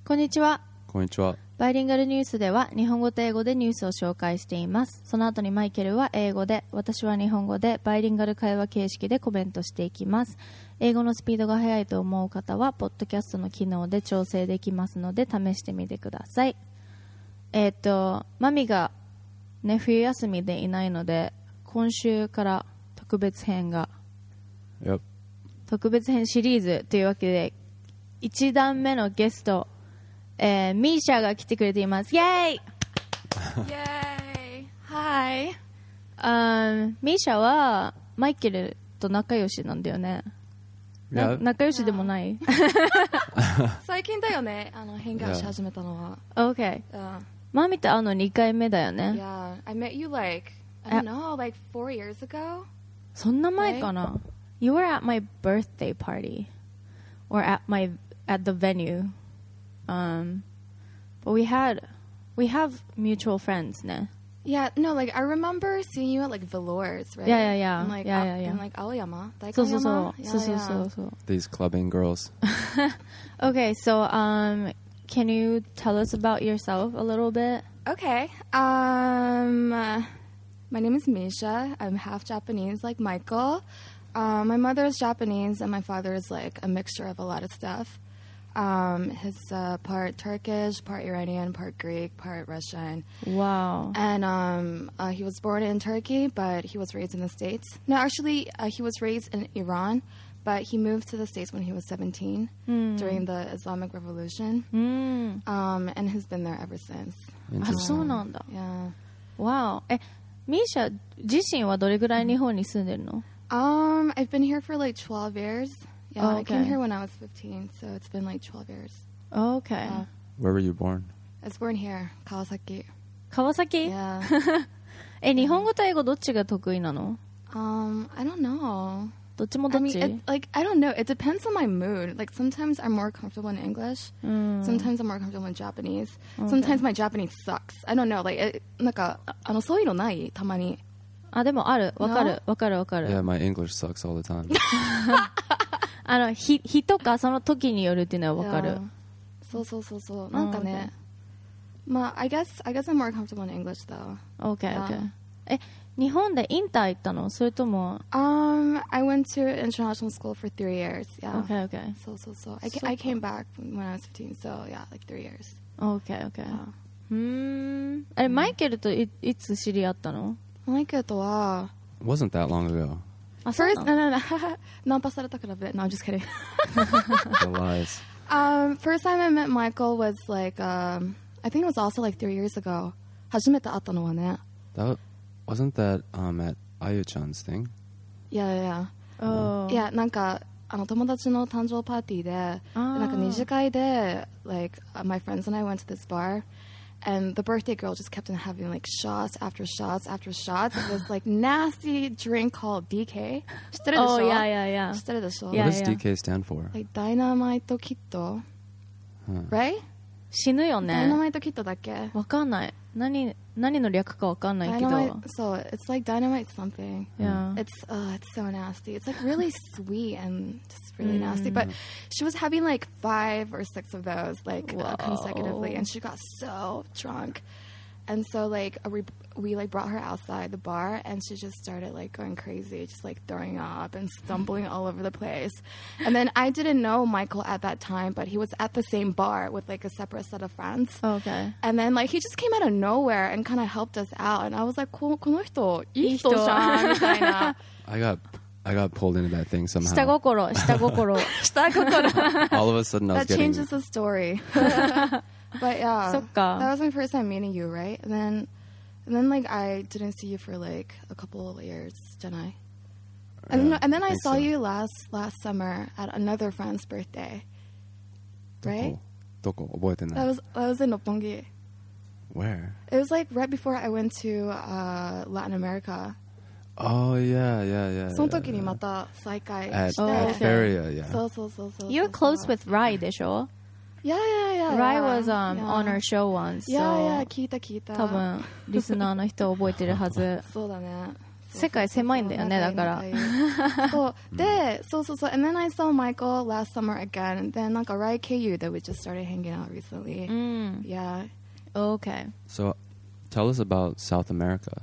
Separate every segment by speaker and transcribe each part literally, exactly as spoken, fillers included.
Speaker 1: こんにちは。
Speaker 2: こんにちは。
Speaker 1: バイリンガルニュースでは日本語と英語でニュースを紹介しています。その後にマイケルは英語で、私は日本語でバイリンガル会話形式でコメントしていきます。英語のスピードが速いと思う方はポッドキャストの機能で調整できますので試してみてください。えっとマミがね冬休みでいないので今週から特別編が、
Speaker 2: yep.
Speaker 1: 特別編シリーズというわけでいちだんめのゲスト、えー、ミーシャが来てくれています。イェーイイェーイはい、um, ミーシャはマイケルと仲良しなんだよね。な仲良しでもない
Speaker 3: 最近だよね、あの変顔し始めたのは。
Speaker 1: OK、
Speaker 3: uh,
Speaker 1: マミと会うのにかいめだよね。
Speaker 3: Yeah, I met you like I don't know, like four years ago.
Speaker 1: そんな前かな、right? You were at my birthday party or at my at the venue. Um, but we had we have mutual friends, ne?
Speaker 3: Yeah, no, like I remember seeing you at like Velours, right?
Speaker 1: Yeah, yeah, yeah.
Speaker 3: And, like,
Speaker 1: yeah,
Speaker 3: uh,
Speaker 1: yeah, yeah.
Speaker 3: In like Aoyama, Daikanyama.
Speaker 1: So, so, so,
Speaker 3: yeah,
Speaker 1: so, so,
Speaker 3: yeah.
Speaker 1: so, so.
Speaker 2: These clubbing girls.
Speaker 1: Okay, so um, can you tell us about yourself a little bit?
Speaker 3: Okay. Um, uh, my name is Misha. I'm half Japanese, like Michael. Uh, my mother is Japanese, and my father is like a mixture of a lot of stuff. Um, his uh, part Turkish, part Iranian, part Greek, part Russian.
Speaker 1: Wow.
Speaker 3: And um, uh, he was born in Turkey, but he was raised in the States. No, actually, uh, he was raised in Iran, but he moved to the States when he was seventeen
Speaker 1: mm.
Speaker 3: during the Islamic Revolution.
Speaker 1: Mm.
Speaker 3: Um, and has been there ever since.
Speaker 1: あ、そうなんだ。
Speaker 3: Yeah.
Speaker 1: Wow. え、ミーシャ自身はどれぐらい日本に住んでるの？
Speaker 3: Um, I've been here for like twelve years. Yeah,
Speaker 1: oh, okay.
Speaker 3: I came here when I was fifteen, so it's been like twelve years.
Speaker 1: Okay.
Speaker 3: Yeah.
Speaker 2: Where were you born?
Speaker 3: I was born here, Kawasaki.
Speaker 1: 川崎？
Speaker 3: Yeah.
Speaker 1: え、日本語と英語どっちが得意なの？
Speaker 3: Um, I don't know.
Speaker 1: どっちもどっち？
Speaker 3: I mean, it, like, I don't know. It depends on my mood. Like, sometimes I'm more comfortable in English.
Speaker 1: Mm.
Speaker 3: Sometimes I'm more comfortable in Japanese.
Speaker 1: Okay.
Speaker 3: Sometimes my Japanese sucks. I don't know. Like, it, なんか、あの、そういうのない？たまに。
Speaker 1: あ、でもある。わかる。わかるわかる。
Speaker 2: Yeah, my English sucks all the time.
Speaker 1: あの、日、日とかその時によるっていうのはわかる。
Speaker 3: Yeah. そうそうそうそう。なんかね。Oh, okay. まあ、I guess, I guess I'm more comfortable in English though.
Speaker 1: Okay,
Speaker 3: Yeah.
Speaker 1: okay. え、日本でインター行ったの？それとも
Speaker 3: Um, I went to international school for three years. Yeah.
Speaker 1: Okay, okay.
Speaker 3: So, so, so. I, I came back when I was fifteen, so yeah, like three years.
Speaker 1: Okay, okay.
Speaker 3: Yeah.
Speaker 1: うーん。え、マイケルとい、いつ知り合ったの？
Speaker 3: マイケルとは
Speaker 2: Wasn't that long ago.
Speaker 1: あ、そう
Speaker 3: First,
Speaker 1: な
Speaker 3: no,
Speaker 1: の？
Speaker 3: no, no. ナンパされたからべ。No, I'm just kidding.
Speaker 2: The lies.
Speaker 3: Um, first time I met Michael was like, um, I think it was also like three years ago. 初めて会ったのはね。
Speaker 2: That wasn't that um at Ayu-chan's thing?
Speaker 3: Yeah, yeah,
Speaker 1: Oh.
Speaker 3: yeah. なんかあの友達の誕生パーティーで、なんか二次会で like uh, my friends and I went to this bar. And the birthday girl just kept on having like shots after shots after shots of this like nasty drink called D K. 知ってるでしょ？
Speaker 1: Oh, yeah, yeah, yeah.
Speaker 3: 知ってるでしょ？
Speaker 1: Yeah.
Speaker 2: What does D K stand for?
Speaker 3: Like Dynamite Kit,
Speaker 2: Huh.
Speaker 3: right?
Speaker 1: 死ぬよね。
Speaker 3: Dynamite Kit だっけ？
Speaker 1: わかんない。何、何の略かわかんないけど。
Speaker 3: Dynamite, so it's like dynamite something.
Speaker 1: Yeah.
Speaker 3: It's uh, it's so nasty. It's like really sweet and just really nasty. But she was having like five or six of those like uh, consecutively, and she got so drunk. And so like we we like brought her outside the bar, and she just started like going crazy, just like throwing up and stumbling all over the place. And then I didn't know Michael at that time, but he was at the same bar with like a separate set of friends.
Speaker 1: Okay.
Speaker 3: And then like he just came out of nowhere and kind of helped us out, and I was like, この人いい人じゃんみたいな。
Speaker 2: I got I got pulled into that thing
Speaker 1: 下
Speaker 2: somehow.
Speaker 1: 心、下心。
Speaker 3: 下心。
Speaker 2: All of a sudden I was
Speaker 3: That
Speaker 2: getting
Speaker 3: changes the story. But yeah,
Speaker 1: そっか。
Speaker 3: that was my first time meeting you, right? And then, and then like I didn't see you for like a couple of years, じゃない? And then,
Speaker 2: Yeah,
Speaker 3: and then I
Speaker 2: think
Speaker 3: saw
Speaker 2: so.
Speaker 3: you last last summer at another friend's birthday, right?
Speaker 2: どこ？どこ？覚えてない。
Speaker 3: That was that was in Roppongi.
Speaker 2: Where?
Speaker 3: It was like right before I went to uh, Latin America.
Speaker 2: Oh yeah, yeah, yeah.
Speaker 3: その時
Speaker 2: yeah,
Speaker 3: に
Speaker 2: yeah.
Speaker 3: また再会
Speaker 2: At,
Speaker 3: して
Speaker 1: Oh,
Speaker 2: at
Speaker 1: okay.
Speaker 2: Feria, yeah.
Speaker 3: そうそうそうそう。
Speaker 1: You're close with Rai でしょ？
Speaker 3: Yeah, yeah, yeah.
Speaker 1: Rai
Speaker 3: yeah.
Speaker 1: was um,
Speaker 3: yeah.
Speaker 1: on our show once.
Speaker 3: Yeah,
Speaker 1: so
Speaker 3: yeah, 聞いた聞いた。
Speaker 1: 多分リスナーの人覚えてるはず。
Speaker 3: そうだね。
Speaker 1: 世界狭いんだよね、だから。
Speaker 3: そうで、そうそうそう。And then I saw Michael last summer again. And then なんか Rai K U that we just started hanging out recently.
Speaker 1: Mm.
Speaker 3: Yeah.
Speaker 1: Okay.
Speaker 2: So, tell us about South America.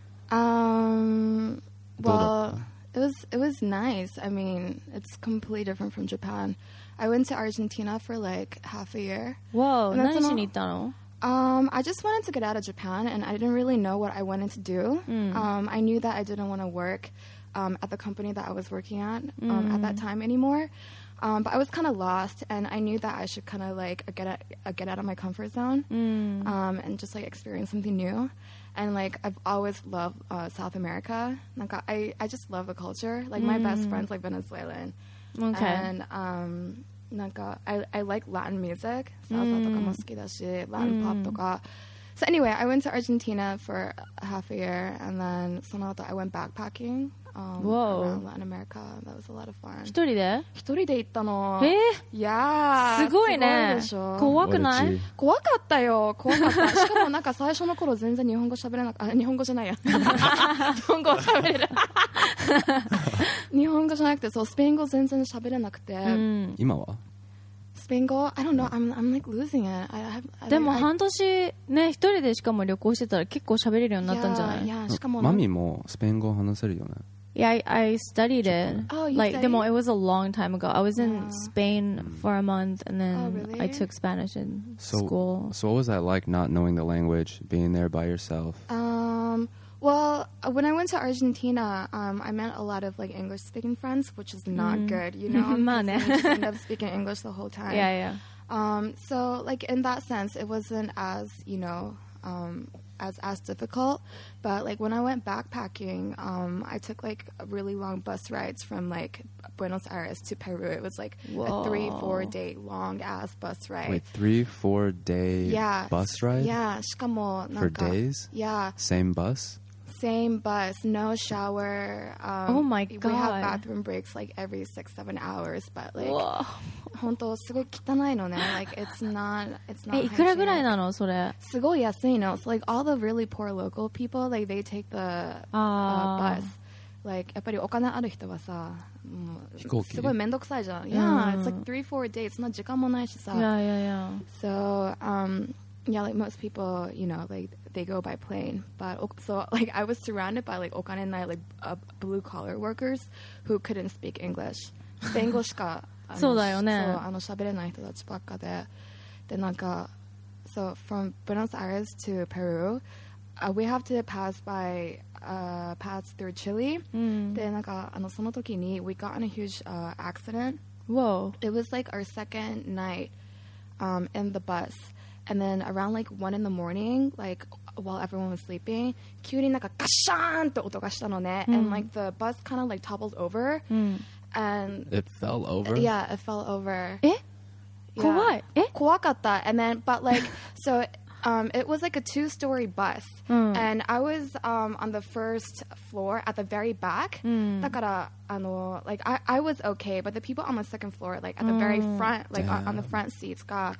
Speaker 3: Um. Well, it was it was nice. I mean, it's completely different from Japan. I went to Argentina for like half a year.
Speaker 1: Whoa,
Speaker 3: 何
Speaker 1: しに行ったの?
Speaker 3: Um, I just wanted to get out of Japan, and I didn't really know what I wanted to do.
Speaker 1: Mm.
Speaker 3: Um, I knew that I didn't want to work um, at the company that I was working at um,
Speaker 1: Mm.
Speaker 3: at that time anymore. Um, but I was kind of lost, and I knew that I should kind of like get out, uh, get out of my comfort zone
Speaker 1: Mm.
Speaker 3: um, and just like experience something new. And like I've always loved uh, South America. Like I, I just love the culture. Like my best
Speaker 1: Mm.
Speaker 3: friend's like Venezuelan,
Speaker 1: Okay.
Speaker 3: and um, なんか I I like Latin music. Salsa とかも好きだし、Latin pop とか. So anyway, I went to Argentina for half a year, and then その後 I went backpacking um,
Speaker 1: Whoa.
Speaker 3: around Latin America. That was a lot of fun.
Speaker 1: 一人で?
Speaker 3: 一人で行ったの。
Speaker 1: え
Speaker 3: いやー、
Speaker 1: すごいね。
Speaker 3: すごいでしょ。
Speaker 1: 怖くない?
Speaker 2: What did you-
Speaker 3: 怖かったよ、怖かった。しかもなんか最初の頃全然日本語喋れなかった。あ、日本語じゃないや。日本語喋れる。日本語じゃなくて、そう、スペイン語全然喋れなくて。
Speaker 1: うん。
Speaker 2: 今は?
Speaker 3: スペイン語 I don't know. I'm, I'm like losing it. I have, I,
Speaker 1: でも
Speaker 3: I,
Speaker 1: 半年ね、一人でしかも旅行してたら結構喋れるようになったんじゃない?
Speaker 3: いや、いやしかも
Speaker 2: マミもスペイン語話せるよね。
Speaker 1: Yeah, I, I studied it.
Speaker 3: Oh, you
Speaker 1: like,
Speaker 3: studied?
Speaker 1: でも it was a long time ago. I was in
Speaker 3: Yeah.
Speaker 1: Spain for a month, and then
Speaker 3: Oh, really?
Speaker 1: I took Spanish in
Speaker 2: So,
Speaker 1: school.
Speaker 2: so what was that like, not knowing the language, being there by yourself?
Speaker 3: Um, well, uh, when I went to Argentina, um, I met a lot of like English-speaking friends, which is not
Speaker 1: Mm.
Speaker 3: good, you know.
Speaker 1: まあね。
Speaker 3: because you just end up speaking English the whole time.
Speaker 1: Yeah, yeah.
Speaker 3: Um, so like in that sense, it wasn't as you know um, as as difficult. But like when I went backpacking, um, I took like really long bus rides from like Buenos Aires to Peru. It was like
Speaker 1: Whoa.
Speaker 3: a three four day long ass bus ride.
Speaker 2: Wait, three, four day
Speaker 3: yeah,
Speaker 2: bus ride?
Speaker 3: Yeah, しかもなん
Speaker 2: For
Speaker 3: か
Speaker 2: days?
Speaker 3: Yeah,
Speaker 2: Same bus?
Speaker 3: same bus, no shower. Um,
Speaker 1: Oh my
Speaker 3: We have
Speaker 1: God.
Speaker 3: bathroom breaks like every six seven hours, but like
Speaker 1: うわ
Speaker 3: 本当すごい汚いのね. Like it's not, it's not.
Speaker 1: え、いくらぐらい
Speaker 3: hygienic.
Speaker 1: なのそれ?
Speaker 3: すごい安いの. So like all the really poor local people, like they take the uh,
Speaker 1: あー
Speaker 3: bus. Like やっぱりお金ある人はさ、もう
Speaker 2: 飛行機
Speaker 3: すごいめんどくさいじゃん.
Speaker 1: うん
Speaker 3: Yeah, it's like three four days. そんな時間もないしさ.
Speaker 1: Yeah, yeah, yeah.
Speaker 3: So um, yeah, like most people, you know, like they go by plane. But so like I was surrounded by like お金ない like uh, blue collar workers who couldn't speak English. スペイン語しかあの
Speaker 1: そうだよね。
Speaker 3: そうあの喋れない人たちばっかで。でなんか so from Buenos Aires to Peru, uh, we have to pass by uh, pass through Chile.
Speaker 1: うん。
Speaker 3: でなんかあのその時に we got in a huge uh, accident.
Speaker 1: Whoa.
Speaker 3: It was like our second night um, in the bus. And then around like one in the morning, like while everyone was sleeping, 急になんかガシャーンって音がしたのね。
Speaker 1: うん
Speaker 3: And like the bus kind of like toppled over.
Speaker 1: うん。
Speaker 3: And
Speaker 2: It fell over?
Speaker 3: yeah, it fell over.
Speaker 1: え
Speaker 3: Yeah.
Speaker 1: 怖い。え
Speaker 3: 怖かった. And then, but like, so um, it was like a two-story bus.
Speaker 1: うん。
Speaker 3: And I was um, on the first floor at the very back.
Speaker 1: うん。
Speaker 3: だからあの like I, I was okay, but the people on the second floor, like at the very front, like on, on the front seats, got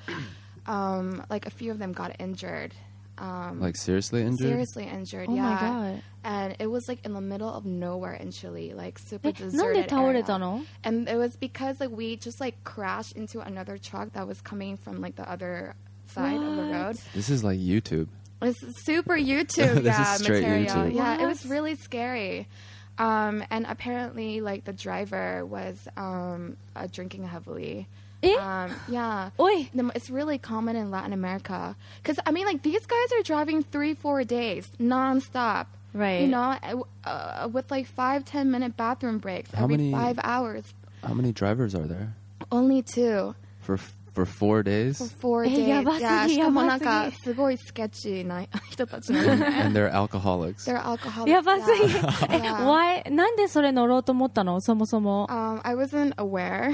Speaker 3: um, like a few of them got injured. Um,
Speaker 2: Like seriously injured?
Speaker 3: seriously injured,
Speaker 1: Oh
Speaker 3: yeah.
Speaker 1: my god.
Speaker 3: And it was like in the middle of nowhere in Chile, like super
Speaker 1: え、なんで
Speaker 3: deserted
Speaker 1: 倒れ
Speaker 3: area.
Speaker 1: たの?
Speaker 3: And it was because like we just like crashed into another truck that was coming from like the other side of the road.
Speaker 2: This is like YouTube.
Speaker 3: It's super YouTube,
Speaker 2: This
Speaker 3: yeah,
Speaker 2: is straight
Speaker 3: material.
Speaker 2: YouTube.
Speaker 3: Yeah, it
Speaker 1: What?
Speaker 3: was really scary. Um, and apparently, like the driver was um, uh, drinking heavily.
Speaker 1: え
Speaker 3: Um, yeah.
Speaker 1: おい
Speaker 3: No, It's really common in Latin America. Because, I mean, like, these guys are driving three, four days nonstop.
Speaker 1: Right.
Speaker 3: You know, uh, with like five, ten minute bathroom breaks
Speaker 2: How
Speaker 3: every
Speaker 2: many-
Speaker 3: five hours.
Speaker 2: How many drivers are there?
Speaker 3: Only two
Speaker 2: For for four days?
Speaker 3: for four
Speaker 1: え、
Speaker 3: days.
Speaker 1: やばすぎ、
Speaker 3: yeah, しかもなんか
Speaker 1: やばすぎ。
Speaker 3: すごいスケッチな人たちなのね。
Speaker 2: And they're alcoholics.
Speaker 3: They're alcoholics.
Speaker 1: やばすぎ。
Speaker 3: yeah.
Speaker 1: え、
Speaker 3: Yeah.
Speaker 1: why? なんでそれ乗ろうと思ったのそもそも。
Speaker 3: Um, I wasn't aware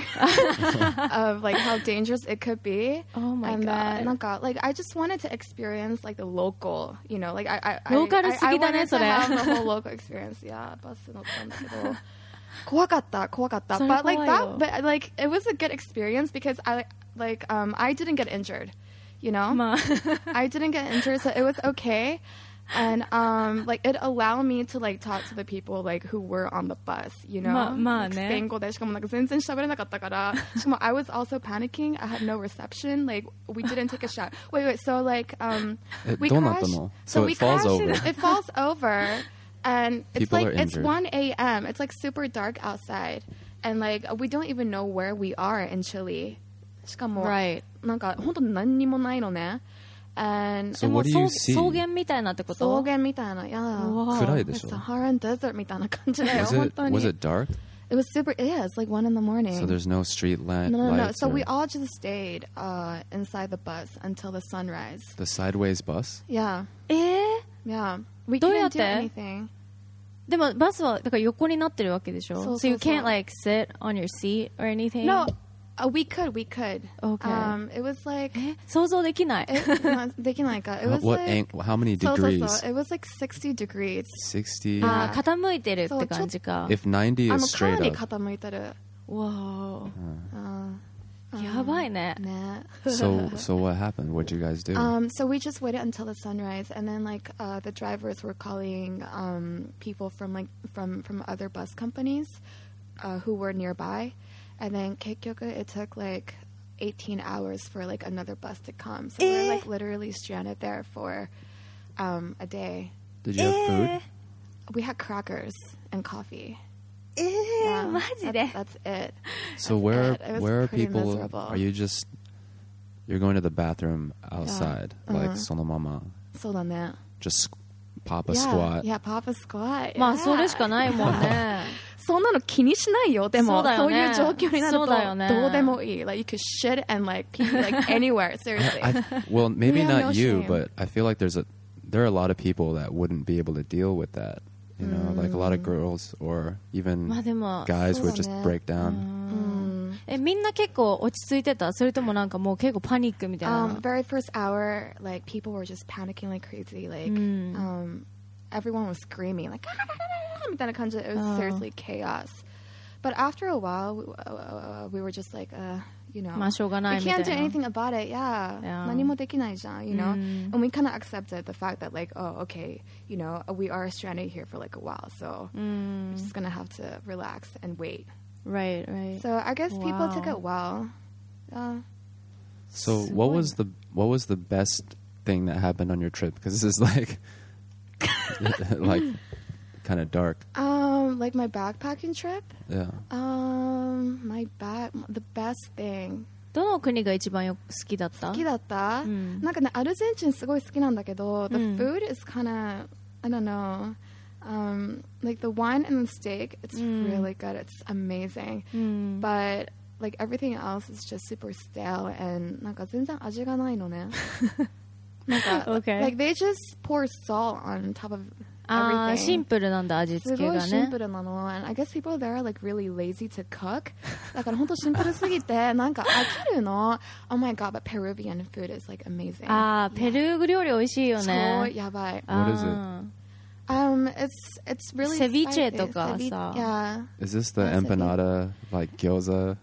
Speaker 3: of like how dangerous it could be.
Speaker 1: Oh my
Speaker 3: and
Speaker 1: god.
Speaker 3: then, なんか like I just wanted to experience like the local, you know, like I I I,
Speaker 1: ローカル
Speaker 3: I,
Speaker 1: す
Speaker 3: I
Speaker 1: ぎだね、
Speaker 3: wanted
Speaker 1: そ
Speaker 3: to
Speaker 1: れ。
Speaker 3: have the whole local experience. Yeah, バス乗ったんだけど。怖かった怖かった。
Speaker 1: それ
Speaker 3: But like
Speaker 1: 怖いよ。
Speaker 3: that, but like it was a good experience because I like um I didn't get injured, you know.
Speaker 1: まあ。
Speaker 3: I didn't get injured, so it was okay. And um, like it allowed me to like talk to the people like who were on the bus, you know.
Speaker 1: まあまあね。
Speaker 3: スペイン語でしかもなんか全然喋れなかったから。しかも I was also panicking. I had no reception. Like we didn't take a shot. Wait, wait. So like um, we
Speaker 2: どうなった
Speaker 3: crashed.
Speaker 2: の?
Speaker 3: So,
Speaker 2: So
Speaker 3: we
Speaker 2: it falls
Speaker 3: crashed.
Speaker 2: over.
Speaker 3: It falls over, and it's
Speaker 2: People
Speaker 3: like
Speaker 2: are
Speaker 3: it's
Speaker 2: injured.
Speaker 3: one a.m. It's like super dark outside, and like we don't even know where we are in Chile. しかも
Speaker 1: Right.
Speaker 3: なんか本当何にもないのね。And
Speaker 2: So what do you see?
Speaker 1: 草原みたいなってこと
Speaker 3: 草原みたいな。Yeah.
Speaker 2: 暗いでしょ
Speaker 3: Saharan desert みたいな感じだよ。
Speaker 2: Was
Speaker 3: 本
Speaker 2: it
Speaker 3: 当に。
Speaker 2: was it dark?
Speaker 3: It was super. Yeah, it's like one in the morning.
Speaker 2: So there's no street light.
Speaker 3: no, no, no.
Speaker 2: lights
Speaker 3: So
Speaker 2: or
Speaker 3: we all just stayed uh, inside the bus until the sunrise.
Speaker 2: the sideways bus.
Speaker 3: Yeah,
Speaker 1: えー、
Speaker 3: yeah. We
Speaker 1: どうやっ
Speaker 3: couldn't
Speaker 1: て
Speaker 3: do anything.
Speaker 1: でもバスはだから横になってるわけでしょ。
Speaker 3: そうそう
Speaker 1: So you
Speaker 3: そう
Speaker 1: can't like sit on your seat or anything?
Speaker 3: No, uh, we could, we could.
Speaker 1: Okay.
Speaker 3: Um, it was like
Speaker 1: え想像できない。
Speaker 3: it, まあできないか。It
Speaker 2: How-
Speaker 3: was
Speaker 2: what
Speaker 3: like
Speaker 2: ang- how many
Speaker 3: そうそう
Speaker 2: degrees?
Speaker 3: そう。It was like sixty degrees.
Speaker 2: sixty.
Speaker 1: あー傾いてるって感じか。
Speaker 2: If ninety
Speaker 3: あ
Speaker 2: is
Speaker 3: の
Speaker 2: straight
Speaker 3: 川に
Speaker 2: up.
Speaker 3: 傾いてる。
Speaker 1: わー
Speaker 3: あ
Speaker 1: やばいね。
Speaker 3: ね。
Speaker 2: So so what happened? What'd you guys do?
Speaker 3: Um, so we just waited until the sunrise, and then like uh, the drivers were calling um, people from like from from other bus companies uh, who were nearby, and then結局 it took like eighteen hours for like another bus to come. So we were like literally stranded there for um, a day.
Speaker 2: Did you have food?
Speaker 3: We had crackers and coffee.
Speaker 1: えー
Speaker 3: Yeah,
Speaker 1: マジで
Speaker 3: that's, that's it.
Speaker 2: So
Speaker 3: That's
Speaker 2: where
Speaker 3: it. It was
Speaker 2: where are
Speaker 3: pretty
Speaker 2: people?
Speaker 3: miserable.
Speaker 2: Are you just you're going to the bathroom outside like
Speaker 3: Uh-huh.
Speaker 2: sonomama?
Speaker 3: そうだね。
Speaker 2: Just pop a
Speaker 3: Yeah,
Speaker 2: squat.
Speaker 3: yeah, pop a squat.
Speaker 1: まあ
Speaker 3: yeah.
Speaker 1: それしかないもんね。
Speaker 3: そんなの気にしないよ。でも、
Speaker 1: そうだよね。
Speaker 3: そういう状況になる
Speaker 1: そうだよね。
Speaker 3: と、どうでもいい。Like, you could shit and like pee like anywhere. Seriously.
Speaker 2: I, well, maybe
Speaker 3: We have
Speaker 2: not
Speaker 3: no
Speaker 2: you,
Speaker 3: shame.
Speaker 2: but I feel like there's a there are a lot of people that wouldn't be able to deal with that. You know, like a lot of girls or even
Speaker 1: まあでも
Speaker 2: guys
Speaker 3: そうだね。
Speaker 2: would just break down.
Speaker 3: うん
Speaker 1: えみんな結構落ち着いてた？それともなんかもう結構パニックみたいな
Speaker 3: Um, very first hour, like people were just panicking like crazy. Like,
Speaker 1: Mm.
Speaker 3: um, everyone was screaming like, みたいな感じで it was
Speaker 1: Oh.
Speaker 3: seriously chaos. But after a while, we, uh, we were just like, uh, you know,
Speaker 1: まあしょうがない
Speaker 3: we
Speaker 1: みたい
Speaker 3: can't do
Speaker 1: な
Speaker 3: anything about it. Yeah,
Speaker 1: Yeah.
Speaker 3: 何もできないじゃん, you know.
Speaker 1: Mm.
Speaker 3: And we kind of accepted the fact that like, oh, okay, you know, we are stranded here for like a while, so
Speaker 1: Mm.
Speaker 3: we're just gonna have to relax and wait.
Speaker 1: Right, right.
Speaker 3: So I guess people took
Speaker 1: Wow.
Speaker 3: it well. Uh,
Speaker 2: So what was the what was the best thing that happened on your trip? Because this is like like kind of dark.
Speaker 3: um, like my backpacking trip.
Speaker 2: Yeah.
Speaker 3: Um, my back, the best thing.
Speaker 1: どの国が一番よ好きだった
Speaker 3: 好きだった、
Speaker 1: うん
Speaker 3: なんかね、アルゼンチンすごい好きなんだけど、the
Speaker 1: うん
Speaker 3: food is kind of, I don't know, um, like the wine and the steak, it's
Speaker 1: うん
Speaker 3: really good, it's amazing.
Speaker 1: うん
Speaker 3: But like everything else is just super stale and なんか全然味がないのね。なんか、
Speaker 1: Okay.
Speaker 3: like they just pour salt on top of
Speaker 1: あー
Speaker 3: everything.
Speaker 1: シンプルなんだ味付
Speaker 3: すごい
Speaker 1: けがね
Speaker 3: シンプルなの。And I guess people there are like really lazy to cook. だから本当シンプルすぎて、なんか飽きるの。Oh my god, but Peruvian food is like amazing.
Speaker 1: あーペルー料理美味しいよ
Speaker 3: 超
Speaker 1: ね
Speaker 3: やばい。
Speaker 2: What is it?
Speaker 1: あ
Speaker 3: Um, it's it's really
Speaker 1: セビチェ
Speaker 3: spicy.
Speaker 1: とか
Speaker 3: Cevi-
Speaker 1: さ
Speaker 3: Yeah.
Speaker 2: Is this the
Speaker 3: That's it.
Speaker 2: empanada like gyoza?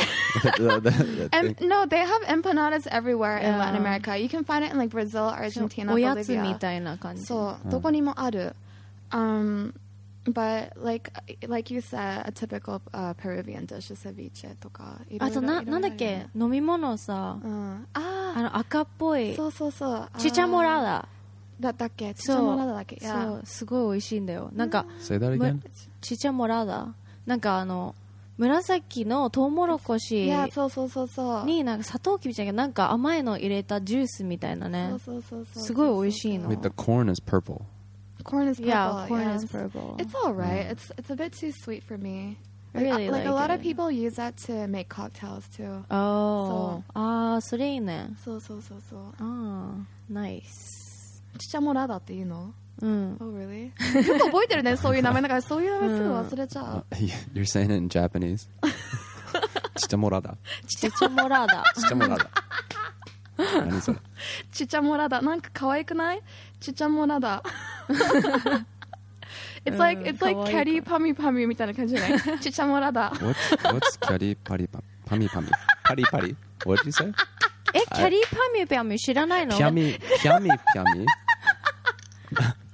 Speaker 2: The- the- the
Speaker 3: Em-
Speaker 2: thing?
Speaker 3: no, they have empanadas everywhere in
Speaker 1: Yeah.
Speaker 3: Latin America. You can find it in like Brazil, Argentina,
Speaker 1: おやつみ
Speaker 3: Bolivia.
Speaker 1: たいな感じ
Speaker 3: そう、どこにもある。Um, but like like you said, a typical uh, Peruvian dish is ceviche とか。いろいろ
Speaker 1: あとない
Speaker 3: ろいろ
Speaker 1: なんだっけ飲み物さ
Speaker 3: うん、あ
Speaker 1: あの赤っぽい
Speaker 3: そうそうそう。
Speaker 1: チチャモラ
Speaker 3: だ。
Speaker 1: ダ
Speaker 3: だったっけチチャ
Speaker 1: そう
Speaker 3: モラダだっけ。
Speaker 1: そ
Speaker 3: Yeah.
Speaker 1: うすごい美味しいんだよなんか
Speaker 2: Say that again.
Speaker 1: チチャモラダなんかあの紫のトウモロコシ
Speaker 3: Yeah, そうそうそうそう。
Speaker 1: になんか砂糖きびちゃんがなんか甘いの入れたジュースみたいなね
Speaker 3: そうそうそうそう。
Speaker 1: すごい美味しいの
Speaker 2: Wait, the corn is purple.
Speaker 3: Corn is purple.
Speaker 1: Yeah, corn is
Speaker 3: yes.
Speaker 1: purple.
Speaker 3: It's all right. It's it's a bit too sweet for me.
Speaker 1: I
Speaker 3: Like,
Speaker 1: really
Speaker 3: like a
Speaker 1: like
Speaker 3: lot
Speaker 1: it.
Speaker 3: of people use that to make cocktails too.
Speaker 1: あーあーそれいいね
Speaker 3: そうそうそうそう。
Speaker 1: ああナイス
Speaker 3: チチャモラダっていうの
Speaker 1: うん
Speaker 3: Oh, really? よく覚えてるね、そういう名前。だからそういう名前すぐ忘れちゃ
Speaker 2: Uh,
Speaker 3: う。
Speaker 2: you're saying it in Japanese. Chitamorada.
Speaker 1: チチャモラダ
Speaker 2: Chitamorada. 何それ?
Speaker 3: チチャモラダ。なんか可愛くないチチャモラダ。It's like, it's like
Speaker 1: 可愛いか
Speaker 3: Caddy Pummy Pummy みたいな感じじゃないチチャモラダ。
Speaker 2: What's what's kari pari pa- pami pami pari pari? What did you say?
Speaker 1: えキャリーパミュパミュ知らないの
Speaker 2: Pyami pyami pyami.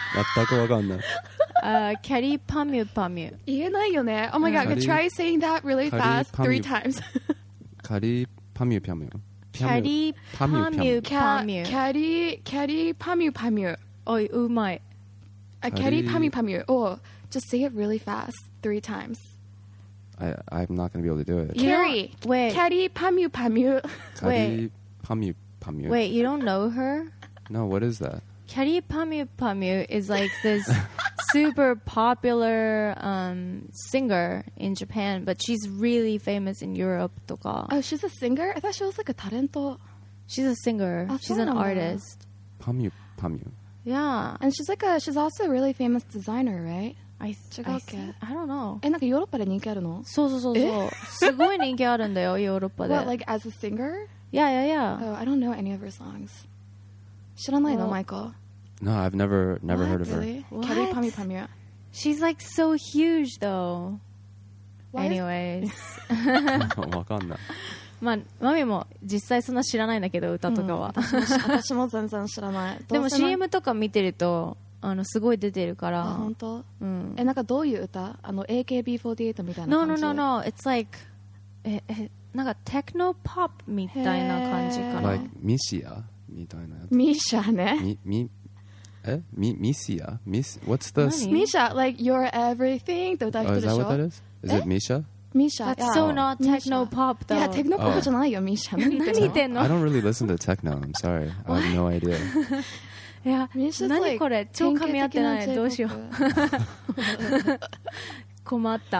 Speaker 2: 全くわかんない。
Speaker 1: uh, キャリーパミュパミュ。
Speaker 3: 言えないよね。Oh my god,
Speaker 2: Kari-
Speaker 3: try saying that really
Speaker 2: Kari
Speaker 3: fast three
Speaker 2: Pamyu.
Speaker 3: times.
Speaker 2: カリパミュピャミュ。
Speaker 1: キャリーパミュ
Speaker 3: キャ
Speaker 1: パミュ。
Speaker 3: キャリーキャリーパミュパミュ。
Speaker 1: おい、うまい。
Speaker 3: あ、キャリーパミュパミュ。Oh, just say it really fast three times.
Speaker 2: I, I'm not going to be able to do it.
Speaker 1: You don't-
Speaker 3: Carrie,
Speaker 1: wait.
Speaker 3: キャリーパミュパミュ。
Speaker 2: カリパミュパミュ。
Speaker 1: Wait, you don't know her?
Speaker 2: No, what is that?
Speaker 1: キャリーパミュパミュ is like this super popular um, singer in Japan, but she's really famous in Europe とか。
Speaker 3: Oh, she's a singer? I thought she was like a talento.
Speaker 1: She's a singer.
Speaker 3: あ、
Speaker 1: She's
Speaker 3: そう
Speaker 1: an
Speaker 3: なんだ。
Speaker 1: artist.
Speaker 2: パミュパミュ。
Speaker 1: Yeah.
Speaker 3: And she's like a, she's also a really famous designer, right?
Speaker 1: I,
Speaker 3: 違う
Speaker 1: I,
Speaker 3: っけ
Speaker 1: think- I don't know.
Speaker 3: え、なんかヨーロッパで人気あるの？
Speaker 1: そうそうそうそう。すごい人気あるんだよ、ヨーロッパで。
Speaker 3: What, like as a singer?
Speaker 1: Yeah, yeah, yeah.
Speaker 3: Oh, I don't know any of her songs. 知らないの、
Speaker 1: Well-
Speaker 3: マイコ？
Speaker 2: No, I've never never heard of her.
Speaker 3: Really?
Speaker 1: What?
Speaker 3: キャリーパミュパミュ。
Speaker 1: She's like so huge though.
Speaker 3: Why is-
Speaker 1: Anyways.
Speaker 2: わかんない。
Speaker 1: まあ、マミも実際そんな知らないんだけど、歌とかは。
Speaker 3: 私も私も全然知らない。
Speaker 1: でも
Speaker 3: どうせな
Speaker 1: シーエム とか見てると、あの、すごい出てるか
Speaker 3: あ、
Speaker 1: ら。
Speaker 3: 本当？
Speaker 1: うん。
Speaker 3: え、なんかどういう歌？あの エーケービーフォーティーエイト みたいな
Speaker 1: No,
Speaker 3: 感
Speaker 1: no,
Speaker 3: じ？
Speaker 1: no, no. It's like, え、え、なんかテクノポップみたいな感じかな。
Speaker 2: Like ミシアみたいなやつ。
Speaker 3: ミーシャね。
Speaker 2: みみえみミシアミス What's the
Speaker 1: 何
Speaker 3: ミーシャ like You're Everything って歌う
Speaker 2: Oh,
Speaker 3: 人
Speaker 2: is
Speaker 3: で
Speaker 2: that
Speaker 3: し
Speaker 2: what that
Speaker 3: ょ？
Speaker 2: is? Is it Misha?
Speaker 3: ミーシャ。
Speaker 1: That's so not
Speaker 3: ミーシャ
Speaker 1: techno pop
Speaker 3: いや、
Speaker 1: though.
Speaker 3: テクノポップじゃないよ、ミーシャ。何言ってんの？
Speaker 1: 何言ってんの
Speaker 2: I don't really listen to techno. I'm sorry. I have no idea.
Speaker 1: いや、
Speaker 3: ミーシャ 's
Speaker 1: 何
Speaker 3: like
Speaker 1: これ超噛み合ってない。
Speaker 3: 典
Speaker 1: どうしよ
Speaker 3: 型的な
Speaker 1: う。困った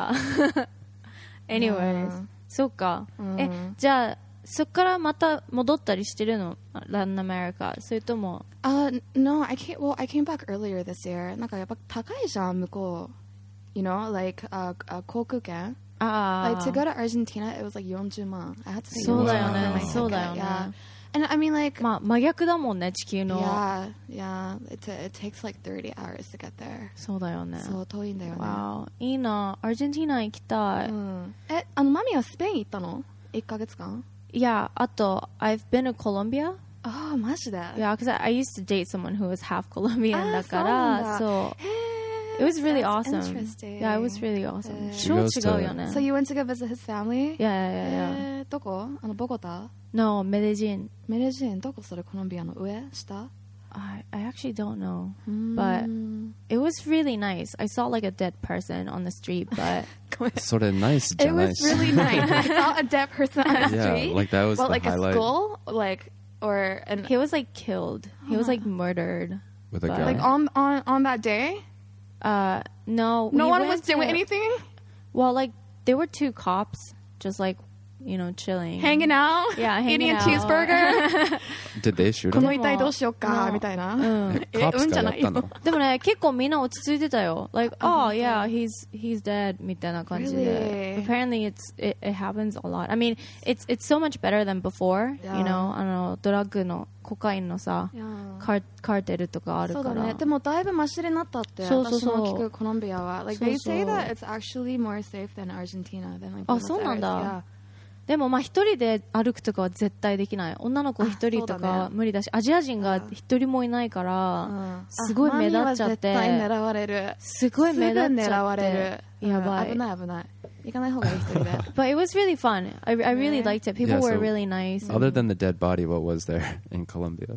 Speaker 1: 。Anyways.
Speaker 3: うん
Speaker 1: そっか。
Speaker 3: うん
Speaker 1: え、じゃあ、そっからまた戻ったりしてるのランアメリカ。それとも。
Speaker 3: Uh, no, I came. Well, I came back earlier this year. なんかやっぱ高いじゃん向こう。You know, like uh, uh, 航空券。
Speaker 1: あ
Speaker 3: Like to
Speaker 1: あ。
Speaker 3: go to Argentina, it was like よんじゅうまん。I had to pay
Speaker 1: そうだよ
Speaker 3: for
Speaker 1: ね
Speaker 3: my。
Speaker 1: そうだよ
Speaker 3: ticket.
Speaker 1: ね。
Speaker 3: Yeah. And I mean, like,
Speaker 1: まあ、真逆だもんね、地球の。
Speaker 3: yeah, yeah. It it takes like thirty hours to get there.
Speaker 1: そうだよね。
Speaker 3: そう遠いんだよね。
Speaker 1: わお、いいな。アルゼンチン行きたい。
Speaker 3: うん。え、あのマミはスペイン行ったの？一ヶ月間？
Speaker 1: いや、あと、I've been to Colombia.
Speaker 3: ああ、マジで。
Speaker 1: Yeah, because I, I used to date someone who was half Colombian
Speaker 3: あー
Speaker 1: だか
Speaker 3: そうなん
Speaker 1: ら、
Speaker 3: だ
Speaker 1: そう。
Speaker 3: へー
Speaker 1: It was really
Speaker 3: That's
Speaker 1: awesome.
Speaker 3: interesting.
Speaker 1: Yeah, it was really awesome.
Speaker 3: へー
Speaker 1: 超
Speaker 2: She goes
Speaker 1: 違うよね。
Speaker 3: So you went to go visit his family?
Speaker 1: Yeah, yeah, yeah, yeah.
Speaker 3: えーどこ？あのボゴタ？
Speaker 1: No, Medellin.
Speaker 3: メレジンどこそれコロンビアの上？下？
Speaker 1: I, I actually don't know.
Speaker 3: うーん
Speaker 1: But it was really nice. I saw like a dead person on the street, but
Speaker 3: ごめん。
Speaker 2: それナイスじ
Speaker 3: It
Speaker 2: ゃない
Speaker 3: was
Speaker 2: し。
Speaker 3: really nice. I saw a dead person on the
Speaker 2: Yeah,
Speaker 3: street.
Speaker 2: like that was
Speaker 3: Well,
Speaker 2: the
Speaker 3: like a
Speaker 2: highlight.
Speaker 3: skull, like or an
Speaker 1: he was like killed. He was like murdered.
Speaker 2: With a
Speaker 1: But-
Speaker 2: gun.
Speaker 3: like on on on that day.
Speaker 1: Uh, no.
Speaker 3: No
Speaker 1: we
Speaker 3: one
Speaker 1: went
Speaker 3: was doing
Speaker 1: to-
Speaker 3: anything.
Speaker 1: Well, like there were two cops, just like you know, chilling,
Speaker 3: Hanging out.
Speaker 1: Yeah, hanging
Speaker 3: eating a
Speaker 1: out.
Speaker 3: cheeseburger.
Speaker 2: Did they shoot
Speaker 3: こ
Speaker 2: him?
Speaker 3: の遺体どうしようか
Speaker 1: No.
Speaker 3: みたいな。
Speaker 1: うん
Speaker 2: え
Speaker 3: え
Speaker 2: カップス
Speaker 3: うんじゃないよ
Speaker 2: がやったの
Speaker 1: でもね、結構みんな落ち着いてたよ。Like,
Speaker 3: あ
Speaker 1: oh yeah, he's he's dead みたいな感じで。
Speaker 3: Really?
Speaker 1: Apparently it's it, it happens a lot. I mean, it's it's so much better than before.
Speaker 3: Yeah.
Speaker 1: You know, あのドラッグのコカインのさ、
Speaker 3: いやー
Speaker 1: カーカーテルとかあるから。
Speaker 3: そうだね。でもだいぶマシになったって
Speaker 1: そうそうそう
Speaker 3: 私も聞くコロンビアは。Like
Speaker 1: そう
Speaker 3: they
Speaker 1: そう
Speaker 3: say that it's actually more safe than Argentina than like
Speaker 1: あ、
Speaker 3: Buenos
Speaker 1: そうなんだ
Speaker 3: Aires.
Speaker 1: でもまあ一人で歩くとかは絶対できない。女の子一人と
Speaker 3: あそうだ
Speaker 1: か
Speaker 3: ね
Speaker 1: 無理だし、アジア人が一人もいないか
Speaker 3: Yeah.
Speaker 1: ら、
Speaker 3: うん
Speaker 1: すごい目立っちゃって
Speaker 3: あマミは絶対狙われる。
Speaker 1: すごい目立っち
Speaker 3: すぐ狙
Speaker 1: ゃっ
Speaker 3: われ
Speaker 1: て、
Speaker 3: る。
Speaker 1: やばい。
Speaker 3: うん危ない危ない。行かない方がいい一人で。
Speaker 1: But it was really fun. I, I really
Speaker 3: Yeah.
Speaker 1: liked it. People
Speaker 2: Yeah,
Speaker 1: were
Speaker 2: so-
Speaker 1: really nice.
Speaker 2: Other than the dead body, what was there in Colombia?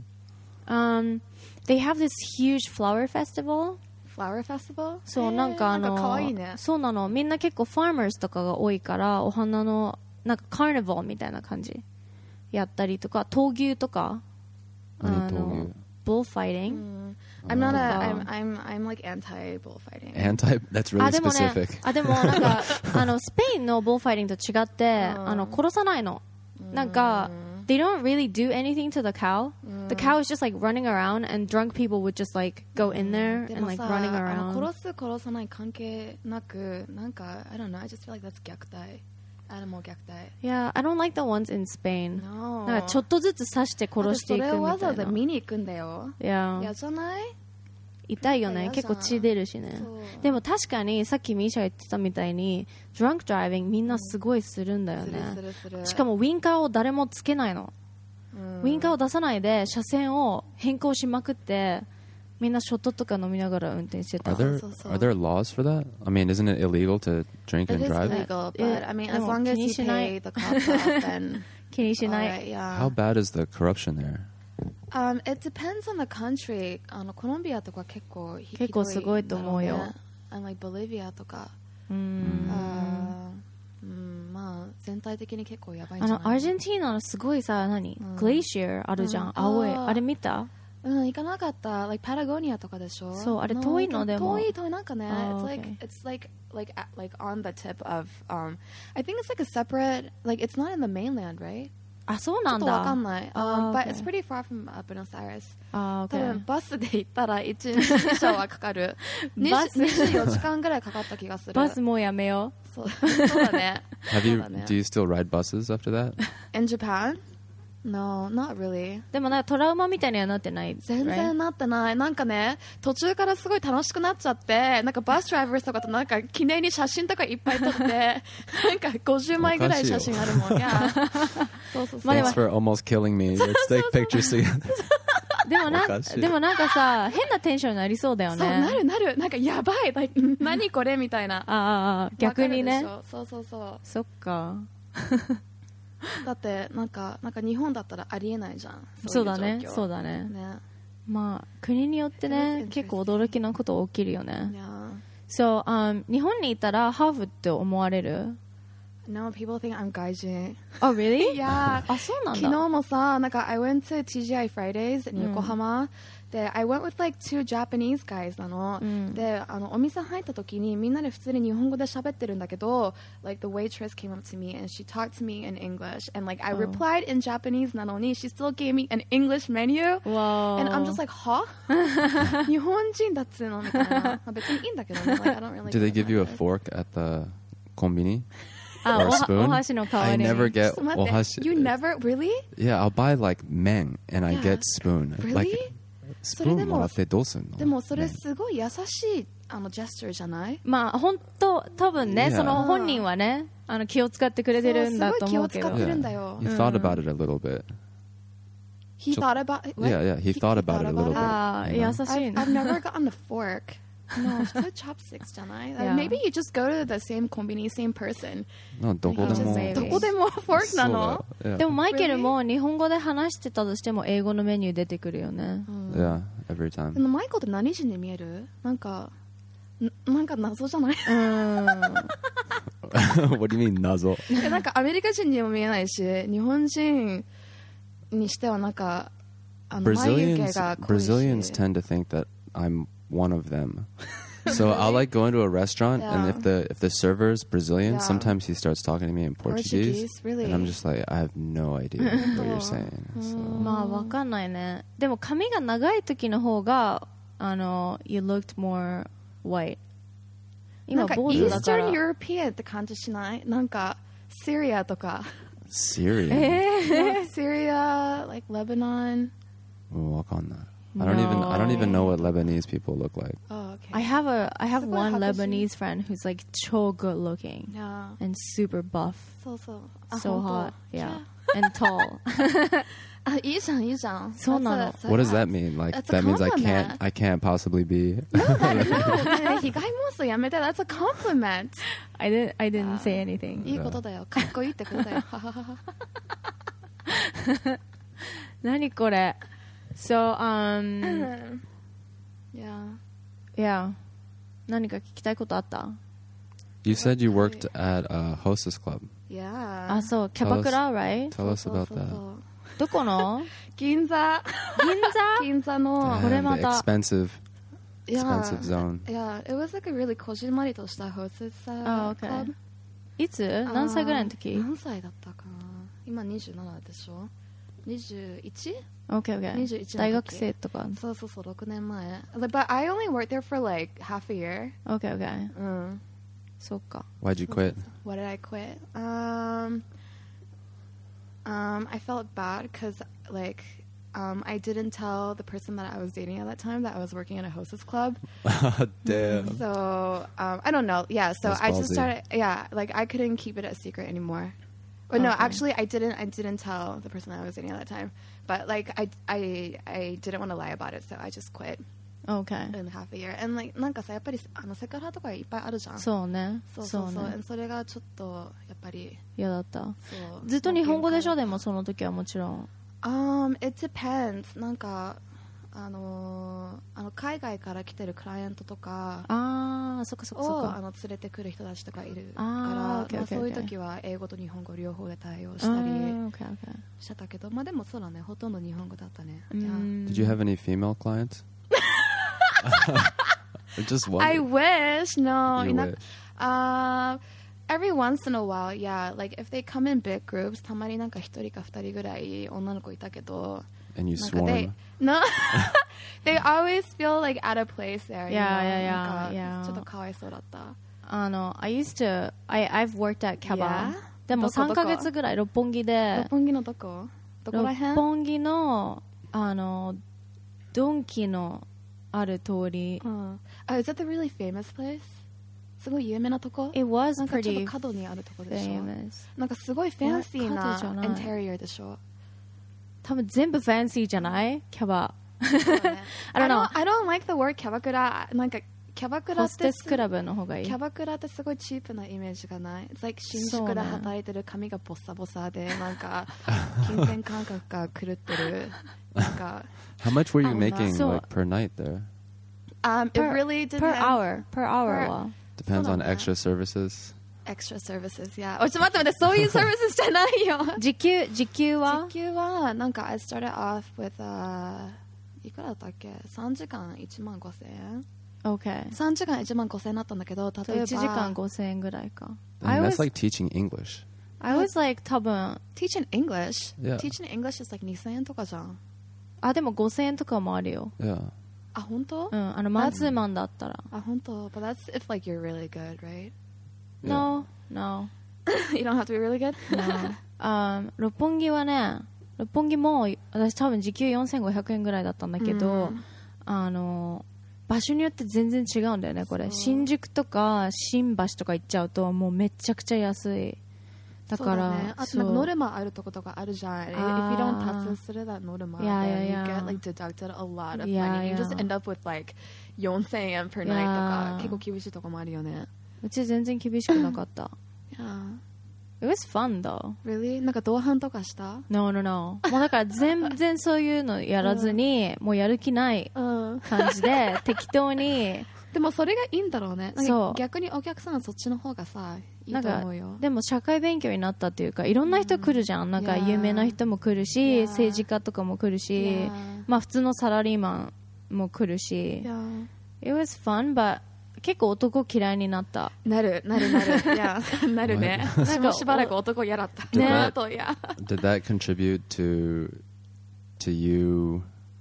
Speaker 1: Um, they have this huge flower festival.
Speaker 3: Flower Festival?
Speaker 1: そう、なんかあの、
Speaker 3: なんか可愛いね。
Speaker 1: そうなの。みんな結構ファーマーズとかが多いから、お花の、なんかカーニバルみたいな感じ。やったりとか、闘牛とか。
Speaker 2: 何
Speaker 1: あの
Speaker 2: 闘牛
Speaker 1: bullfighting、
Speaker 3: Mm. I'm not a.
Speaker 1: Oh.
Speaker 3: I'm. I'm. I'm like anti bullfighting.
Speaker 2: Anti? That's really
Speaker 1: あ、でもね
Speaker 2: specific.、
Speaker 1: あ、でもなんか、あの、スペインのボーファイティングと違って、
Speaker 3: うん
Speaker 1: あの、殺さないの。なんか、they don't really do anything to the cow. The cow is just like running around and drunk people would just like go in there
Speaker 3: で
Speaker 1: and
Speaker 3: も
Speaker 1: like
Speaker 3: さ、
Speaker 1: running
Speaker 3: あの
Speaker 1: around.
Speaker 3: 殺す殺さない関係なく、なんか I don't know. I just feel like that's 虐待。animal 虐待。
Speaker 1: Yeah, I don't like the ones in Spain.
Speaker 3: No.
Speaker 1: なんかちょっとずつ刺して殺していくみたい
Speaker 3: だってそれをわざわざ
Speaker 1: な。
Speaker 3: 見に行くんだよ。
Speaker 1: Yeah.
Speaker 3: 嫌じゃない
Speaker 1: 痛いよね。
Speaker 3: 嫌じゃん
Speaker 1: 結構血出るしね
Speaker 3: そう。
Speaker 1: でも確かにさっきミーシャが言ってたみたいに、drunk driving みんなすごいするんだよ
Speaker 3: するす
Speaker 1: ね。
Speaker 3: るする。
Speaker 1: しかもウィンカーを誰もつけないの。
Speaker 3: うん、
Speaker 1: ウィンカーを出さないで車線を変更しまくって、 みんなショットとか飲みながら運転してた。
Speaker 2: Are there
Speaker 3: so, so.
Speaker 2: are there laws for that? I mean, isn't it illegal to drink
Speaker 3: It
Speaker 2: and
Speaker 3: is
Speaker 2: drive?
Speaker 3: illegal, but
Speaker 1: Yeah.
Speaker 3: I mean, as
Speaker 1: No,
Speaker 3: long as
Speaker 1: can you
Speaker 3: you pay
Speaker 1: tonight?
Speaker 3: the cops off, then
Speaker 1: 気にしない。
Speaker 3: alright, yeah.
Speaker 2: How bad is the corruption there?
Speaker 3: Um, it depends on the country. あのコロンビアとか結構ひどい
Speaker 1: 結構すごいと思うよ。
Speaker 3: だろね。And like Bolivia とか、
Speaker 1: うーん。
Speaker 3: あーうんまあ全体的に結構やばいん
Speaker 1: あ
Speaker 3: じゃない
Speaker 1: のアルゼンチンのすごいさ、何、
Speaker 3: うん
Speaker 1: グレイシアあるじゃん、
Speaker 3: うん
Speaker 1: 青い。
Speaker 3: あー
Speaker 1: あれ見た？
Speaker 3: うん行かなかった。like パタゴニアとかでしょ。
Speaker 1: そうあれ遠いのでも
Speaker 3: 遠い遠いなんかね。
Speaker 1: あー
Speaker 3: It's like
Speaker 1: okay.
Speaker 3: it's like like at, like on the tip of um I think it's like a separate like it's not in the mainland, right?
Speaker 1: あ、そう
Speaker 3: ちょっと
Speaker 1: なんだ。
Speaker 3: わかんない。
Speaker 1: あー
Speaker 3: Um, but
Speaker 1: okay.
Speaker 3: it's pretty far from uh, Buenos Aires.
Speaker 1: あー、
Speaker 3: 多
Speaker 1: OK
Speaker 3: 分バスで行ったらいちにち以上はかかる。
Speaker 1: バス
Speaker 3: にじゅうよじかんぐらいかかった気がする。
Speaker 1: バスもうやめよ
Speaker 3: そうそうだね。
Speaker 2: Have you
Speaker 3: そうだね
Speaker 2: do you still ride buses after that?
Speaker 3: In Japan? No, not really.
Speaker 1: う。でもなんかトラウマみたいにはなってない。
Speaker 3: 全然なってない。なんかね、途中からすごい楽しくなっちゃって、なんかバスドライバーとかとなんか記念に写真とかいっぱい撮って、なんかごじゅうまいぐらい写真あるもん。いやそうそうそう。
Speaker 1: まあでも
Speaker 2: Thanks for almost killing me. Let's take pictures together.
Speaker 1: でもなん
Speaker 2: おかしい
Speaker 1: でもなんかさ、変なテンションになりそうだよね。
Speaker 3: そうなるなる。なんかやばい。like 何これみたいな。
Speaker 1: ああ、逆にね。
Speaker 3: わかるでしょ。そうそうそう。
Speaker 1: そっか。
Speaker 3: だってなんかなんか日本だったらありえないじゃん。
Speaker 1: そうだね、
Speaker 3: う
Speaker 1: そうだね。
Speaker 3: ね。
Speaker 1: まあ、国によってね、結構驚きのこと起きるよね。
Speaker 3: いや。
Speaker 1: そう、um, 日本にいたらハーフって思われる？
Speaker 3: No, people think I'm 外人。
Speaker 1: Oh, really?
Speaker 3: いや
Speaker 1: あ、そうなんだ。
Speaker 3: 昨日もさ、なんか I went to ティージーアイ Fridays in 横浜、で I went with like two Japanese guys なの、
Speaker 1: うん、
Speaker 3: であのお店入った時にみんなで普通に日本語で喋ってるんだけど like the waitress came up to me and she talked to me in English and like I replied in Japanese なのに she still gave me an English menu
Speaker 1: Wow.
Speaker 3: and I'm just like, huh? 日本人だっつうのみたいな、まあ、別にいいんだけどね、like, I don't really
Speaker 2: Do they
Speaker 3: get
Speaker 2: give you a
Speaker 3: it.
Speaker 2: fork at the konbini?
Speaker 1: あ、
Speaker 2: Or
Speaker 1: お
Speaker 2: a
Speaker 1: は
Speaker 2: spoon?
Speaker 1: お箸の代わ
Speaker 2: I
Speaker 1: りに。
Speaker 2: never
Speaker 3: ちょ
Speaker 2: get
Speaker 3: っと待って
Speaker 2: ohashi.
Speaker 3: You never? Really?
Speaker 2: Yeah, I'll buy like men and I
Speaker 3: Yeah.
Speaker 2: get spoon.
Speaker 3: Really?
Speaker 2: Like
Speaker 3: それ
Speaker 2: spoon
Speaker 3: でも
Speaker 2: もらってどうすんの？
Speaker 3: でもそれ
Speaker 2: Men.
Speaker 3: すごい優しいあのジェスチャーじゃない？
Speaker 1: まあ、本当多分ね、
Speaker 2: Yeah.
Speaker 1: その本人はね、あの気を使ってくれてるんだと思うけど
Speaker 3: そうすごい気を使っ。てる
Speaker 2: Yeah.
Speaker 3: んだよ
Speaker 2: He thought about it a little bit.
Speaker 3: He thought about it? What?
Speaker 2: Yeah, yeah, he thought about it a little bit.
Speaker 1: ああ、
Speaker 2: you know?
Speaker 1: 優しい
Speaker 3: I've,
Speaker 1: な
Speaker 3: I've。never gotten a fork. No, 普通 chopsticks じゃない？
Speaker 1: Yeah.
Speaker 3: Maybe you just go to the same コンビニ same person.
Speaker 2: のどこで
Speaker 1: Just
Speaker 2: も
Speaker 1: maybe.
Speaker 3: どこでも fork なの？
Speaker 2: そうだよ。
Speaker 1: でもマイケルも日本語で話してたとしても英語のメニュー出てくるよね。
Speaker 2: Yeah, every
Speaker 3: で
Speaker 2: time.
Speaker 3: もマイコって何人に見える？なんかんなんか謎じゃない？
Speaker 1: うん。
Speaker 2: What do you mean 謎？
Speaker 3: えなんかアメリカ人にも見えないし、日本人にしてはなんかあの眉毛
Speaker 2: Brazilians
Speaker 3: が濃いし。
Speaker 2: Brazilians tend to think that I'm one of them. So I'll like go into a restaurant and
Speaker 3: Yeah.
Speaker 2: if the if the server's Brazilian,
Speaker 3: Yeah.
Speaker 2: sometimes he starts talking to me in Portuguese,
Speaker 3: Portuguese, really?
Speaker 2: and I'm just like I have no idea what you're saying. So.
Speaker 1: まあわかんないね。でも髪が長い時の方があの You looked more white。今
Speaker 3: なんか
Speaker 1: 坊主だか
Speaker 3: Eastern
Speaker 1: ら。
Speaker 3: European って感じしない？なんか Syria とか
Speaker 2: Syrian.
Speaker 3: Syria, like Lebanon.
Speaker 2: うんわかんない. I don't even I don't even know what Lebanese people look like.
Speaker 3: Oh, okay.
Speaker 1: I have a I have
Speaker 3: すごい
Speaker 1: one
Speaker 3: 白人
Speaker 1: Lebanese friend who's like so good looking
Speaker 3: Yeah.
Speaker 1: and super buff,
Speaker 3: そうそう。あ
Speaker 1: so
Speaker 3: 本
Speaker 1: hot,
Speaker 3: 当
Speaker 1: yeah, and tall.
Speaker 3: あ、いいじゃん、いいじゃん。
Speaker 1: そうなの。
Speaker 3: That's a-
Speaker 2: What does that mean? Like
Speaker 3: That's a
Speaker 2: that means I
Speaker 3: compliment.
Speaker 2: can't I can't possibly be.
Speaker 3: No, ね被害妄想やめて。That's a compliment.
Speaker 1: I didn't I didn't say anything.
Speaker 3: いいことだよ。かっこいいってことだよ。はははは。
Speaker 1: 何これ So um
Speaker 3: Yeah.
Speaker 1: yeah 何か聞きたいことあった？
Speaker 2: You said you worked at a hostess club.
Speaker 3: Yeah.
Speaker 1: あ、そう、キャバクラ right?
Speaker 2: Tell us
Speaker 3: そう
Speaker 2: about
Speaker 3: そう
Speaker 2: that.
Speaker 3: そう
Speaker 1: どこの？
Speaker 3: 銀座。
Speaker 1: 銀座？
Speaker 3: 銀座の。
Speaker 2: And
Speaker 1: これまた。
Speaker 2: the expensive
Speaker 3: Yeah.
Speaker 2: expensive zone.
Speaker 3: Yeah, it was like a really こじんまりとしたホステス
Speaker 1: あ、
Speaker 3: クラブ。
Speaker 1: いつ？何歳ぐらいの時？
Speaker 3: 何歳だったかな。今にじゅうななでしょ。にじゅういち？
Speaker 1: Okay, okay.
Speaker 3: にじゅういちの時
Speaker 1: 大学生とか。
Speaker 3: そうそうそうろくねんまえ。But I only worked there for like half a year.
Speaker 1: Okay, okay.
Speaker 3: うん。
Speaker 1: そっか。
Speaker 2: Why'd you quit?
Speaker 3: Why did I quit? Um, um, I felt bad because like um, I didn't tell the person that I was dating at that time that I was working at a hostess club.
Speaker 2: Damn.
Speaker 3: So um, I don't know. Yeah. So
Speaker 2: That's
Speaker 3: I just
Speaker 2: ballsy.
Speaker 3: started. Yeah. Like I couldn't keep it a secret anymore. Or no,
Speaker 1: Okay.
Speaker 3: actually, I didn't. I didn't tell the person that I was dating at that time. But like I, I, I didn't want to lie about it, so I just quit.
Speaker 1: Okay.
Speaker 3: in half a year. And like なんかさやっぱりあのセクハラとかいっぱいあるじゃん。
Speaker 1: そうね。
Speaker 3: そうそうそう。
Speaker 1: ね
Speaker 3: And それがちょっとやっぱり
Speaker 1: 嫌だった。
Speaker 3: そう
Speaker 1: ずっと日本語でしょ、でも
Speaker 3: そ
Speaker 1: その時はもちろん。
Speaker 3: Um, it depends. なんかあのー、あの海外から来てるクライアントとか
Speaker 1: ああ、そっかそっかそっか。
Speaker 3: をあの連れてくる人たちとかいるから、
Speaker 1: あー okay,
Speaker 3: まあ、
Speaker 1: okay,
Speaker 3: そういう
Speaker 1: okay.
Speaker 3: 時は英語と日本語両方で対応したり
Speaker 1: うん okay, okay.
Speaker 3: してたけど、まあでもそうだね、ほとんど日本語だったね。
Speaker 1: うん
Speaker 2: Did you have any female clients? Just one.
Speaker 3: I wish. No.
Speaker 2: You
Speaker 3: いな
Speaker 2: wish.
Speaker 3: Uh, every once in a while, yeah. Like if they come in big groups, たまになんか一人か二人ぐらい女の子いたけど、
Speaker 2: And you
Speaker 3: なんか they
Speaker 2: swarm.
Speaker 3: no, they always feel like out of place there. you
Speaker 1: Yeah,
Speaker 3: know?
Speaker 1: yeah, yeah,
Speaker 3: なんか
Speaker 1: yeah.
Speaker 3: ちょっとかわいそうだった。
Speaker 1: あの、I used to, I, I've worked at Kaba.
Speaker 3: Yeah?
Speaker 1: でも
Speaker 3: どこどこ
Speaker 1: さんかげつぐらい六本木で
Speaker 3: 六、本木のどこ？どこら
Speaker 1: 六
Speaker 3: 辺？
Speaker 1: 本木の、あの、ドンキのある通り。
Speaker 3: うん。Oh, is that the really famous place? すごい有名なとこ？
Speaker 1: It was
Speaker 3: なんかちょっ
Speaker 1: pretty
Speaker 3: と角にあるとこでしょ。
Speaker 1: famous.
Speaker 3: なんかすごいファンシー
Speaker 1: いや角じゃな
Speaker 3: ないインテリアでしょ。
Speaker 1: 多分全部ファンシーじゃないキャバ。
Speaker 3: そうだね
Speaker 1: I don't know.
Speaker 3: I don't like the word キャバクラ。なんかキャバクラ
Speaker 1: ホス
Speaker 3: って
Speaker 1: テスクラブの方がいい。
Speaker 3: キャバクラってすごいチープなイメージがない。It's like 新宿で働いてる髪がボッサボサでなんか金銭感覚が狂ってる。なんか
Speaker 2: How much were you
Speaker 3: Oh,
Speaker 2: making
Speaker 1: so-
Speaker 2: like per night there?
Speaker 3: um, it
Speaker 1: Per-
Speaker 3: really
Speaker 1: per
Speaker 3: depends.
Speaker 1: hour. Per hour
Speaker 3: Per-
Speaker 1: は。
Speaker 2: Depends
Speaker 3: そう
Speaker 2: on
Speaker 3: だね
Speaker 2: extra services.
Speaker 3: Extra services, yeah. おちょっと待って待って、そういうサービスじゃないよ。
Speaker 1: 時給、時給は
Speaker 3: 時給はなんか I started off with、uh, いくらだったっけ？さんじかんいちまんごせんえん
Speaker 1: ?OK。
Speaker 3: さんじかんいちまんごせんえんだったんだけど、例えば
Speaker 1: いちじかんごせんえんぐらいか。
Speaker 2: I
Speaker 1: I
Speaker 2: mean,
Speaker 1: was,
Speaker 2: that's like teaching English.
Speaker 1: I was like 多分、
Speaker 3: Teaching English?
Speaker 2: Yeah.
Speaker 3: Teaching English is likeにせんえんとかじゃん。
Speaker 1: あ、でもごせんえんとかもあるよ。
Speaker 2: Yeah.
Speaker 3: あ、本当？
Speaker 1: うん、あの、マンツーマンだったら。
Speaker 3: あ、本当。But that's if like you're really good, right?
Speaker 1: No, no,
Speaker 3: You don't have to be really good?
Speaker 1: no. あ六本木はね、六本木も私多分時給よんせんごひゃくえんぐらいだったんだけど、
Speaker 3: うん
Speaker 1: あの場所によって全然違うんだよねこれ。
Speaker 3: そう
Speaker 1: 新宿とか新橋とか行っちゃうともうめちゃくちゃ安い。だから
Speaker 3: そうだね、あとなんかノルマあるとことかあるじゃん。If you
Speaker 1: あー
Speaker 3: don't 達成するだノルマ、
Speaker 1: いやいや
Speaker 3: then
Speaker 1: い
Speaker 3: you
Speaker 1: や
Speaker 3: get like deducted a lot of
Speaker 1: いや
Speaker 3: money.
Speaker 1: い
Speaker 3: You
Speaker 1: や
Speaker 3: just end up with likeよんせんえん per night と
Speaker 1: いや
Speaker 3: か結構厳しいとこもあるよね。
Speaker 1: うち全然厳しくなかった。
Speaker 3: Yeah.
Speaker 1: It was fun though.
Speaker 3: Really? なんか同伴とかした？
Speaker 1: No, no, no. もうだから全然そういうのやらずに、もうやる気ない
Speaker 3: うん。
Speaker 1: 感じで適当に。
Speaker 3: でもそれがいいんだろうね。なんか
Speaker 1: そう
Speaker 3: 逆にお客さんはそっちの方がさ、いい
Speaker 1: なんか
Speaker 3: と思うよ。
Speaker 1: でも社会勉強になったっていうかいろんな人来るじゃん、なんか
Speaker 3: Yeah.
Speaker 1: 有名な人も来るし、
Speaker 3: Yeah.
Speaker 1: 政治家とかも来るし、
Speaker 3: Yeah.
Speaker 1: まあ普通のサラリーマンも来るし、
Speaker 3: Yeah.
Speaker 1: It was fun, but 結構男嫌いになった。
Speaker 3: なる、なる、なる。いや、なるね。
Speaker 1: なんか
Speaker 3: 私もしばらく男嫌だった。
Speaker 2: ね
Speaker 3: あと、いや。
Speaker 2: Did that contribute to to you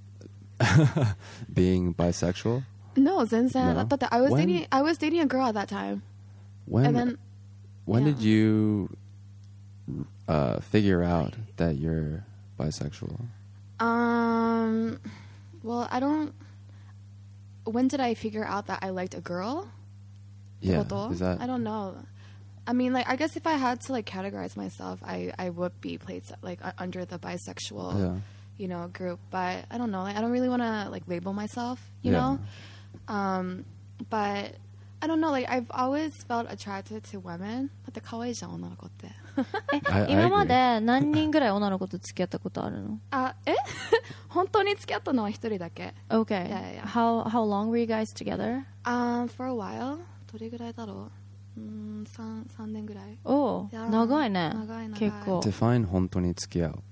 Speaker 2: being bisexual?
Speaker 3: No, 全然。
Speaker 2: No?
Speaker 3: だって、I was
Speaker 2: When?
Speaker 3: dating, I was dating a girl at that time.
Speaker 2: When
Speaker 3: And then,
Speaker 2: when
Speaker 3: yeah.
Speaker 2: did you uh, figure out that you're bisexual?
Speaker 3: um, well, I don't, when did I figure out that I liked a girl?
Speaker 2: Yeah,
Speaker 3: ってこと?
Speaker 2: is that
Speaker 3: I don't know. I mean, like, I guess if I had to, like, categorize myself, I, I would be placed, like, u- under the bisexual,
Speaker 2: yeah.
Speaker 3: you know, group. But I don't know. Like, I don't really want to, like, label myself, you
Speaker 2: Yeah.
Speaker 3: know? Um, but I don't know. Like, I've always felt attracted to women. だって可愛いじゃん、女の子って。
Speaker 2: I, I
Speaker 1: 今ま
Speaker 2: agree.
Speaker 1: で何人ぐらい女の子と付き合ったことあるの？
Speaker 3: あ、え本当に付き合ったのは一人だけ。
Speaker 1: Okay.
Speaker 3: Yeah, yeah.
Speaker 1: How, how long were you guys together?
Speaker 3: Um, for a while. どれぐらいだろう？うーん、三三年ぐらい。
Speaker 1: お
Speaker 3: いやー
Speaker 1: 長いね。
Speaker 3: 長い長い
Speaker 1: 結構。
Speaker 2: Define 本当に付き合う。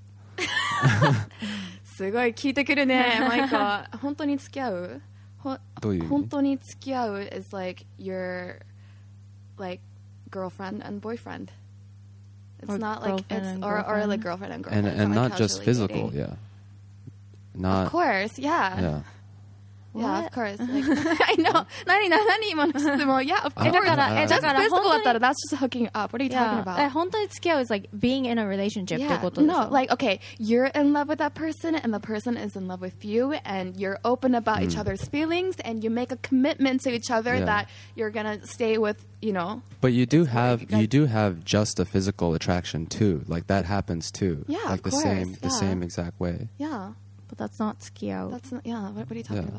Speaker 3: すごい聞いてくるね、マイカ。本当に付き合う？ほ
Speaker 2: どういう意味？
Speaker 3: 本当に付き合う is like your like girlfriend and boyfriend. It's
Speaker 1: Or
Speaker 3: not like
Speaker 1: girlfriend
Speaker 3: it's
Speaker 1: and
Speaker 3: or or
Speaker 1: girlfriend.
Speaker 3: like girlfriend and
Speaker 2: And
Speaker 3: girlfriend. It's
Speaker 2: and
Speaker 3: like
Speaker 2: not just
Speaker 3: casually
Speaker 2: physical,
Speaker 3: dating.
Speaker 2: yeah. Not
Speaker 3: Of course, yeah.
Speaker 2: yeah.
Speaker 3: Yeah,
Speaker 1: What?
Speaker 3: of course. Like, I know. 何何何今の質問 Yeah, of
Speaker 2: え
Speaker 3: course.
Speaker 2: だからえ
Speaker 3: Just
Speaker 2: だ
Speaker 1: から
Speaker 3: physical
Speaker 1: 本当に
Speaker 3: だったら that's just hooking up. What are you talking
Speaker 1: Yeah. え
Speaker 3: about?
Speaker 1: 本当に付き合う is like being in a relationship って
Speaker 3: Yeah,
Speaker 1: ことでしょ？
Speaker 3: no, like, okay, you're in love with that person and the person is in love with you and you're open about each other's feelings and you make a commitment to each other
Speaker 2: Yeah.
Speaker 3: that you're gonna stay with, you know.
Speaker 2: But you do
Speaker 3: That's why
Speaker 2: have
Speaker 3: you guys-
Speaker 2: you do have just a physical attraction too. Like that happens too.
Speaker 3: Yeah,
Speaker 2: like
Speaker 3: of
Speaker 2: the same
Speaker 3: course,
Speaker 2: the
Speaker 3: yeah.
Speaker 2: same exact way.
Speaker 3: Yeah,
Speaker 1: But that's not 付き合う。
Speaker 3: that's, not, yeah, what, what are you talking
Speaker 2: Yeah.
Speaker 3: about?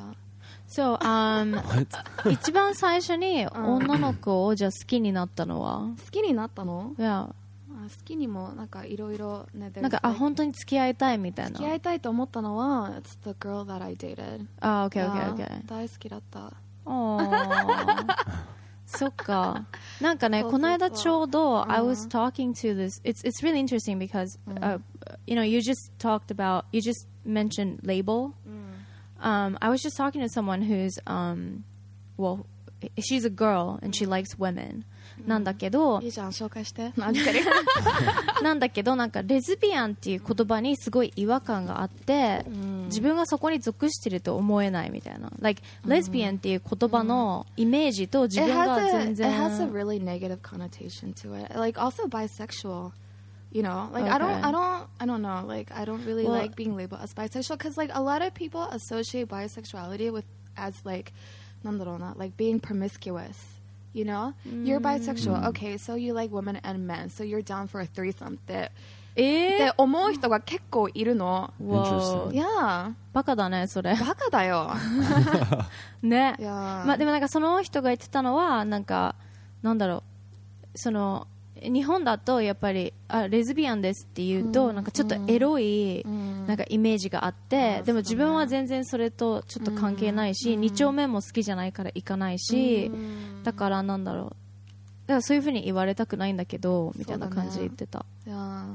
Speaker 1: そう、um, 一番最初に女の子をじゃあ好きになったのは、
Speaker 3: 好きになったの？
Speaker 1: いや、
Speaker 3: 好きにもなんかいろいろね、
Speaker 1: なんかあ本当に付き合いたいみたいな。
Speaker 3: 付き合いたいと思ったのは It's the girl that I dated.
Speaker 1: あ、OK OK OK。
Speaker 3: 大好きだった。
Speaker 1: おーそっか。なんかね、この間ちょうど、I was talking to this, it's, it's really interesting because, uh, you know, you just talked about, you just mentioned label. Um, I was just talking to someone who's, um, well, she's a girl and she likes women. なんだけど、
Speaker 3: いいじゃん、紹介して。
Speaker 1: なんだけど、なんかレズビアンっていう言葉にすごい違和感があって、自分がそこに属してると思えないみたいな。Like, lesbian っていう言葉のイメージと自分が全然。
Speaker 3: It has a really negative connotation to it. Like, also bisexual. You know, like
Speaker 1: okay.
Speaker 3: I don't, I don't, I don't know. Like, I don't really
Speaker 1: well,
Speaker 3: like being labeled as bisexual because, like, a lot of people associate bisexuality with as like, なんだろうな, like being promiscuous. You know, mm. you're bisexual. Okay, so you like women and men. So you're down for a threesome. ってって思う人が結構いるの。
Speaker 1: Wow.
Speaker 3: いや、
Speaker 1: バカだねそれ。
Speaker 3: バカだよ。
Speaker 1: ね。まあでもなんかその人が言ってたのはなんかなんだろう、その日本だとやっぱりあレズビアンですって言うと、うん、なんかちょっとエロい、うん、なんかイメージがあって、うん、でも自分は全然それとちょっと関係ないし、うん、二丁目も好きじゃないから行かないし、うん、だからなんだろう、だからそういう風に言われたくないんだけどみたいな感じで言ってた。
Speaker 3: そうだね。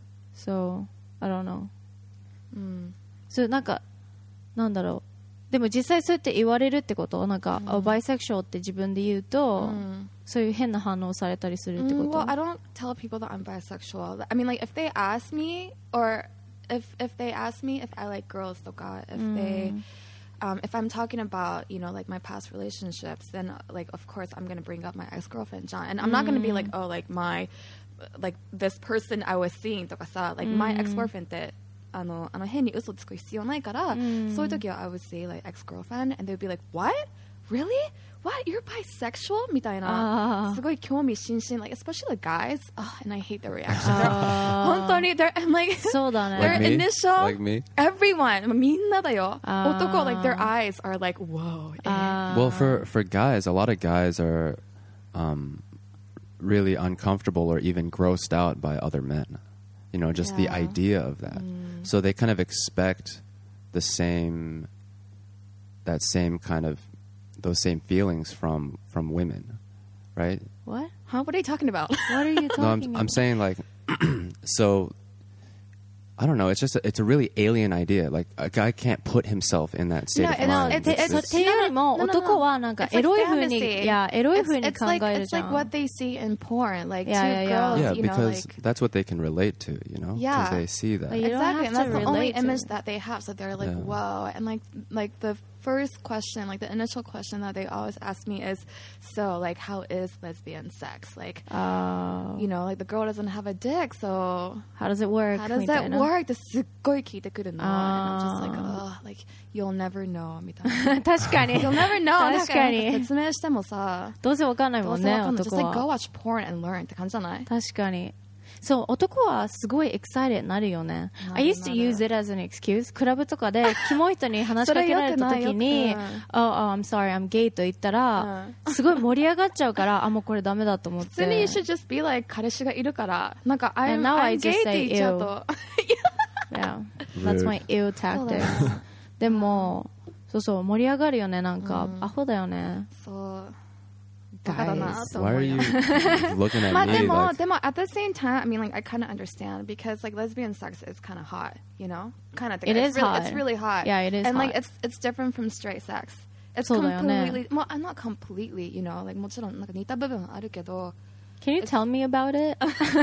Speaker 1: So I don't know。
Speaker 3: うん。
Speaker 1: そうなんかなんだろう。でも実際そうやって言われるってことなんか、うん、バイセクションって自分で言うと、うん、そういう変な反応されたりするってこと？
Speaker 3: Well, I don't tell people that I'm bisexual. I mean, like, if they ask me, or if if they ask me if I like girls とか if
Speaker 1: mm.
Speaker 3: they um, if I'm talking about, you know, like my past relationships, then like of course I'm gonna bring up my ex-girlfriend John, and I'm not gonna be like, oh, like my like this person I was seeing とかさ、like my ex-boyfriend ってあのあの変に嘘つく必要ないから、そういう時は I would say like ex-girlfriend, and they would be like, what? Really? What? You're bisexual? みたいな、すごい興味津々、like especially like guys, oh, and I hate their reaction. 本当に they're I'm like
Speaker 1: そうだね。
Speaker 3: their
Speaker 2: Like me?
Speaker 3: initial
Speaker 2: Like me?
Speaker 3: everyone みんなだよ。男 like their eyes are like whoa.
Speaker 2: Well, for for guys, a lot of guys are um, really uncomfortable or even grossed out by other men. You know, just yeah. the idea of that. Mm. So they kind of expect the same, that same kind of, those same feelings from from women, right?
Speaker 3: What? Huh? What are you talking about?
Speaker 1: What are you talking
Speaker 2: no, I'm,
Speaker 1: about?
Speaker 2: I'm saying like, so, I don't know. It's just a, it's a really alien idea. Like a guy can't put himself in that state
Speaker 3: no,
Speaker 2: of
Speaker 3: no,
Speaker 2: mind.
Speaker 1: It, it, it's, っていうよりも男はなんかエロい風に、いやエロい風に考えるじゃん。
Speaker 3: It's like what they see in porn, like
Speaker 1: yeah,
Speaker 3: two
Speaker 1: yeah, yeah.
Speaker 3: girls,
Speaker 2: yeah,
Speaker 3: you know,
Speaker 2: because
Speaker 3: like
Speaker 2: that's what they can relate to, you know, because
Speaker 3: yeah.
Speaker 2: they see that.
Speaker 3: Exactly, and that's the only image
Speaker 1: to.
Speaker 3: that they have. So they're like,
Speaker 2: yeah.
Speaker 3: whoa, and like like the first question, like the initial question that they always ask me is, so like, how is lesbian sex? Like,
Speaker 1: uh,
Speaker 3: you know, like the girl doesn't have a dick, so
Speaker 1: how does it work?
Speaker 3: How does that work? ってすっごい聞いてくるの。And I'm just like, oh, like you'll never know みたいな。
Speaker 1: 確かに。
Speaker 3: You'll never know.
Speaker 1: 確かに。
Speaker 3: 説明してもさ、
Speaker 1: どうせわかんないもんね。
Speaker 3: 男は。Just like go watch porn and learn って感じじゃない？
Speaker 1: 確かに。そう、男はすごい excited になるよね。I used to use it as an excuse. クラブとかでキモい人に話しかけられた時にoh, oh, I'm sorry, I'm gay と言ったら、うん、すごい盛り上がっちゃうからあ、もうこれダメだと思って。
Speaker 3: 普通に you should just be like 彼氏がいるからなんか I'm, I'm gay って言っちゃうと
Speaker 1: yeah, that's my ew tactics でも、そうそう盛り上がるよね、なんか、うん、アホだよね。
Speaker 3: そう
Speaker 2: Guys, why are you looking at me?
Speaker 3: でも、でも at the same time, I mean, like I kind of understand because like lesbian sex is kind of hot, you know, kind of.
Speaker 1: It is
Speaker 3: really,
Speaker 1: hot.
Speaker 3: It's really hot.
Speaker 1: Yeah, it is.
Speaker 3: And
Speaker 1: hot.
Speaker 3: like it's it's different from straight sex. It's
Speaker 1: そうだよね。
Speaker 3: completely. Well, I'm not completely, you know, like もちろんなんか似た部分あるけど。
Speaker 1: Can you tell me about it?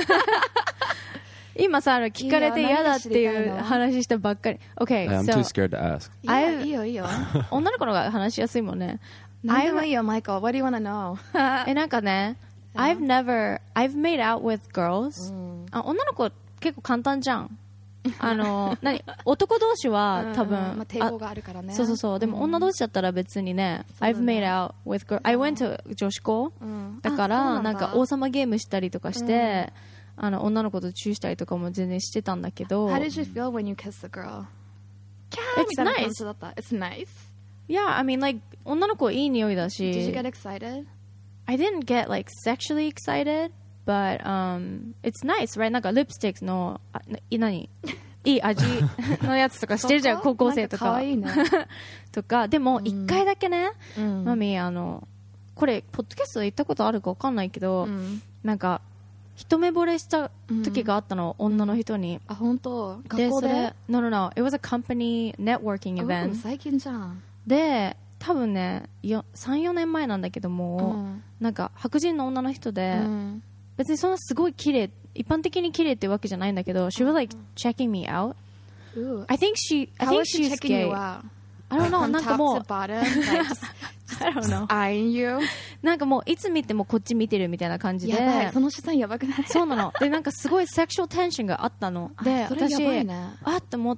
Speaker 1: 今さ、聞かれて嫌だっていう話したばっかり。Okay,
Speaker 2: I'm too scared to ask.
Speaker 3: いいよいいよ。
Speaker 1: 女の子のが話しやすいもんね。
Speaker 3: 何でもいいよ、Michael. What do you want to know?
Speaker 1: え、なんかね、I've never, I've made out with girls. あ、女の子結構簡単じゃん。あの、何男同士は多分、
Speaker 3: まあ、抵抗があるからね。
Speaker 1: そうそうそう。でも女同士だったら別にね、I've made out with girls. I went to 女子校。だから、なんか王様ゲームしたりとかして、あの、女の子とチューしたりとかも全然してたんだけど。
Speaker 3: How did you feel when you kissed the girl?
Speaker 1: It's nice.
Speaker 3: It's nice.
Speaker 1: Yeah, I mean, like, 女の子いい匂いだし。
Speaker 3: Did you get excited?
Speaker 1: I didn't get, like, sexually excited, but, um, it's nice, right? なんか、リップスティックの、あ、い、何いい味のやつとかしてるじゃん、高校生とか。
Speaker 3: かわいいね。
Speaker 1: とか、でも、一回だけね、
Speaker 3: うん、
Speaker 1: マミ、あの、これ、ポッドキャストで言ったことあるかわかんないけど、
Speaker 3: うん、
Speaker 1: なんか、一目惚れした時があったの、うん、女の人に。
Speaker 3: あ、本当？学校で？で、
Speaker 1: No, no, no. It was a company networking event.
Speaker 3: 最近じゃん。
Speaker 1: で、多分ね、さん、よねんまえなんだけども、うん、なんか白人の女の人で、うん、別にそんなすごい綺麗、一般的に綺麗ってわけじゃないんだけど、she was like checking me out.
Speaker 3: Ooh.
Speaker 1: I think she, I think she's gay. I don't know. なんかもう、I don't know.
Speaker 3: eyeing you.
Speaker 1: なんかもういつ見てもこっち見てるみたいな感じで。
Speaker 3: やばい、その視線やばくない？
Speaker 1: そうなの。で、なんかすごいセクシュアルテンションがあったの。で、私、あって思って、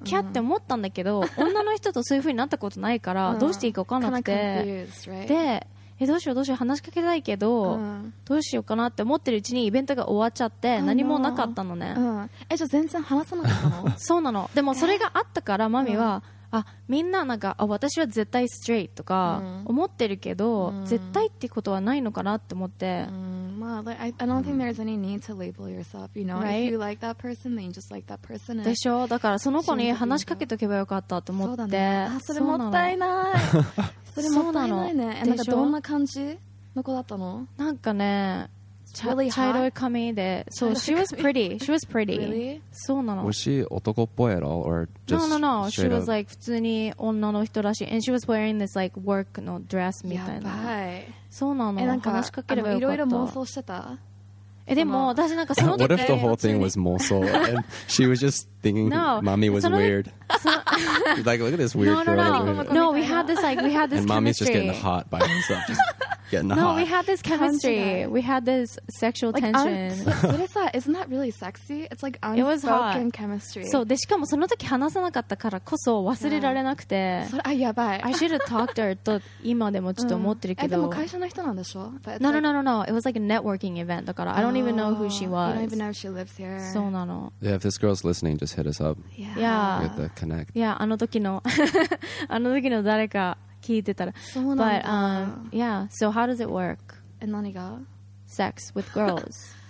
Speaker 1: キャって思ったんだけど、女の人とそういう風になったことないから、どうしていいか分かんなくて。で、え、どうしようどうしよう話しかけたいけど、どうしようかなって思ってるうちにイベントが終わっちゃって、何もなかったのね。
Speaker 3: え、じゃあ全然話さなかったの？
Speaker 1: そうなの。でもそれがあったから、マミは、あ、みんななんか、あ、私は絶対ストレートとか思ってるけど、うん、絶対ってことはないのかなって思って、うん、
Speaker 3: まあ、like, I, I don't think there's any need to label yourself, you know,
Speaker 1: right?
Speaker 3: If you like that person, then you just like that person.
Speaker 1: でしょ。だからその子に話しかけとけばよかったと思って。そうだね。
Speaker 3: あ、それもったいない。それもったいないね。なんかどんな感じの子だったの？なんかね、
Speaker 1: Really 茶色い髪で、そう、she was pretty. She was pretty. Really? そうなの。
Speaker 2: Was she 男っぽい at all, or just
Speaker 1: No, no, no. She
Speaker 2: straight
Speaker 1: was
Speaker 2: up?
Speaker 1: like 普通に女の人らしい。And she was wearing this like work の dress みたいな。
Speaker 3: やばい。
Speaker 1: そうなの。
Speaker 3: え、なんか
Speaker 1: 話しかければよかった。
Speaker 3: いろいろ妄想してた？
Speaker 1: え、でも私なんかその時
Speaker 2: What if the whole thing was 妄想 and she was just thinking
Speaker 1: no,
Speaker 2: mommy was weird? Like, look at this weird
Speaker 1: no,
Speaker 2: girl.
Speaker 1: No, no, no. We had this like we had this
Speaker 2: and
Speaker 1: chemistry.
Speaker 2: mommy's just getting hot by herself. Just getting
Speaker 1: no,
Speaker 2: hot.
Speaker 1: No, we had this chemistry. We had this sexual
Speaker 3: like,
Speaker 1: tension.
Speaker 3: Un- それさ、isn't that really sexy? It's like unspoken chemistry.
Speaker 1: そうでしかもその時話さなかったからこそ忘れられなくて。
Speaker 3: それあやばい。
Speaker 1: I should have talked to her と今でもちょっと思ってるけど。
Speaker 3: えでも会社の人なんでしょ？
Speaker 1: No, no, no, no, no. It was like a networking event だから I don't even know who she was.
Speaker 3: I don't even know if she lives here.
Speaker 1: そうなの。
Speaker 2: Yeah, if this girl's listening, just hit us up.
Speaker 1: Yeah.
Speaker 2: Get the connect.
Speaker 1: Yeah, あの時のあの時の誰か聞いてたら。
Speaker 3: そうなんだ。
Speaker 1: But um, yeah. So how does it work?
Speaker 3: え何が
Speaker 1: Sex with girls.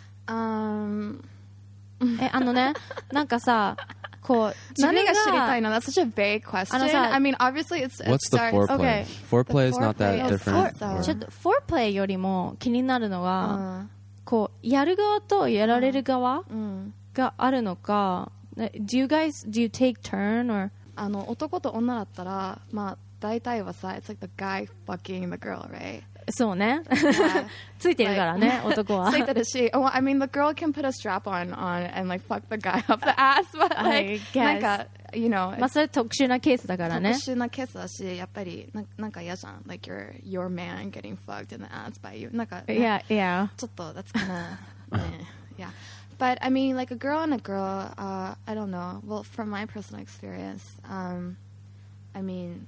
Speaker 3: um.
Speaker 1: えあのねなんかさ。こう
Speaker 3: 何が知りたいの？ That's such a vague question. I mean, obviously it's.
Speaker 2: What's the foreplay?
Speaker 1: Okay.
Speaker 2: Foreplay is not that different.
Speaker 1: ちょっと foreplay よりも気になるのは、こうやる側とやられる側があるのか。Do you guys do you take turn or?
Speaker 3: あの男と女だったらまあ大体はさ It's like the guy fucking the girl, right?
Speaker 1: そうね。ついてるからね、男は。
Speaker 3: ついてるし、well, I mean, the girl can put a strap on on and like fuck the guy up the ass, but like なんか you know
Speaker 1: まあそれ特殊なケースだからね。
Speaker 3: 特殊なケースだし、やっぱりななんか嫌じゃん。Like your your man getting fucked in the ass by you. なんか
Speaker 1: yeah yeah
Speaker 3: ちょっと that's kind of yeah. But I mean, like a girl and a girl, uh, I don't know. Well, from my personal experience, um, I mean.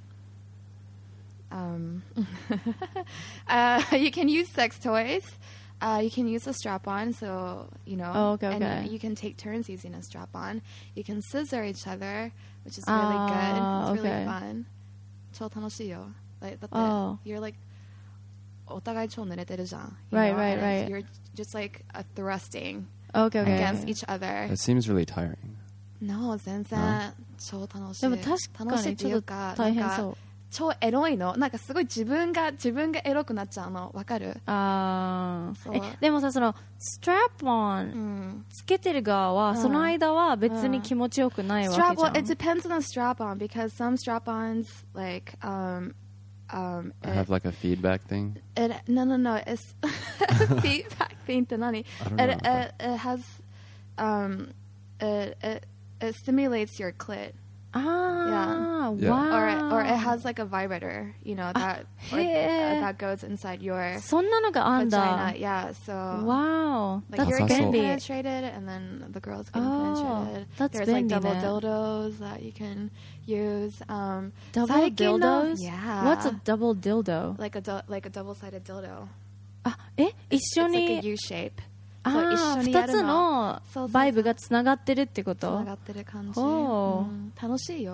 Speaker 3: Um, uh, you can use sex toys. Uh, you can use a strap-on, so you know.
Speaker 1: Oh, okay,
Speaker 3: and
Speaker 1: okay.
Speaker 3: you can take turns using a strap-on. You can scissor each other, which is really
Speaker 1: uh,
Speaker 3: good. It's
Speaker 1: okay.
Speaker 3: really fun. 超楽しいよ. Like, だって
Speaker 1: oh.
Speaker 3: you're like お互い超濡れてるじゃん.
Speaker 1: Right,
Speaker 3: know?
Speaker 1: right,
Speaker 3: and
Speaker 1: right.
Speaker 3: You're just like a thrusting
Speaker 1: okay, okay.
Speaker 3: against each other.
Speaker 2: It seems really tiring.
Speaker 3: No, 全然超楽しい.
Speaker 1: でも確かにちょっと大変そう。
Speaker 3: 超エロいのなんかすごい自分が自分がエロくなっちゃうのわかる
Speaker 1: ああでもさそのストラップオンつけてる側は、うん、その間は別に気持ちよくないわけじゃん、
Speaker 3: うん、Strap, it depends on the strap on because some strap ons like um um
Speaker 2: I have like a feedback thing
Speaker 3: it, no no no it's feedback thing って何
Speaker 2: I don't know
Speaker 3: it, it, it has um it, it, it stimulates your clit
Speaker 1: Ah,
Speaker 3: yeah.
Speaker 1: wow.
Speaker 3: Or, or it has like a vibrator, you know, that or, uh, that goes inside your
Speaker 1: そんなのがあんだ
Speaker 3: vagina. Yeah, so
Speaker 1: wow.
Speaker 3: like
Speaker 1: That's
Speaker 3: you're getting
Speaker 1: bendy.
Speaker 3: penetrated and then the girl's getting
Speaker 1: oh,
Speaker 3: penetrated.
Speaker 1: That's
Speaker 3: There's
Speaker 1: bendy
Speaker 3: like double
Speaker 1: then.
Speaker 3: dildos that you can use. Um,
Speaker 1: double dildos?
Speaker 3: Yeah.
Speaker 1: What's a double dildo?
Speaker 3: Like a du- like a double-sided dildo.
Speaker 1: あ、え、一緒に
Speaker 3: It's like a U shape.
Speaker 1: ああ、二つのバイブがつながってるってこと？
Speaker 3: つながってる感じ。うん、楽しいよ。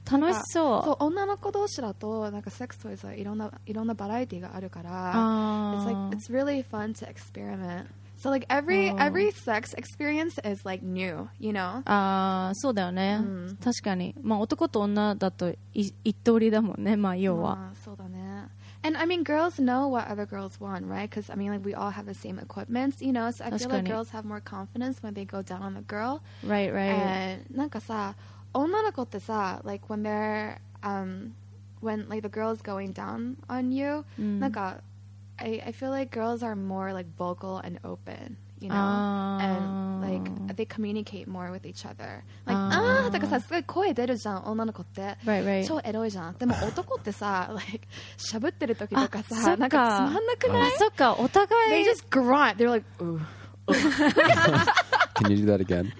Speaker 1: 楽しそう。
Speaker 3: そう、女の子同士だとなんかセックストイズはいろんないろんなバラエティがあるから、
Speaker 1: あ
Speaker 3: it's like it's really fun to experiment. So like every every sex experience is like new, you know?
Speaker 1: ああ、そうだよね、うん、確かに。まあ男と女だとい一通りだもんね、まあ要は。
Speaker 3: あ、そうだね。And I mean, girls know what other girls want, right? Because I mean, like we all have the same equipment, you know. So I feel like girls have more confidence when they go down on the girl.
Speaker 1: Right, right.
Speaker 3: And なんかさ、女の子ってさ、like when they're um when like the girl's going down on you, なんか I I feel like girls are more like vocal and open, you know, and like they communicate more with each other. Like あーとかさ、すごい声出るじゃん、女の子って。
Speaker 1: Right, right.
Speaker 3: 超エロいじゃん。でも男ってさ、like 喋ってる時とかさ、なんかつまんなくない？
Speaker 1: あ、そっか、お互い。
Speaker 3: They just grunt. They're like, ooh.
Speaker 2: Can you do that again?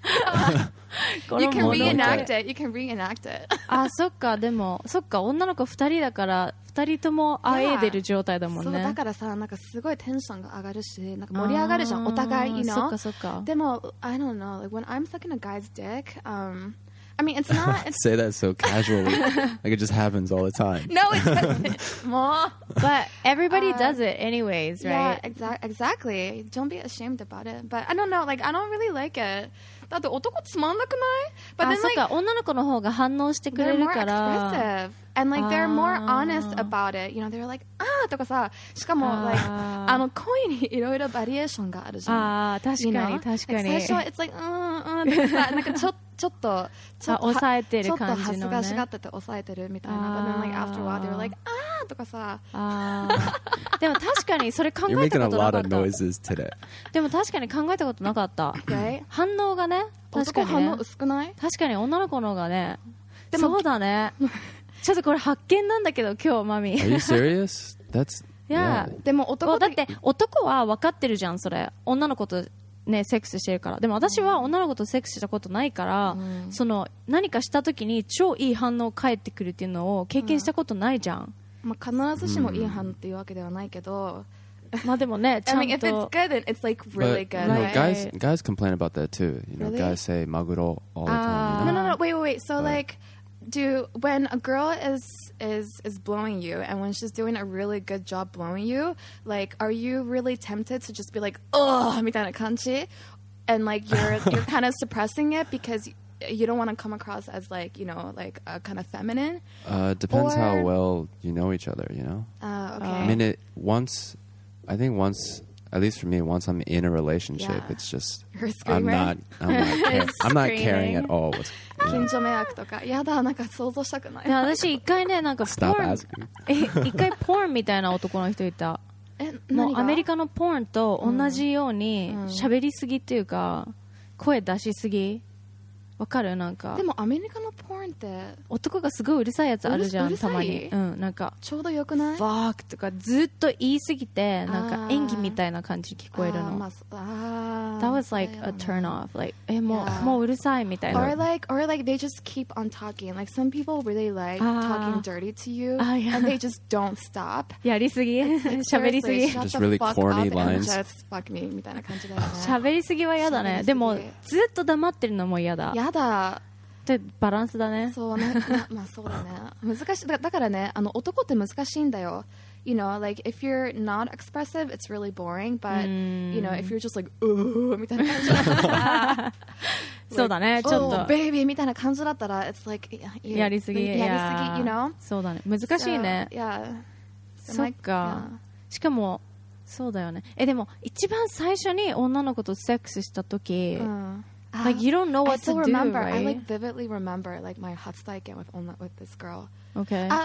Speaker 3: You can reenact it. You can reenact it.
Speaker 1: あ、そっか、でも、そっか、女の子二人だから、二人ともあえでる状態だもんね。
Speaker 3: そう、だからさ、なんかすごいテンションが上がるし、なんか盛り上がるじゃん、お互い、you know?
Speaker 1: そっかそっか。
Speaker 3: でも、I don't know, like when I'm sucking a guy's dick, um, I mean, it's not. It's
Speaker 2: Say that so casually, like it just happens all the time.
Speaker 3: No, it doesn't. More.
Speaker 1: But everybody uh, does it anyways, right?
Speaker 3: Yeah, exa- exactly. Don't be ashamed about it. But I don't know, like I don't really like it. だって男つまんなくない？ But
Speaker 1: あ、
Speaker 3: then,
Speaker 1: そっか、
Speaker 3: like,
Speaker 1: 女の子の方が反応してくれるから。
Speaker 3: They're more expressive. And like they're more honest about it. You know, they're like, あーとかさ、しかも like あの声にいろいろバリエーションがあるじゃん。
Speaker 1: ああ、確かに、 you know? 確かに。
Speaker 3: Like, 最初は it's like うんうんってさ、なんかちょちょっと
Speaker 1: ちょっと抑えてる感じのね。
Speaker 3: ちょっと恥ずかしがってて抑えてるみたいな。But then like after a while they're like あーとかさ。
Speaker 1: ああ。でも確かにそれ考えた
Speaker 2: You're
Speaker 1: こと
Speaker 2: making
Speaker 1: な
Speaker 2: a
Speaker 1: か
Speaker 2: lot
Speaker 1: った。
Speaker 2: of noises today.
Speaker 1: でも確かに考えたことなかった。
Speaker 3: Okay?
Speaker 1: 反応がね、確かに、ね、
Speaker 3: 反応薄くない？
Speaker 1: 確かに女の子の方がね。でもそうだね。ちょっとこれ発見なんだけど今日マミ。
Speaker 2: Are you serious? That's
Speaker 1: yeah.
Speaker 2: yeah.
Speaker 3: でも男
Speaker 1: だって男は分かってるじゃんそれ。女の子とねセックスしてるから。でも私は女の子とセックスしたことないから、うん、その何かした時に超いい反応返ってくるっていうのを経験したことないじゃん。
Speaker 3: うん、まあ必ずしもいい反応っていうわけではないけど。
Speaker 1: まあでもね、ちゃんと。
Speaker 3: I mean, if it's good, then it's like really
Speaker 2: but,
Speaker 3: good.
Speaker 2: You know,
Speaker 3: right?
Speaker 2: guys, guys complain about that too. You know,
Speaker 3: really?
Speaker 2: guys say maguro all the time.
Speaker 3: No,
Speaker 2: You know?
Speaker 3: no, no. Wait, wait, wait. So
Speaker 2: but,
Speaker 3: like, do when a girl is is is blowing you, and when she's doing a really good job blowing you, like, are you really tempted to just be like, oh, みたいな感じ, and like you're you're kind of suppressing it because you don't want to come across as like, you know, like uh, kind of feminine?
Speaker 2: Uh, depends
Speaker 3: or,
Speaker 2: how well you know each other. You know.
Speaker 3: Uh, okay.
Speaker 2: I mean, it once. I think once, at least for me, once I'm in a relationship,
Speaker 3: yeah.
Speaker 2: it's just
Speaker 3: You're
Speaker 2: I'm not, I'm not, care, I'm not caring at all. What's,
Speaker 3: 近所迷惑とかやだなんか想像したくない。
Speaker 1: 私一回ねなんかポーンえ一回ポーンみたいな男の人いた。
Speaker 3: え
Speaker 1: もうアメリカのポーンと同じように喋りすぎっていうか、うん、声出しすぎ。わかるなんか
Speaker 3: でもアメリカのポーンって
Speaker 1: 男がすごいうるさいやつあるじゃんたまに、うん、なんか
Speaker 3: ちょうどよくない？
Speaker 1: ファークとかずっと言いすぎてなんか演技みたいな感じ聞こえるの。
Speaker 3: まあ、あ
Speaker 1: That was like a turn off. Like えもう、yeah. もううるさいみたいな。
Speaker 3: Or like or like they just keep on talking. Like some people really like talking dirty to you,
Speaker 1: yeah.
Speaker 3: and they just don't stop.
Speaker 1: やりすぎ喋りすぎ。
Speaker 2: Just really corny lines.
Speaker 3: Just fuck me みたいな感じだよね。
Speaker 1: 喋りすぎは嫌だね。でもずっと黙ってるのも嫌だ。
Speaker 3: やだ。
Speaker 1: でバランスだね。
Speaker 3: そうね。まあそうだね。難しいだだからねあの男って難しいんだよ。You know, like if you're not expressive, it's really boring. But you know, if you're just like, ooh みたいな感じだったら、
Speaker 1: そうだね。ちょっと
Speaker 3: oh baby みたいな感じだったら、it's like
Speaker 1: やりすぎ、
Speaker 3: やりすぎ、you know?
Speaker 1: そうだね。難しいね。
Speaker 3: いや、
Speaker 1: そっか。しかもそうだよね。えでも一番最初に女の子とセックスした時。Like you don't know what to do,
Speaker 3: remember.
Speaker 1: right?
Speaker 3: I like vividly remember like my初体験 with with this girl.
Speaker 1: Okay.
Speaker 3: Uh,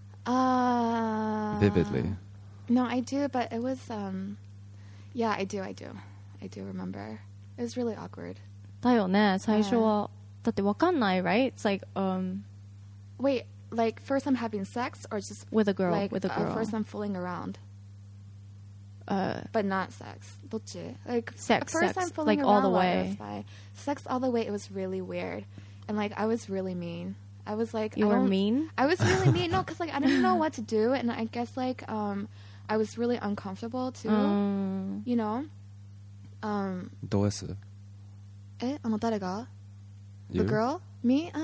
Speaker 3: uh,
Speaker 2: vividly.
Speaker 3: No, I do, but it was um, yeah, I do, I do, I do remember. It was really awkward.
Speaker 1: だよね。最初はだってわかんない right? It's like um.
Speaker 3: Wait, like first I'm having sex or just
Speaker 1: with a girl,
Speaker 3: like,
Speaker 1: with a girl.
Speaker 3: Uh, first I'm fooling around.
Speaker 1: Uh,
Speaker 3: but not sex. どっち? Like
Speaker 1: sex,
Speaker 3: first
Speaker 1: sex,
Speaker 3: I'm fooling
Speaker 1: like
Speaker 3: around
Speaker 1: all the way.
Speaker 3: Sex all the way. It was really weird, and like I was really mean. I was like,
Speaker 1: you
Speaker 3: I
Speaker 1: were
Speaker 3: don't,
Speaker 1: mean.
Speaker 3: I was really mean. No, because like I didn't know what to do, and I guess like um, I was really uncomfortable too. Um, you know. Um.
Speaker 2: どうす?
Speaker 3: え、あの誰が? The girl? Me? Uh,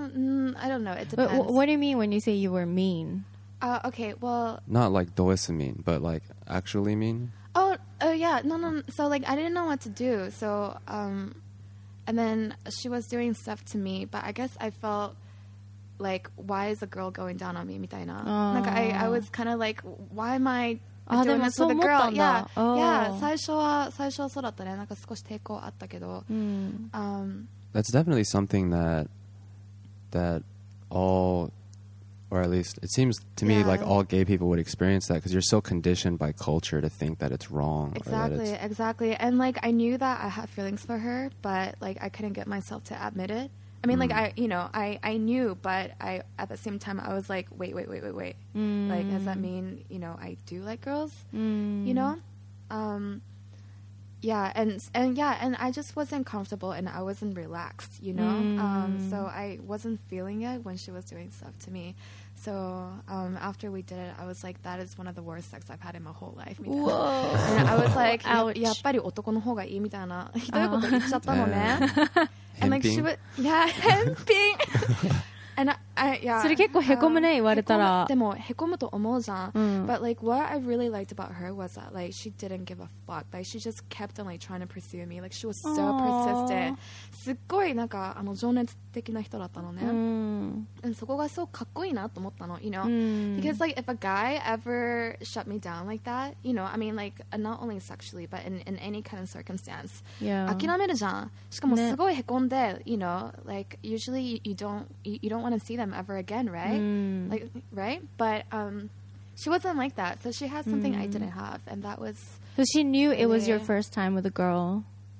Speaker 3: mm, I don't know. It
Speaker 1: But
Speaker 3: depends.
Speaker 1: wh- what do you mean when you say you were mean?
Speaker 3: Uh, okay, well,
Speaker 2: Not like doesa mean, but like actually mean.
Speaker 3: oh, oh yeah, no, no. So like, I didn't know what to do. So, um, and then she was doing stuff to me, but I guess I felt like, why is a girl going down on me? みたいな. Like I, I was kind of like, why am I
Speaker 1: Ah,
Speaker 3: doing
Speaker 1: でも
Speaker 3: this with a
Speaker 1: そう思ったん
Speaker 3: girl?
Speaker 1: だ。
Speaker 3: Yeah,
Speaker 1: Oh.
Speaker 3: yeah. 最初は最初はそうだったね。なんか少し抵抗あったけど。
Speaker 1: Mm.
Speaker 3: Um,
Speaker 2: That's definitely something that that all, or at least it seems to me
Speaker 3: Yeah.
Speaker 2: like all gay people would experience that because you're so conditioned by culture to think that it's wrong. Or that
Speaker 3: Exactly,
Speaker 2: it's,
Speaker 3: exactly. And like I knew that I had feelings for her, but like I couldn't get myself to admit it. I mean, like I, you know, I, I knew, but I at the same time I was like, wait, wait, wait, wait, wait.
Speaker 1: Mm.
Speaker 3: Like, does that mean, you know, I do like girls?
Speaker 1: Mm.
Speaker 3: You know? Um, yeah, and and yeah, and I just wasn't comfortable and I wasn't relaxed, you know. Um,
Speaker 1: Mm.
Speaker 3: so I wasn't feeling it when she was doing stuff to me. So um, after we did it, I was like, that is one of the worst sex I've had in my whole life. みたいな
Speaker 1: Whoa.
Speaker 3: And I was like,
Speaker 1: Ouch.
Speaker 3: やっぱり男の方がいいみたいなひどいこと言っちゃったのね。And like she
Speaker 2: Hemping?
Speaker 3: would, yeah, hemping. And I, I, yeah.
Speaker 1: それ結構へこむね、言われたら。
Speaker 3: へこむでもへこむと思うじゃん。
Speaker 1: うん。
Speaker 3: But like what I really liked about her was that like she didn't give a fuck. Like she just kept on like trying to pursue me. Like she was so
Speaker 1: Aww.
Speaker 3: persistent. すっごいなんかあの情熱的な人だったのね。
Speaker 1: Mm.
Speaker 3: And そこがそうかっこいいなと思ったの、you know?
Speaker 1: Mm.
Speaker 3: Because like if a guy ever shut me down like that, you know, I mean like uh, not only sexually but in, in any kind of circumstance,
Speaker 1: Yeah.
Speaker 3: 諦めるじゃん。しかも
Speaker 1: ね
Speaker 3: すごいへこんで、you know, like usually you, you don't you, you don't want to see them ever again, right?
Speaker 1: Mm.
Speaker 3: Like right? But um she wasn't like that. So she had something I
Speaker 1: Mm.
Speaker 3: didn't have, and that was
Speaker 1: So she knew it was your
Speaker 3: really-
Speaker 1: first time with a girl.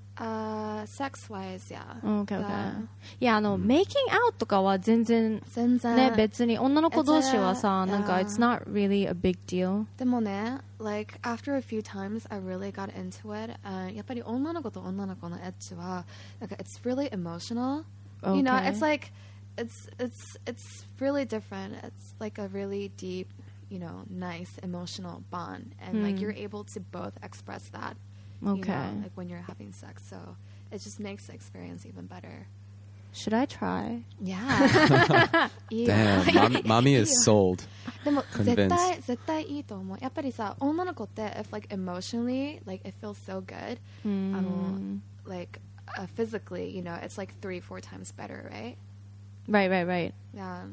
Speaker 3: uh sex wise, yeah.
Speaker 1: Okay, okay.
Speaker 3: Yeah.
Speaker 1: いや、あの、メイキングアウトとかは全然、
Speaker 3: 全然
Speaker 1: ね、別に女の子同士は
Speaker 3: It's
Speaker 1: さ、
Speaker 3: a-
Speaker 1: なんか、
Speaker 3: yeah.
Speaker 1: it's not really a big deal.
Speaker 3: でもね、like after a few times I really got into it. Uh, やっぱり女の子と女の子のエッチは、なんか it's really emotional. You know,
Speaker 1: Okay.
Speaker 3: it's like it's it's it's really different. It's like a really deep, you know, nice emotional bond, and like
Speaker 1: Hmm.
Speaker 3: you're able to both express that. You
Speaker 1: Okay.
Speaker 3: know, like when you're having sex, so it just makes the experience even better.
Speaker 1: Should I try?
Speaker 3: Yeah. いいよ
Speaker 2: damn, mommy, mommy
Speaker 3: いい
Speaker 2: is
Speaker 3: よ
Speaker 2: sold.
Speaker 3: でも
Speaker 2: Convinced.
Speaker 3: 絶対絶対いいと思う。やっぱりさ、女の子って if like emotionally like it feels so good, あの
Speaker 1: Mm.
Speaker 3: like uh, physically, you know, it's like three four times better, right?
Speaker 1: Right, right, right.
Speaker 3: Yeah.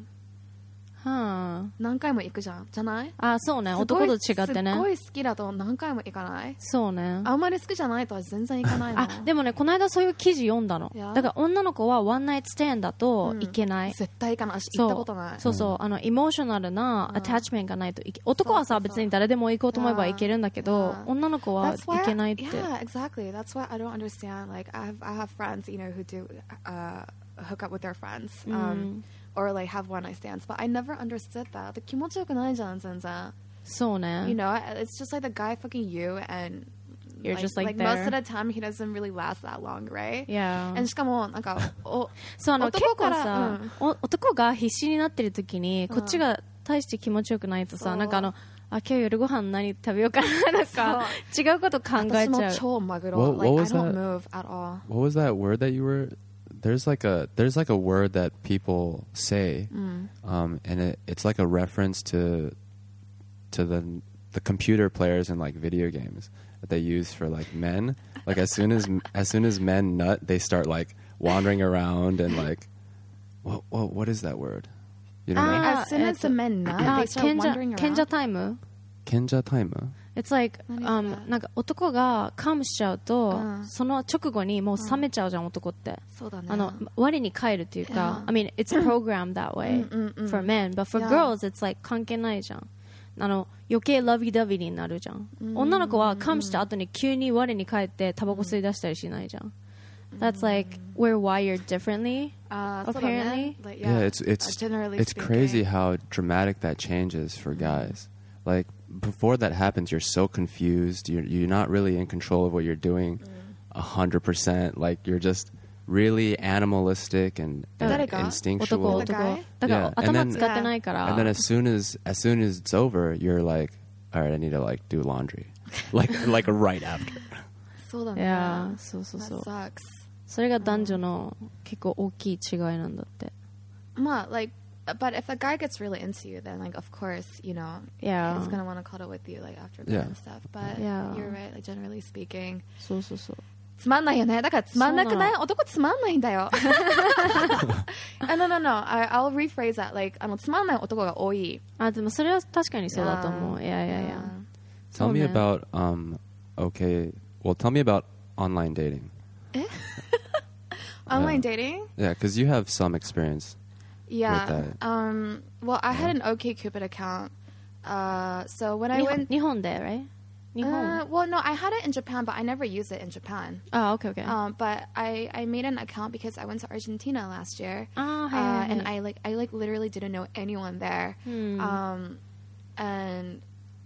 Speaker 1: Huh.
Speaker 3: 何回も行くじゃんじゃない？
Speaker 1: あ、そうね。
Speaker 3: すごい
Speaker 1: 男と違ってね
Speaker 3: す。ごい好きだと何回も行かない？
Speaker 1: そうね。
Speaker 3: あんまり好きじゃないと全然行かないの。
Speaker 1: あ、でもね、この間そういう記事読んだの。
Speaker 3: いや
Speaker 1: だから女の子はワンナイトステンだと
Speaker 3: うん
Speaker 1: いけない。
Speaker 3: 絶対行かない。私
Speaker 1: そう
Speaker 3: 行ったことない。
Speaker 1: そうそう、あの、エモーショナルな
Speaker 3: うん
Speaker 1: アタッチメントがないといけ、男はさ、
Speaker 3: そうそうそう
Speaker 1: 別に誰でも行こうと思えば行けるんだけど
Speaker 3: う、ん
Speaker 1: 女の子は
Speaker 3: That's why
Speaker 1: 行けないって。
Speaker 3: Yeah, exactly. That's why I don't understand. Like I have I have friends, you know, who do uh, hook up with their friends. Um, or like have one night stands, but I never understood that. 気持ちよくないじゃん全然。
Speaker 1: そうね。
Speaker 3: You know, it's just like the guy fucking you, and
Speaker 1: You're just like
Speaker 3: most
Speaker 1: there.
Speaker 3: of the time he doesn't really last that long, right?
Speaker 1: Yeah.
Speaker 3: And しかもなんかお
Speaker 1: そう、あの、結構
Speaker 3: 男から
Speaker 1: さ、お男が必死になってる時に、こっちが大して気持ちよくないとさ、
Speaker 3: そう
Speaker 1: なんかあの、あ、今日夜ご飯何食べようかな、なんか、違うこと考え
Speaker 3: 私も
Speaker 1: ちゃう。
Speaker 3: 超マグロ。
Speaker 2: What-
Speaker 3: Like
Speaker 2: what
Speaker 3: I
Speaker 2: was
Speaker 3: don't
Speaker 2: that?
Speaker 3: move at all.
Speaker 2: What was that word that you were? There's like a there's like a word that people say,
Speaker 3: Mm.
Speaker 2: um, and it, it's like a reference to to the the computer players in like video games that they use for like men. Like as soon as as soon as men nut, they start like wandering around and like, what what what is that word? You don't know?
Speaker 1: Ah,
Speaker 3: As soon as the men nut,
Speaker 1: あ、
Speaker 3: they start
Speaker 1: 賢者
Speaker 3: wandering
Speaker 1: 賢者
Speaker 3: around.
Speaker 1: タイム
Speaker 2: Kenja timer.
Speaker 1: It's like,
Speaker 3: 何それ
Speaker 1: um, なんか男がカムしちゃうと、
Speaker 3: うん
Speaker 1: その直後にもう冷めちゃうじゃん、男って。
Speaker 3: そうだね。
Speaker 1: あの、我に帰るっていうか、
Speaker 3: Yeah.
Speaker 1: I mean, it's programmed that way
Speaker 3: うんうんうん
Speaker 1: for men, but for
Speaker 3: Yeah.
Speaker 1: girls, it's like 関係ないじゃん。あの、余計ラビダビになるじゃん。女の子はカムした後に急に我に帰ってタバコ吸い出したりしないじゃん。That's like, we're wired differently.
Speaker 3: あーそうだね
Speaker 1: apparently.
Speaker 3: Like,
Speaker 2: Yeah,
Speaker 3: yeah,
Speaker 2: it's it's
Speaker 3: uh, generally
Speaker 2: it's
Speaker 3: speaking.
Speaker 2: crazy how dramatic that changes for guys. Like before that happens, you're so confused. You're you're not really in control of what you're doing, a hundred percent. Like you're just really animalistic and, and
Speaker 3: 誰が？
Speaker 2: instinctual.
Speaker 1: 男、
Speaker 3: The
Speaker 1: 男
Speaker 3: guy?。
Speaker 1: だから
Speaker 2: Yeah, and
Speaker 1: 頭
Speaker 2: then-
Speaker 1: 使ってないから。
Speaker 2: And then as soon as as soon as it's over, you're like, all right, I need to like do laundry, like like right after.
Speaker 3: そうだね。
Speaker 1: いや、そうそうそう。
Speaker 3: That sucks.
Speaker 1: それが男女の結構大きい違いなんだって。
Speaker 3: ma, like, but if a guy gets really into you, then like of course, you know,
Speaker 1: Yeah.
Speaker 3: he's gonna want to cuddle with you like after that
Speaker 2: Yeah.
Speaker 3: and stuff. But
Speaker 1: Yeah.
Speaker 3: you're right, like generally speaking,
Speaker 1: そうそうそう。
Speaker 3: つまんないよね。だからつまんなくない？
Speaker 1: そうな
Speaker 3: 男つまんないんだよ。あ no no no. I, I'll rephrase that. Like あのつまんない男が多い。
Speaker 1: あ、でもそれは確かにそうだと思う。いやいやいや。
Speaker 2: Tell me
Speaker 1: そうね
Speaker 2: about um okay. Well, tell me about online dating.
Speaker 3: Online
Speaker 2: Yeah.
Speaker 3: dating?
Speaker 2: Yeah, because you have some experience.
Speaker 3: Yeah.
Speaker 2: With that.
Speaker 3: Um. Well, I had an OkCupid account. Uh. So when I
Speaker 1: 日本
Speaker 3: went.
Speaker 1: 日本で right? 日本
Speaker 3: Uh, well, no, I had it in Japan, but I never used it in Japan.
Speaker 1: あ、OK OK
Speaker 3: Um, but I, I made an account because I went to Argentina last year.
Speaker 1: あ、はい
Speaker 3: Uh,
Speaker 1: はいはい
Speaker 3: and I like I like literally didn't know anyone there.
Speaker 1: うん
Speaker 3: Um, and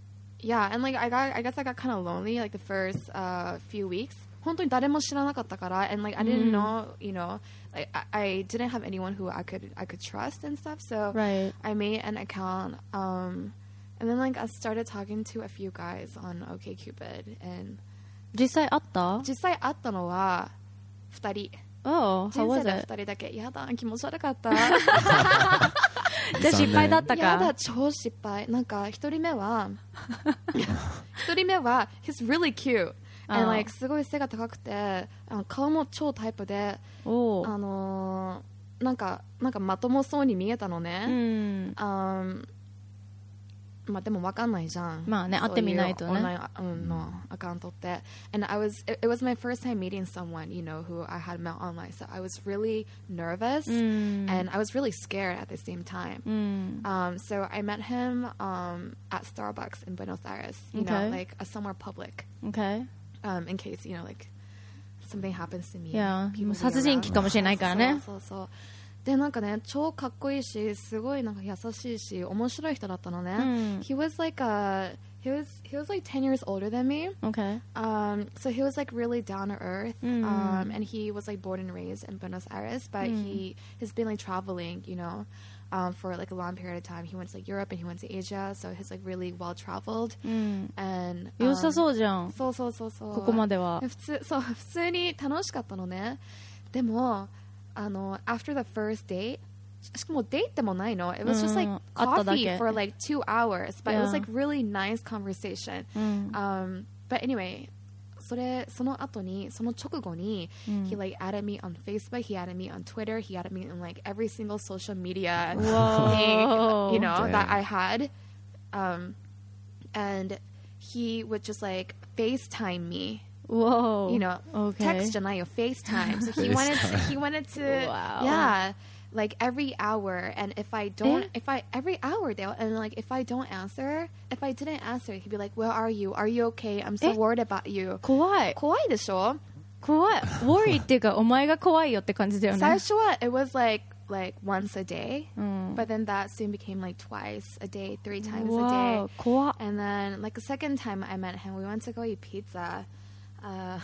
Speaker 3: yeah, and like I got I guess I got kind of lonely like the first uh few weeks. 本当に誰も知らなかったから and like I didn't know, you know, like I, I didn't have anyone who I could I could trust and stuff. So
Speaker 1: Right.
Speaker 3: I made an account. Um, and then like I started talking to a few guys on OkCupid, and
Speaker 1: 実際あった？
Speaker 3: 実際会ったのはふたり。
Speaker 1: Oh, how
Speaker 3: 人
Speaker 1: was
Speaker 3: 生で
Speaker 1: it?
Speaker 3: ふたりだけ。やだ、気持ち悪かった。
Speaker 1: じゃあ失敗だった
Speaker 3: やだ、
Speaker 1: か。
Speaker 3: 超失敗。なんか一人目は一人目は he's really cute and
Speaker 1: あー
Speaker 3: like すごい背が高くて、あの顔も超タイプで、
Speaker 1: おー
Speaker 3: あのーなんかなんかまともそうに見えたの
Speaker 1: う
Speaker 3: ね。
Speaker 1: ん。
Speaker 3: Um, まあでもわかんないじゃん。
Speaker 1: まあね、会ってみないとね。
Speaker 3: そういうオンラインあうんのアカウントって。And I was, it, it was my first time meeting someone, you know, who I had met online. So I was really nervous
Speaker 1: うん
Speaker 3: and I was really scared at the same time.
Speaker 1: うん
Speaker 3: Um, so I met him um, at Starbucks in Buenos Aires, you know,
Speaker 1: Okay.
Speaker 3: like uh, somewhere public,
Speaker 1: OK
Speaker 3: um, in case, you know, like something happens to me.
Speaker 1: Yeah.
Speaker 3: People be
Speaker 1: 殺人鬼かもしれないからね。
Speaker 3: そうそうそうでなんかね超かっこいいしすごいなんか優しいし面白い人だったのね。
Speaker 1: うん
Speaker 3: He was like a he was he was like ten years older than me.
Speaker 1: OK
Speaker 3: Um, so he was like really down to earth.
Speaker 1: Mm.
Speaker 3: Um, and he was like born and raised in Buenos Aires, but
Speaker 1: Mm.
Speaker 3: he has been like traveling, you know, um, for like a long period of time. He went to like Europe and he went to Asia, so he's like really well traveled.
Speaker 1: うん
Speaker 3: And
Speaker 1: 良さ
Speaker 3: um,
Speaker 1: そうじゃん。
Speaker 3: そうそうそうそう
Speaker 1: ここまでは。
Speaker 3: 普通そう普通に楽しかったのね。でもあの after the first date しかもデートもないの it was just like
Speaker 1: うん会っただ
Speaker 3: coffee
Speaker 1: け
Speaker 3: for like two hours but it was
Speaker 1: Yeah.
Speaker 3: like really nice conversation
Speaker 1: うん
Speaker 3: um, but anyway それその後にその直後に、
Speaker 1: うん
Speaker 3: he like added me on Facebook, he added me on Twitter, he added me in like every single social media
Speaker 1: Whoa.
Speaker 3: thing, you know,
Speaker 2: Dang.
Speaker 3: that I had. Um, and he would just like FaceTime me,
Speaker 1: Whoa.
Speaker 3: you know,
Speaker 1: Okay.
Speaker 3: text じゃないよ FaceTime. So he wanted to, he wanted to,
Speaker 1: Wow.
Speaker 3: yeah, like every hour. And if I don't,
Speaker 1: Eh?
Speaker 3: if I every hour though, and like if I don't answer, if I didn't answer, he'd be like, "Where are you? Are you okay? I'm so
Speaker 1: Eh?
Speaker 3: worried about you."
Speaker 1: 怖い。
Speaker 3: 怖いでしょ？
Speaker 1: 怖い。worry っていうか、お前が怖いよって感じだよね。
Speaker 3: 最初は it was like like once a day,
Speaker 1: うん。
Speaker 3: but then that soon became like twice a day, three times a
Speaker 1: Wow.
Speaker 3: day.
Speaker 1: 怖っ。
Speaker 3: And then, like the second time I met him, we went to go eat pizza. Uh,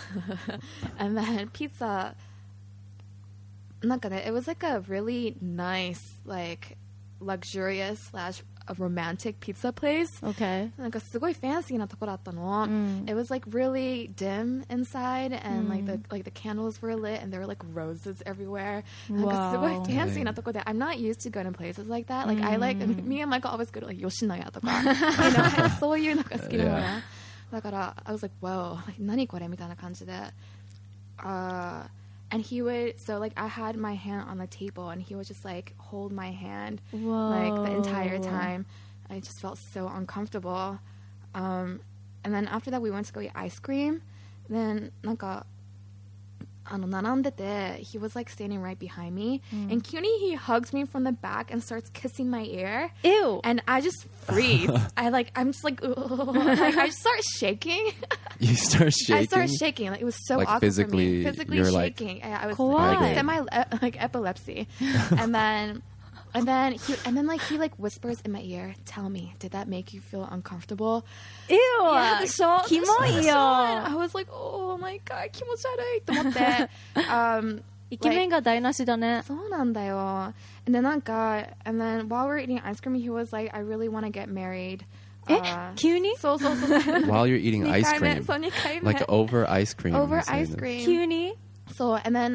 Speaker 3: and then pizza, なんかね, it was like a really nice, like luxurious slash a romantic pizza place.
Speaker 1: OK。
Speaker 3: なんかすごい fancy なとこだったの。
Speaker 1: うん
Speaker 3: It was like really dim inside, and like the
Speaker 1: Mm.
Speaker 3: like the candles were lit, and there were like roses everywhere.
Speaker 1: Wow.
Speaker 3: なんかすごい fancy なとこで I'm not used to going to places like that. Like I like
Speaker 1: Mm.
Speaker 3: me and Michael always go to like Yoshinoya とか you know そういうのが好きなのね。だから I was like, whoa, like 何これみたいな感じで。Uh, and he would so like I had my hand on the table, and he would just like hold my hand like the entire time. I just felt so uncomfortable. Um, and then after that, we went to go eat ice cream. Then, なんか、あの、並んでて、he was like standing right behind me. And cutie, he hugs me from the back and starts kissing my ear.
Speaker 1: Ew.
Speaker 3: And I just freeze. I like, I'm just like, like I just start shaking.
Speaker 2: You start shaking.
Speaker 3: I started shaking. Like it was so
Speaker 2: Like,
Speaker 3: awkward
Speaker 2: physically,
Speaker 3: for me. Physically
Speaker 2: you're, like,
Speaker 3: shaking. I, I was
Speaker 1: Kawaii.
Speaker 3: like semi like epilepsy. and then and then he and then like he like whispers in my ear, "Tell me, did that make you feel uncomfortable?"
Speaker 1: Ew.
Speaker 3: Yeah, でしょ
Speaker 1: キモいよ。
Speaker 3: I was like, "Oh my god, 気持ち悪いと思って。um,
Speaker 1: イケメンが台無しだね。
Speaker 3: そうなんだよ。And then なんか and then while we were eating ice cream, he was like, "I really want to get married."
Speaker 1: え
Speaker 3: Uh,
Speaker 1: 急に
Speaker 3: そうそうそう。
Speaker 2: While you're eating
Speaker 3: 二
Speaker 2: ice
Speaker 3: 回目
Speaker 2: cream.
Speaker 3: そう二回目
Speaker 2: Like over ice cream.
Speaker 3: over
Speaker 2: he's saying
Speaker 3: ice
Speaker 2: this.
Speaker 3: cream.
Speaker 1: 急に
Speaker 3: So and then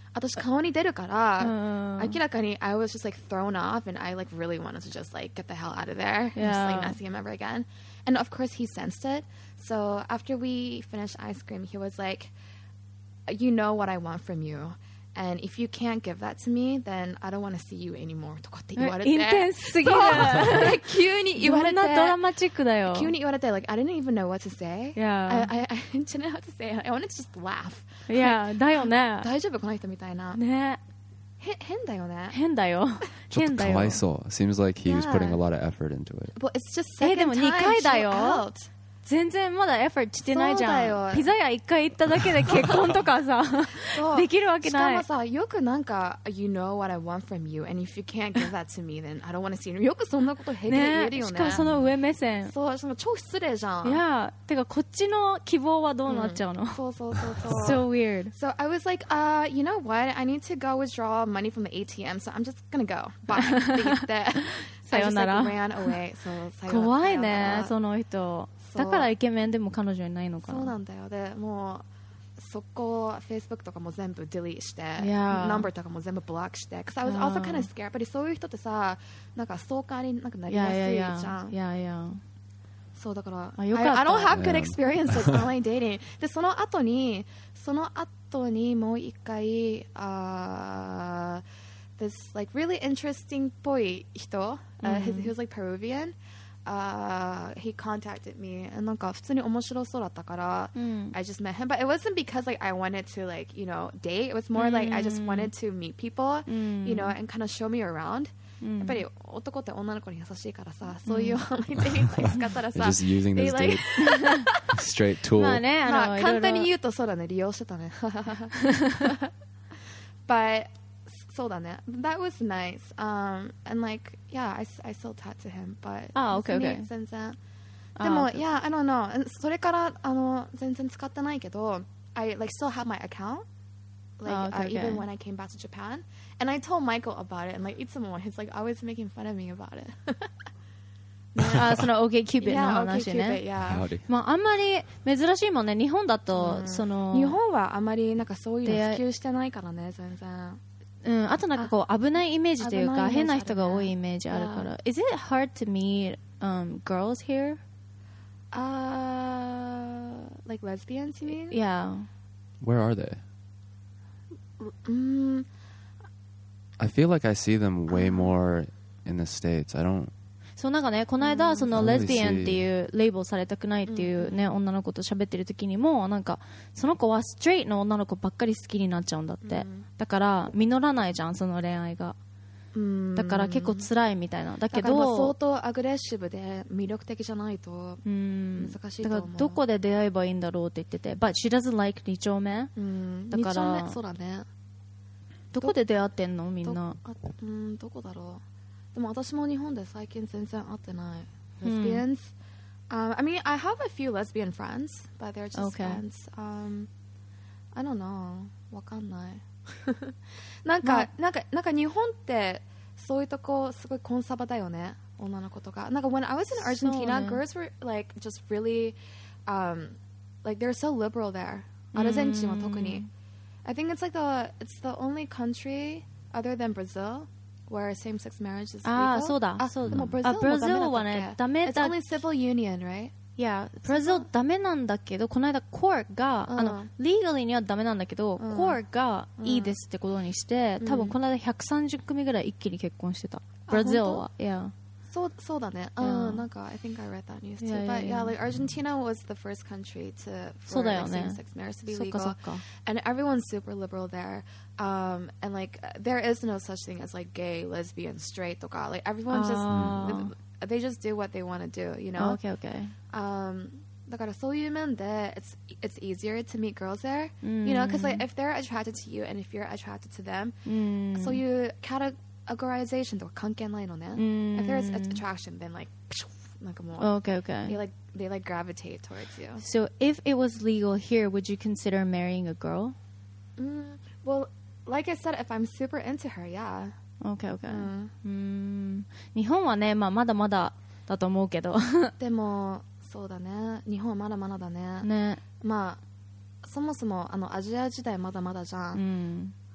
Speaker 3: 私顔に出るから、
Speaker 1: うん
Speaker 3: 明らかに I was just like thrown off and I like really wanted to just like get the hell out of there and
Speaker 1: Yeah.
Speaker 3: just like not see him ever again. And of course he sensed it. So after we finished ice cream, he was like, you know what I want from you. And if you can't give that to me, then I don't want to see you anymore. とかって言われて。
Speaker 1: インテンスすぎる。
Speaker 3: 急に言われて。
Speaker 1: どんなドラマチックだよ。
Speaker 3: 急に言われて、like, I didn't even know what to say.
Speaker 1: Yeah.
Speaker 3: I, I, I didn't know what to say. I wanted to just laugh.
Speaker 1: いや、だよね。
Speaker 3: 大丈夫この人みたいな。
Speaker 1: ね。
Speaker 3: へ変だよね。
Speaker 1: 変だよ。
Speaker 2: ちょっと
Speaker 1: 変だよ。
Speaker 2: かわいそう。Seems like he was
Speaker 3: Yeah.
Speaker 2: putting a lot of effort into it.
Speaker 3: But it's just
Speaker 1: え、
Speaker 3: second
Speaker 1: でも
Speaker 3: time.
Speaker 1: にかいだよ
Speaker 3: chill out.
Speaker 1: 全然まだエフォートしてないじ
Speaker 3: そうだ
Speaker 1: ゃん。
Speaker 3: よ
Speaker 1: ピザ屋いっかい行っただけで結婚とかさ、
Speaker 3: そう
Speaker 1: できるわけない。
Speaker 3: しかもさ、よくなんか You know what I want from you and if you can't give that to me then I don't want to see you. よくそんなこと平気で言えるよね。
Speaker 1: しかもその上目線。
Speaker 3: そう、その超失礼じゃん。
Speaker 1: いや、てかこっちの希望はどうなっちゃうの、
Speaker 3: そうそうそうそう。
Speaker 1: So weird.
Speaker 3: So I was like, uh, you know what? I need to go withdraw money from the A T M, so I'm just gonna go. Bye. って言って、
Speaker 1: さよなら
Speaker 3: I just like ran away. そうさよなら
Speaker 1: 怖いね
Speaker 3: さよなら
Speaker 1: その人。
Speaker 3: そう
Speaker 1: だからイケメンでも彼女いないのかな。
Speaker 3: そうなんだよ。でもう速攻 Facebook とかも全部 delete して、
Speaker 1: Yeah.
Speaker 3: ナンバーとかも全部ブロックして because I was also kind of scared. やっぱりそういう人ってさ、なんかストーカーになんかないりやすいじ
Speaker 1: やいやいや
Speaker 3: ゃん。
Speaker 1: いやいや。
Speaker 3: そうだから
Speaker 1: あよかった
Speaker 3: I, I don't have good
Speaker 2: Yeah.
Speaker 3: experiences online dating. でその後にその後にもう一回、uh, this like really interesting っぽい人、uh, he, he was like Peruvian. Uh, he contacted me and なんか普通に面白そうだったから、
Speaker 1: うん
Speaker 3: I just met him, but it wasn't because like I wanted to like you know date. It was more like I just wanted to meet people,
Speaker 1: うん
Speaker 3: you know, and kind of show me around.
Speaker 1: うん
Speaker 3: やっぱり男って女の子に優しいからさ、そういうオンラインデート使ったら
Speaker 2: They're
Speaker 3: さ、
Speaker 2: just using
Speaker 3: they
Speaker 2: this
Speaker 3: like-
Speaker 2: date straight tool.
Speaker 1: まあね、あの、
Speaker 3: まあ簡単に
Speaker 1: いろいろ
Speaker 3: 言うとそうだね、利用してたね。But そうだね。That was nice. Um, and like, yeah, I, I still talk to him, but
Speaker 1: あ、OK,
Speaker 3: 別に
Speaker 1: OK
Speaker 3: 全然。
Speaker 1: あ
Speaker 3: でも、
Speaker 1: OK
Speaker 3: yeah, I don't know. それからあの全然使ってないけど、I like still have my account. Like
Speaker 1: Oh, okay,
Speaker 3: uh, even
Speaker 1: okay.
Speaker 3: when I came back to Japan, and I told Michael about it, and like いつも he's like always making fun of me about it.
Speaker 1: あ、その OkCupid の
Speaker 3: yeah,
Speaker 1: 話
Speaker 3: okay,
Speaker 1: ね。
Speaker 3: Cupid, yeah.
Speaker 2: Howdy.
Speaker 1: まああんまり珍しいもんね。日本だと、
Speaker 3: うん
Speaker 1: その
Speaker 3: 日本はあまりなんかそういうの
Speaker 1: 出会い
Speaker 3: 普及してないからね、全然。
Speaker 1: うん、あとなんかこう危ないイメージというか
Speaker 3: 危ないイメージ
Speaker 1: 変な人が多いイメージあるから。Is it hard to meet、um, girls here?
Speaker 3: Uh, like lesbians, you mean?
Speaker 1: Yeah.
Speaker 2: Where are they?
Speaker 3: Mm,
Speaker 2: I feel like I see them way more in the States. I don't.
Speaker 1: そうなんかね、この間、その
Speaker 2: うん
Speaker 1: レズビアンっていうレイブルされたくないっていうね、女の子と喋ってる時にもなんかその子はストレートの女の子ばっかり好きになっちゃうんだって、
Speaker 3: うん
Speaker 1: だから実らないじゃんその恋愛が、
Speaker 3: うん
Speaker 1: だから結構辛いみたいな。だけ
Speaker 3: だからまあ相
Speaker 1: ど
Speaker 3: 当アグレッシブで魅力的じゃないと、
Speaker 1: うん
Speaker 3: 難しいと思う
Speaker 1: だからどこで出会えばいいんだろうって言ってて But she doesn't like 二丁目。
Speaker 3: うん、
Speaker 1: だから
Speaker 3: 二丁目そうだね。
Speaker 1: どこで出会ってんのみん
Speaker 3: ど
Speaker 1: な。
Speaker 3: あうんどこだろう。でも私も日本で最近全然会ってない。
Speaker 1: うん
Speaker 3: Lesbians、um, I mean I have a few lesbian friends, but they're just
Speaker 1: Okay.
Speaker 3: friends. Um, I don't know. わかんない。なんか、
Speaker 1: まあ
Speaker 3: なんかなんか日本ってそういうとこすごいコンサバだよね。女の子とか。なんか when I was in
Speaker 1: そう
Speaker 3: Argentina,
Speaker 1: ね
Speaker 3: girls were like just really, um, like they're so liberal there. アルゼンチンは特に。I think it's like the it's the only country other than Brazil where same-sex marriage is legal.
Speaker 1: あーそうだ
Speaker 3: あ
Speaker 1: そうだ
Speaker 3: でも Brazil
Speaker 1: あ
Speaker 3: もダメだったっけ
Speaker 1: Brazil はねダメだ
Speaker 3: It's only civil union, right?
Speaker 1: いや、ブラジルダメなんだけど、この間、コーが、
Speaker 3: うん
Speaker 1: あの、リーガリーにはダメなんだけど、
Speaker 3: うん
Speaker 1: コーがいいですってことにして、
Speaker 3: うん
Speaker 1: 多分この間ひゃくさんじゅっ組ぐらい一気に結婚してた。ブラジルは。いや。
Speaker 3: そうそうだね。
Speaker 1: Yeah.
Speaker 3: うん、なんか I think I read that news too.
Speaker 1: Yeah, yeah,
Speaker 3: But yeah,
Speaker 1: yeah.
Speaker 3: like Argentina was the first country to
Speaker 1: そう
Speaker 3: for
Speaker 1: だよ
Speaker 3: like
Speaker 1: ね。
Speaker 3: same-sex marriage to be
Speaker 1: そっかそ
Speaker 3: legal.
Speaker 1: っか。
Speaker 3: And everyone's super liberal there. Um, and like there is no such thing as like gay, lesbian, straight とか like everyone
Speaker 1: あ
Speaker 3: just they just do what they want to do, you know?
Speaker 1: Okay, okay.
Speaker 3: Um, だからそういう面で it's it's easier to meet girls there,
Speaker 1: うん
Speaker 3: you know, because like if they're attracted to you and if you're attracted to them,
Speaker 1: うん。
Speaker 3: そういう categorization とか関係ないのね。
Speaker 1: うん
Speaker 3: If there's attraction, then like なんかもう
Speaker 1: Okay, okay.
Speaker 3: they like they like gravitate towards you.
Speaker 1: So, if it was legal here, would you consider marrying a girl?
Speaker 3: Mm, well, like I said, if I'm super into her, yeah.
Speaker 1: Okay, okay.
Speaker 3: うん
Speaker 1: うーん。日本はね、まあ、まだまだだと思うけど。
Speaker 3: でもそうだね。日本はまだまだだね。
Speaker 1: ね。
Speaker 3: まあそもそもあのアジア時代まだまだじゃ。
Speaker 1: うんん。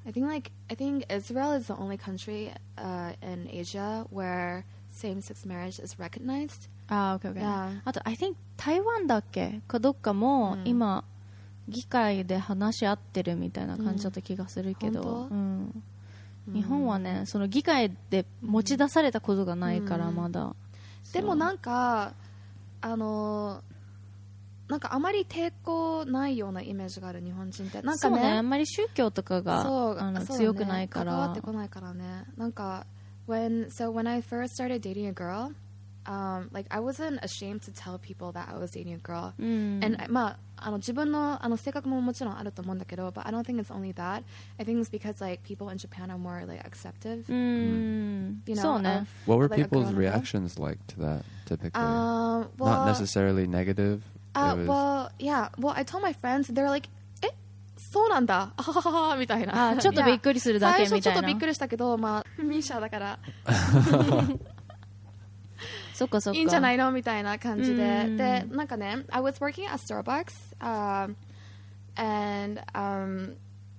Speaker 3: I think like I think Israel is the only country uh, in Asia where same-sex marriage is recognized.
Speaker 1: あー OK OK、
Speaker 3: Yeah.
Speaker 1: あと I think 台湾だっけかどっかも、
Speaker 3: うん
Speaker 1: 今議会で話し合ってるみたいな感じだった気がするけど、
Speaker 3: うん本当
Speaker 1: うん日本はねその議会で持ち出されたことがないからまだ、
Speaker 3: でもなんかあのなんかあまり抵抗ないようなイメージがある日本人ってなんか
Speaker 1: そうねあ
Speaker 3: ね
Speaker 1: んまり宗教とかが
Speaker 3: そう
Speaker 1: あの
Speaker 3: そうだね
Speaker 1: 強くないから
Speaker 3: 関わってこないからねなんか when so when I first started dating a girl um, like I wasn't ashamed to tell people that I was dating a girl、
Speaker 1: うん
Speaker 3: and まああの自分のあの性格ももちろんあると思うんだけど but I don't think it's only that I think it's because like people in Japan are more like acceptive、
Speaker 1: うん
Speaker 3: you know
Speaker 1: そうね
Speaker 3: of,
Speaker 2: What were
Speaker 3: like a
Speaker 2: people's
Speaker 3: girl and a girl.
Speaker 2: reactions like to that typically?
Speaker 3: um, well,
Speaker 2: Not necessarily negative.
Speaker 3: Uh,
Speaker 2: it was,
Speaker 3: well, yeah. Well, I told my friends, they're like, え、そうなんだ。あはははみたいな。
Speaker 1: あちょっとびっくりするだけみたいな
Speaker 3: 最初ちょっとびっくりしたけど、まあ、ミーシャだから
Speaker 1: そっかそっか
Speaker 3: いいんじゃないのみたいな感じで。
Speaker 1: うん
Speaker 3: で、なんかね、I was working at Starbucks, um, and um,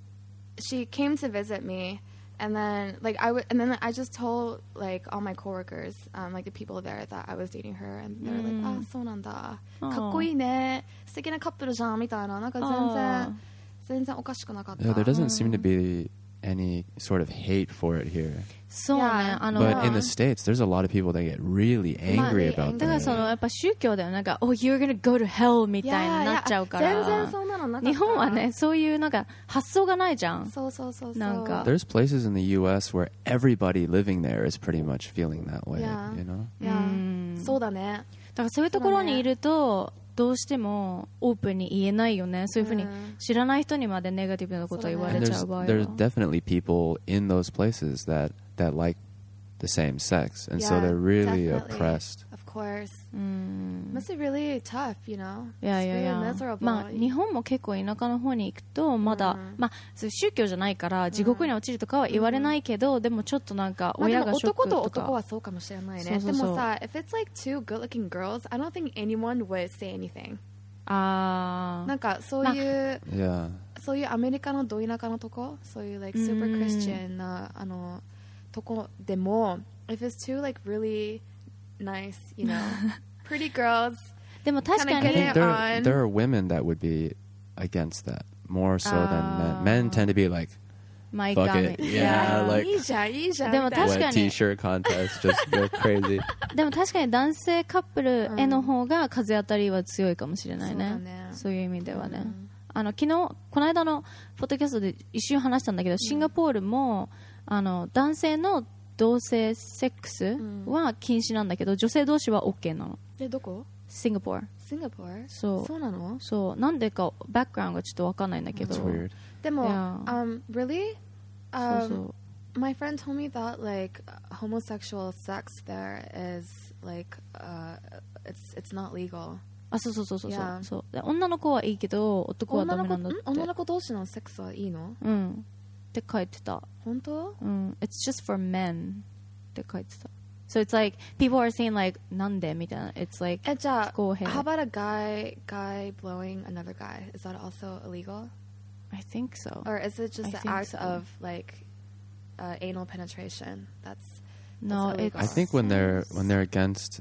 Speaker 3: she came to visit me. And then, like I would, and then I just told like all my coworkers, um, like the people there, that I was dating her, and they're like, あ、そうなんだ、かっこいいね、素敵なカップルじゃんみたいな、なんか全然全然おかしくなかった。
Speaker 2: yeah, there doesn't seem to be any sort of hate for it here.
Speaker 1: そうね
Speaker 3: Yeah.
Speaker 1: あの
Speaker 2: But in the States, there's a lot of people that get really angry
Speaker 3: Ma-
Speaker 2: about
Speaker 1: だから
Speaker 2: that.
Speaker 1: そのやっぱ宗教だよなんか Oh you're gonna go to hell みたいになっちゃうから
Speaker 3: 全然そんなのなかった。
Speaker 1: 日本はねそういうなんか発想がないじゃん
Speaker 3: そうそうそうそう。
Speaker 1: なんか
Speaker 2: There's places in the U S where everybody living there is pretty much feeling that way,
Speaker 3: Yeah.
Speaker 2: you know?
Speaker 3: いや、
Speaker 1: うん
Speaker 3: そうだね。
Speaker 1: だからそういうところにいるとどうしてもオープンに言えないよねそういうふうに
Speaker 3: うん
Speaker 1: 知らない人にまでネガティブなことを言わ
Speaker 2: And
Speaker 1: れちゃ
Speaker 2: there's,
Speaker 1: う場合は
Speaker 2: there's definitely people in those places that, that like the same sex, and so
Speaker 3: Yeah,
Speaker 2: they're really
Speaker 3: definitely.
Speaker 2: oppressed.
Speaker 3: Of course.
Speaker 1: うん
Speaker 3: Must be really tough, you know?
Speaker 1: いやいやい
Speaker 3: It's
Speaker 1: や
Speaker 3: really miserable.
Speaker 1: まあ日本も結構田舎の方に行くとまだ、
Speaker 3: うん
Speaker 1: まあそういう宗教じゃないから地獄に落ちるとかは言われないけど、でもちょっとなんか
Speaker 3: まあで
Speaker 1: 親がショッ
Speaker 3: も男と
Speaker 1: クとか
Speaker 3: 男はそうかもしれないね。
Speaker 1: そうそうそう
Speaker 3: でもさ、if it's like two good-looking girls, I don't think anyone would say anything.
Speaker 1: あー
Speaker 3: なんかそういう、
Speaker 2: Yeah.
Speaker 3: そういうアメリカのど田舎のとこ、そういう like super
Speaker 1: うん
Speaker 3: Christian なあのとこでも、if it's two like really nice, you know, pretty girls.
Speaker 1: でも確か
Speaker 3: Kinda
Speaker 2: I
Speaker 1: に
Speaker 3: get
Speaker 2: think
Speaker 3: it
Speaker 2: there,
Speaker 3: on.
Speaker 2: there are women that would be against that more so
Speaker 1: Ah.
Speaker 2: than men. Men tend to be like,
Speaker 1: マイ
Speaker 2: fuck
Speaker 1: カ
Speaker 2: it.
Speaker 1: メ
Speaker 2: Yeah,
Speaker 3: い
Speaker 2: like
Speaker 3: いじゃん、いいじゃん。
Speaker 1: でも
Speaker 3: みたいな
Speaker 1: 確か
Speaker 2: wet
Speaker 1: に
Speaker 2: t-shirt contest, just go crazy.
Speaker 1: でも確かに男性カップルへの方が風当たりは強いかもしれないね、
Speaker 3: そうだね
Speaker 1: そういう意味ではね、
Speaker 3: うん
Speaker 1: あの昨日この間のポッドキャストで一瞬話したんだけど、シンガポールもあの男性の同性セックスは禁止なんだけど、女性同士は OK なの。
Speaker 3: で、どこ？
Speaker 1: シンガポール。
Speaker 3: シンガポール？
Speaker 1: そう
Speaker 3: そうなの？
Speaker 1: そうなんでかバックグラウンドがちょっと分かんないんだけど、
Speaker 2: That's weird.
Speaker 3: でも、
Speaker 1: Yeah.
Speaker 3: um, really?
Speaker 1: そう
Speaker 3: Um,
Speaker 1: そう
Speaker 3: my friend told me that like homosexual sex there is like uh, it's it's not legal.
Speaker 1: あそうそうそうそうそう、
Speaker 3: Yeah.
Speaker 1: そうで女の子はいいけど男はダ
Speaker 3: 女の子
Speaker 1: メなんだって
Speaker 3: ん女の子同士のセックスはいいの？
Speaker 1: うんって書いてた。
Speaker 3: 本当？
Speaker 1: うん、It's just for men って書いてた。So it's like people are saying like なんでみたいな。It's like
Speaker 3: えじゃあ、
Speaker 1: 不公平。
Speaker 3: how about a guy guy blowing another guy? Is that also illegal?
Speaker 1: I think so.
Speaker 3: Or is it just
Speaker 1: I
Speaker 3: the
Speaker 1: think
Speaker 3: act
Speaker 1: so.
Speaker 3: of like uh, anal penetration? That's
Speaker 1: No,
Speaker 3: that's illegal.
Speaker 2: I think when they're when they're against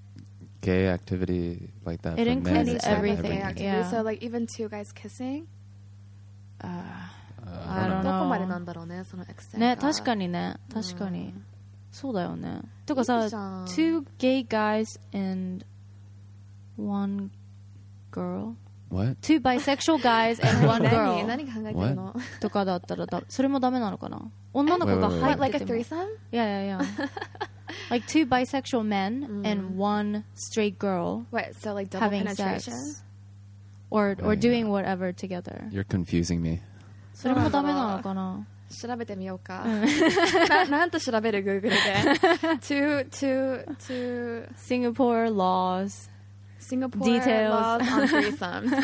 Speaker 2: gay activity like that,
Speaker 1: It
Speaker 2: for
Speaker 1: includes
Speaker 2: men, it's
Speaker 1: everything.
Speaker 3: Gay activity.
Speaker 1: Yeah.
Speaker 3: So like even two guys kissing?
Speaker 1: Uh,
Speaker 2: Uh,
Speaker 1: I don't
Speaker 3: どこまで
Speaker 1: know.
Speaker 3: なんだろうね、そのエクセン
Speaker 1: ね、確かにね、確かに。そうだよね。とかさ、
Speaker 3: いいじゃん
Speaker 1: two gay guys and one girl?
Speaker 2: What?
Speaker 1: Two bisexual guys and one
Speaker 3: 何
Speaker 1: girl
Speaker 3: 何考えてるの？
Speaker 1: とかだったらだ、それもダメなのかな女の子が
Speaker 2: Wait, wait, wait.
Speaker 1: 入
Speaker 3: What, like
Speaker 1: っ
Speaker 3: a
Speaker 1: てても。
Speaker 3: threesome?
Speaker 1: Yeah, yeah, yeah. Like two bisexual men and one straight girl
Speaker 3: What, so like double
Speaker 1: having
Speaker 3: penetration?
Speaker 1: sex. Or, or
Speaker 2: Yeah.
Speaker 1: doing whatever together.
Speaker 2: You're confusing me.
Speaker 1: それもダメなのかな
Speaker 3: 調べてみようか。ななんと調べる Google で。to, to, to
Speaker 1: Singapore laws.
Speaker 3: Singapore
Speaker 1: Details.
Speaker 3: laws on threesomes.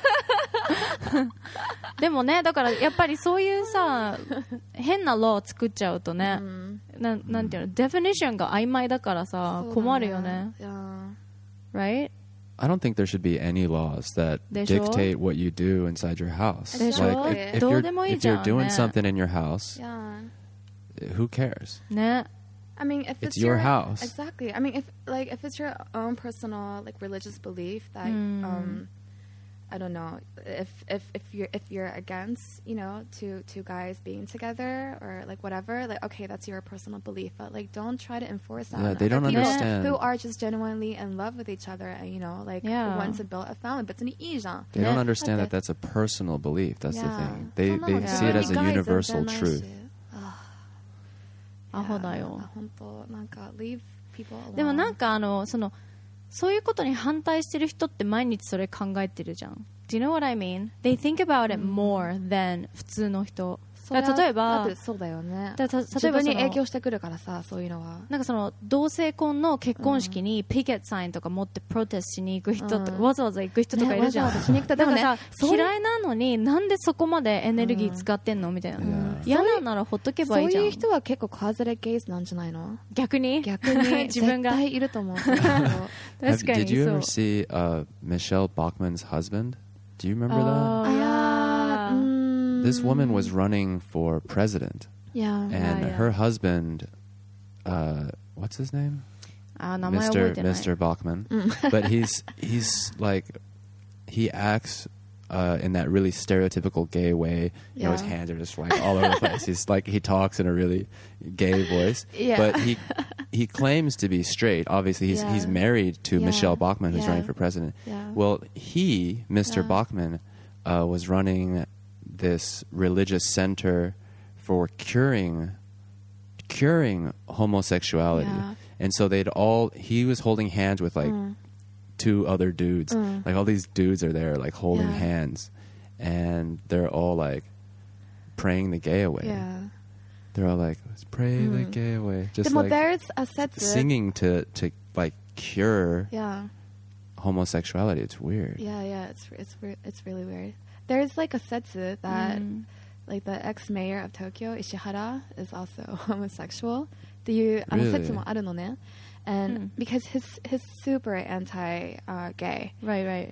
Speaker 1: でもね、だからやっぱりそういうさ、変な law 作っちゃうとね、ななんていうの、デフィニッションが曖昧だからさ、困るよね。
Speaker 3: Yeah.
Speaker 1: Right?
Speaker 2: I don't think there should be any laws that
Speaker 1: でしょ?
Speaker 2: dictate what you do inside your house.
Speaker 1: でしょ?
Speaker 2: Like if, if
Speaker 1: どう
Speaker 2: you're
Speaker 1: でもいい
Speaker 2: if
Speaker 1: じゃ
Speaker 2: you're
Speaker 1: ん
Speaker 2: doing
Speaker 1: ね。
Speaker 2: something in your house,
Speaker 3: Yeah.
Speaker 2: who cares?
Speaker 1: ね。
Speaker 3: I mean, if
Speaker 2: It's
Speaker 3: it's,
Speaker 2: your house.
Speaker 3: exactly. I mean, if like if it's your own personal like religious belief that
Speaker 1: Mm.
Speaker 3: um, I don't know if if if you're if you're against you know two two guys being together or like whatever, like okay, that's your personal belief, but like don't try to enforce that.
Speaker 2: Yeah,
Speaker 3: on
Speaker 2: they
Speaker 3: other
Speaker 2: don't
Speaker 3: people
Speaker 2: understand.
Speaker 3: who are just genuinely in love with each other and you know like
Speaker 1: Yeah.
Speaker 3: want to build a family. But it's an easy.
Speaker 2: They don't
Speaker 1: Yeah.
Speaker 2: understand
Speaker 3: Okay.
Speaker 2: that that's a personal belief. That's the
Speaker 3: Yeah.
Speaker 2: thing. They
Speaker 3: So no,
Speaker 2: they
Speaker 1: yeah.
Speaker 2: see it as a
Speaker 3: guys
Speaker 2: universal
Speaker 3: 全然ないし
Speaker 2: truth.
Speaker 1: アホだよ。
Speaker 3: いや本当なんか leave people alone.
Speaker 1: でもなんかあのそのそういうことに反対してる人って毎日それ考えてるじゃん。Do you know what I mean? They think about it more than 普通の人。だから例えば
Speaker 3: だってそうだよね。
Speaker 1: だから
Speaker 3: 自分に
Speaker 1: 例えばその
Speaker 3: 影響してくるからさ、そういうのは。
Speaker 1: なんかその同性婚の結婚式にピケットサインとか持ってプロテストしに行く人とか、
Speaker 3: うん
Speaker 1: わざわざ行く人とかいるじゃん、
Speaker 3: ねわざわざしに行くと
Speaker 1: でもね
Speaker 3: でもねそういう
Speaker 1: 嫌いなのになんでそこまでエネルギー使ってんのみたいな、
Speaker 2: うん
Speaker 1: 嫌なんならほっとけばいいじゃん。
Speaker 3: そういう人は結構クローゼットゲイズなんじゃないの？
Speaker 1: 逆に
Speaker 3: 逆に
Speaker 1: 自分が
Speaker 3: 絶対いると思う。
Speaker 1: 確
Speaker 2: Have-
Speaker 1: かに
Speaker 2: did you
Speaker 1: そう
Speaker 2: ever see uh, Michelle Bachmann's husband? Do you remember
Speaker 1: Oh,
Speaker 2: that?
Speaker 1: yeah.
Speaker 3: うん
Speaker 2: This woman was running for president,
Speaker 3: Yeah.
Speaker 2: and
Speaker 1: Yeah, yeah.
Speaker 2: her husband, uh, what's his name?
Speaker 1: あー名前覚え
Speaker 2: Mister
Speaker 1: てない
Speaker 2: Mister Bachman. But he's he's like he acts uh, in that really stereotypical gay way. You know, his
Speaker 3: Yeah.
Speaker 2: hands are just like all over the place. He's like he talks in a really gay voice.
Speaker 3: Yeah.
Speaker 2: But he he claims to be straight. Obviously, he's
Speaker 3: Yeah.
Speaker 2: he's married to
Speaker 3: Yeah.
Speaker 2: Michelle Bachmann, who's
Speaker 3: Yeah.
Speaker 2: running for president.
Speaker 3: Yeah.
Speaker 2: Well, he, Mister
Speaker 3: Yeah.
Speaker 2: Bachman, uh, was running this religious center for curing curing homosexuality.
Speaker 3: Yeah.
Speaker 2: And so they'd all he was holding hands with like
Speaker 3: Mm.
Speaker 2: two other dudes.
Speaker 3: Mm.
Speaker 2: Like all these dudes are there like holding
Speaker 3: Yeah.
Speaker 2: hands and they're all like praying the gay away.
Speaker 3: Yeah.
Speaker 2: They're all like, let's pray the
Speaker 3: Mm.
Speaker 2: gay away. Just
Speaker 3: でも
Speaker 2: like
Speaker 3: there's a 説
Speaker 2: singing to to like cure
Speaker 3: Yeah.
Speaker 2: homosexuality. It's weird.
Speaker 3: Yeah, yeah, it's it's re- it's really weird. There's like a setsu that
Speaker 1: Mm.
Speaker 3: like the ex-mayor of Tokyo, Ishihara, is also homosexual. っていうあの
Speaker 2: Really?
Speaker 3: 説もあるのね。And
Speaker 1: Hmm.
Speaker 3: because he's he's super anti uh, gay.
Speaker 1: Right, right.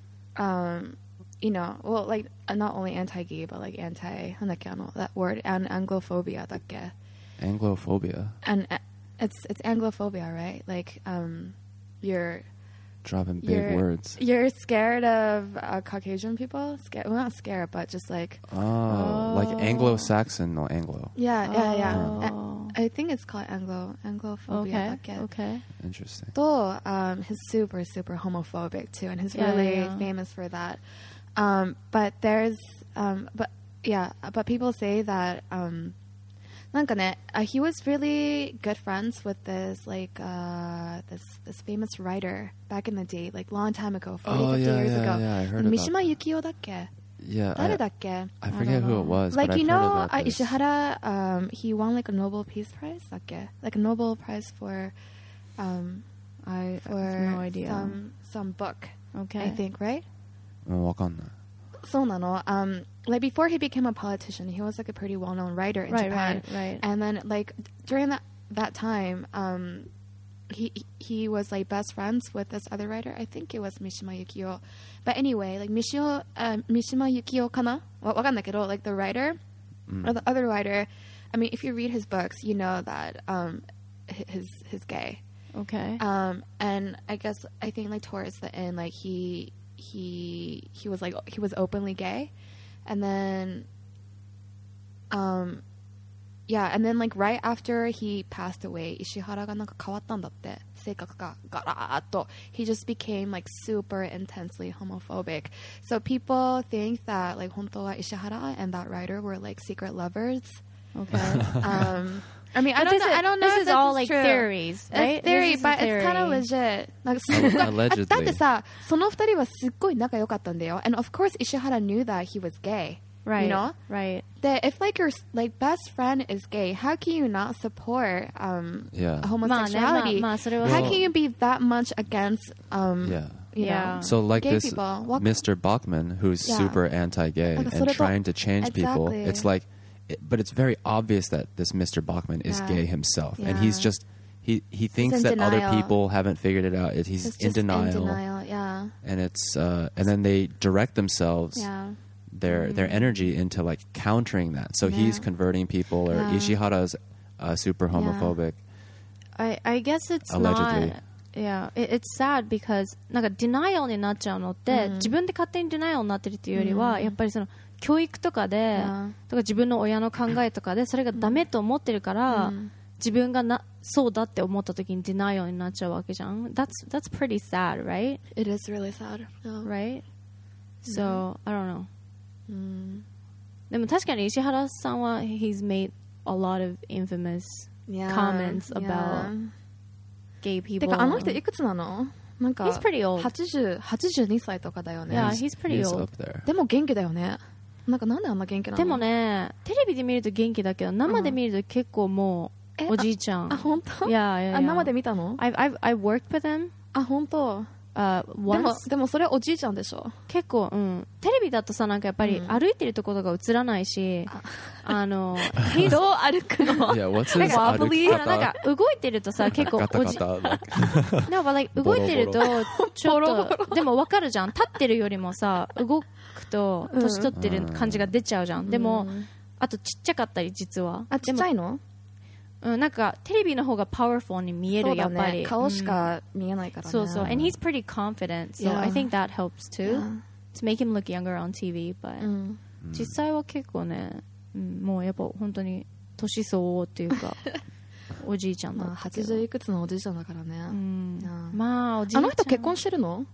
Speaker 3: Um, you know, well, like uh, not only anti-gay but like anti なんだっけあの that word and Anglophobia だっけ
Speaker 2: Anglophobia.
Speaker 3: and uh, it's it's Anglophobia, right? Like um, you're
Speaker 2: Dropping big
Speaker 3: you're
Speaker 2: words.
Speaker 3: you're scared of uh, Caucasian people. Scared, well, not scared, but just like
Speaker 2: Oh, like
Speaker 1: Oh.
Speaker 2: Anglo-Saxon, no Anglo.
Speaker 3: yeah, yeah, yeah.
Speaker 1: Oh.
Speaker 3: I, I think it's called Anglo Anglophobia.
Speaker 1: Okay,
Speaker 3: だっけ
Speaker 1: okay.
Speaker 2: Interesting.
Speaker 3: Though um, he's super super homophobic too, and he's
Speaker 1: Yeah,
Speaker 3: really
Speaker 1: yeah.
Speaker 3: famous for that. Um, but there's um, but yeah, but people say that um, なんかね, uh, he was really good friends with this like uh, this this famous writer back in the day, like long time ago, forty,
Speaker 2: Oh,
Speaker 3: fifty
Speaker 2: yeah,
Speaker 3: years
Speaker 2: yeah,
Speaker 3: ago.
Speaker 2: yeah, I heard
Speaker 3: And
Speaker 2: about
Speaker 3: Mishima Yukio だっけ?
Speaker 2: Yeah,
Speaker 3: 誰
Speaker 2: I,
Speaker 3: だっけ?
Speaker 2: I forget
Speaker 1: don't
Speaker 2: who
Speaker 1: know.
Speaker 2: it was,
Speaker 3: Like
Speaker 2: but
Speaker 3: you
Speaker 2: I've
Speaker 3: know,
Speaker 2: heard
Speaker 3: uh,
Speaker 2: about this.
Speaker 3: Ishihara, um, he won like a Nobel Peace Prize, だっけ? Like a Nobel Prize for, um,
Speaker 1: I
Speaker 3: for
Speaker 1: have no idea.
Speaker 3: some some book,
Speaker 1: Okay.
Speaker 3: I think, right?
Speaker 2: うんわかんない。
Speaker 3: そうなの. Um, like before he became a politician, he was like a pretty well-known writer in
Speaker 1: Right,
Speaker 3: Japan.
Speaker 1: right, right.
Speaker 3: And then like during that that time, um, he he was like best friends with this other writer. I think it was Mishima Yukio. But anyway, like Mishio, uh, Mishima Yukio かな? わかんないけど, like the writer or the other writer. I mean, if you read his books, you know that um, his his gay.
Speaker 1: Okay.
Speaker 3: Um, and I guess I think like towards the end, like he he he was like he was openly gay, and then um yeah, and then like right after he passed away, Ishihara がなんか変わったんだって性格がガラーッと he just became like super intensely homophobic. So people think that like 本当は Ishihara and that writer were like secret lovers.
Speaker 1: Okay.
Speaker 3: Um, I mean, I
Speaker 1: But
Speaker 3: don't
Speaker 1: this
Speaker 3: know.
Speaker 1: is-
Speaker 3: I don't know.
Speaker 1: this
Speaker 3: if
Speaker 1: is
Speaker 3: this
Speaker 1: all
Speaker 3: is
Speaker 1: like
Speaker 3: true.
Speaker 1: theories, right?
Speaker 3: It's theory,
Speaker 1: This is a
Speaker 3: but it's kind of
Speaker 1: theory.
Speaker 3: legit. なんかす
Speaker 2: Allegedly.
Speaker 3: だってさ、その二人はすっごい仲良かったんだよ。And of course, Ishihara knew that he was gay.
Speaker 1: Right.
Speaker 3: You know?
Speaker 1: Right.
Speaker 3: That if like your like best friend is gay, how can you not support um
Speaker 2: Yeah.
Speaker 1: まあね、まあ
Speaker 3: homosexuality?
Speaker 1: まあそれは
Speaker 3: How
Speaker 2: そう
Speaker 3: can you be that much against um
Speaker 2: Yeah.
Speaker 3: you
Speaker 1: Yeah.
Speaker 3: know
Speaker 2: So like
Speaker 3: gay
Speaker 2: this
Speaker 3: people? What-
Speaker 2: Mister Bachman, who's
Speaker 3: Yeah.
Speaker 2: super anti-gay
Speaker 3: Like,
Speaker 2: and
Speaker 3: それと-
Speaker 2: trying to change people,
Speaker 3: Exactly.
Speaker 2: it's like, it, but it's very obvious that this Mister Bachman is
Speaker 3: Yeah.
Speaker 2: gay himself, and he's
Speaker 3: Yeah.
Speaker 2: just he he thinks
Speaker 3: in
Speaker 2: that other
Speaker 3: denial.
Speaker 2: people haven't figured it out. It- He's
Speaker 3: It's
Speaker 2: in
Speaker 3: just
Speaker 2: denial.
Speaker 3: in denial, yeah. Yeah.
Speaker 2: and it's uh, and then they direct themselves
Speaker 3: Yeah.
Speaker 2: their their energy into like countering that. So he's
Speaker 3: Yeah.
Speaker 2: converting people, or
Speaker 3: Yeah.
Speaker 2: Ishihara's uh, super homophobic.
Speaker 1: I, I guess it's
Speaker 2: Allegedly.
Speaker 1: not. Yeah, it, it's sad because なんか denial になっちゃうのって、
Speaker 3: うん
Speaker 1: 自分で勝手に denial になってるっていうよりは、
Speaker 3: うん
Speaker 1: やっぱりその教育とかで、
Speaker 3: うん
Speaker 1: とか自分の親の考えとかでそれがダメと思ってるから、
Speaker 3: うん
Speaker 1: 自分がなそうだって思った時に denial になっちゃうわけじゃん。That's that's pretty sad, right?
Speaker 3: It is really sad. Yeah.
Speaker 1: Right? So I don't know.
Speaker 3: うん
Speaker 1: でも確かに石原さんは he's made a lot of infamous
Speaker 3: Yeah.
Speaker 1: comments about
Speaker 3: Yeah.
Speaker 1: gay
Speaker 3: て
Speaker 1: people.
Speaker 3: かあの人いくつなの？なんか
Speaker 1: He's pretty old.
Speaker 3: はちじゅう、はちじゅうにさいとかだよね。
Speaker 1: Yeah, he's pretty
Speaker 2: He's
Speaker 1: old.
Speaker 2: up there.
Speaker 3: でも元気だよね。なんかなんであんな元気なの？
Speaker 1: でもね、テレビで見ると元気だけど、生で見ると結構も
Speaker 3: え
Speaker 1: うおじいちゃん。
Speaker 3: あ、本当？
Speaker 1: いやいやいや。
Speaker 3: あ、生で見たの？
Speaker 1: I've, I've, I worked with him、
Speaker 3: あ、本当。
Speaker 1: uh,
Speaker 3: でも
Speaker 1: once.
Speaker 3: でもそれおじいちゃんでしょ。
Speaker 1: 結構、うん。テレビだとさ、なんかやっぱり
Speaker 3: うん
Speaker 1: 歩いてるところが映らないし、
Speaker 3: あ
Speaker 1: あの、
Speaker 3: どう歩くの？
Speaker 2: Yeah, what's
Speaker 1: なん
Speaker 2: his
Speaker 1: か
Speaker 2: 歩き
Speaker 1: なん
Speaker 2: 方？
Speaker 1: か動いてるとさ、結構
Speaker 2: ガタ
Speaker 1: おじ、
Speaker 2: ガタ。like-
Speaker 1: No, but like 動いてると
Speaker 2: ボ
Speaker 1: ちょ
Speaker 3: ボロ
Speaker 1: っとでもわかるじゃん。立ってるよりもさ動くと
Speaker 3: うん
Speaker 1: 年取ってる感じが出ちゃうじゃん。でも
Speaker 3: うん
Speaker 1: あとちっちゃかったり実は。
Speaker 3: あ、ちっちゃいの？
Speaker 1: うん、なんかテレビの方がパワフルに見える、
Speaker 3: そうだ
Speaker 1: やっぱり
Speaker 3: ね。顔しか見えないからね。
Speaker 1: そうそう。And he's pretty confident, so
Speaker 3: Yeah.
Speaker 1: I think that helps too.
Speaker 3: Yeah.
Speaker 1: To make him look younger on ティーブイ, but、
Speaker 3: うん
Speaker 1: 実際は結構ね、うん、もうやっぱ本当に年相応っていうかおじいちゃんだ
Speaker 3: まあ
Speaker 1: ったけど。
Speaker 3: はちじゅういくつのおじいちゃんだからね。
Speaker 1: うん
Speaker 3: うん
Speaker 1: まあおじいちゃん。
Speaker 3: あの人結婚してるの？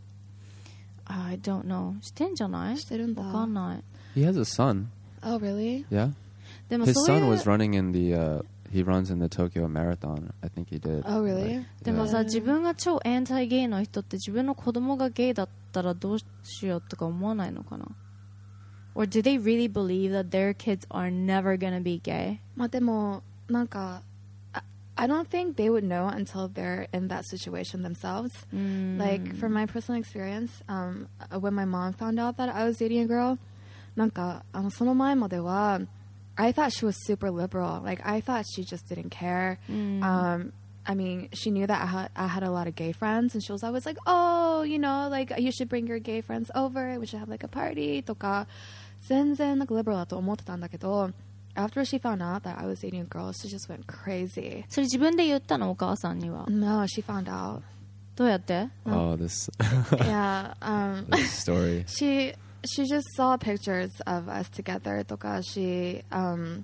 Speaker 1: I don't know. してんじゃない？
Speaker 3: してるんだ。
Speaker 1: わかんない。
Speaker 2: He has a son.
Speaker 3: Oh, really?
Speaker 2: Yeah.
Speaker 1: でも
Speaker 2: His
Speaker 1: そうい
Speaker 2: son
Speaker 1: う
Speaker 2: was running in the. Uh, he runs in the Tokyo Marathon. I think he did.
Speaker 3: Oh, really?
Speaker 2: Like,
Speaker 1: でも
Speaker 2: yeah.
Speaker 1: さ、自分が超エンタイゲイの人って自分の子供がゲイだったらどうしようとか思わないのかな？ Or do they really believe that their kids are never gonna be gay?
Speaker 3: まあでもなんか I, I don't think they would know until they're in that situation themselves. Like from my personal experience, um, when my mom found out that I was dating a girl, なんかあのその前までは I thought she was super liberal. Like I thought she just didn't care. Um, I mean, she knew that I had, I had a lot of gay friends, and she was always like, "Oh, you know, like you should bring your gay friends over. We should have like a party." とか全然なんか liberal だと思ってたんだけど、after she found out that I was dating a girl, she just went crazy.
Speaker 1: それ自分で言ったのお母さんには。
Speaker 3: No, she found out.
Speaker 1: どうやって？
Speaker 2: Oh, this
Speaker 3: Yeah. Um,
Speaker 2: this story.
Speaker 3: she she just saw pictures of us together. とか she um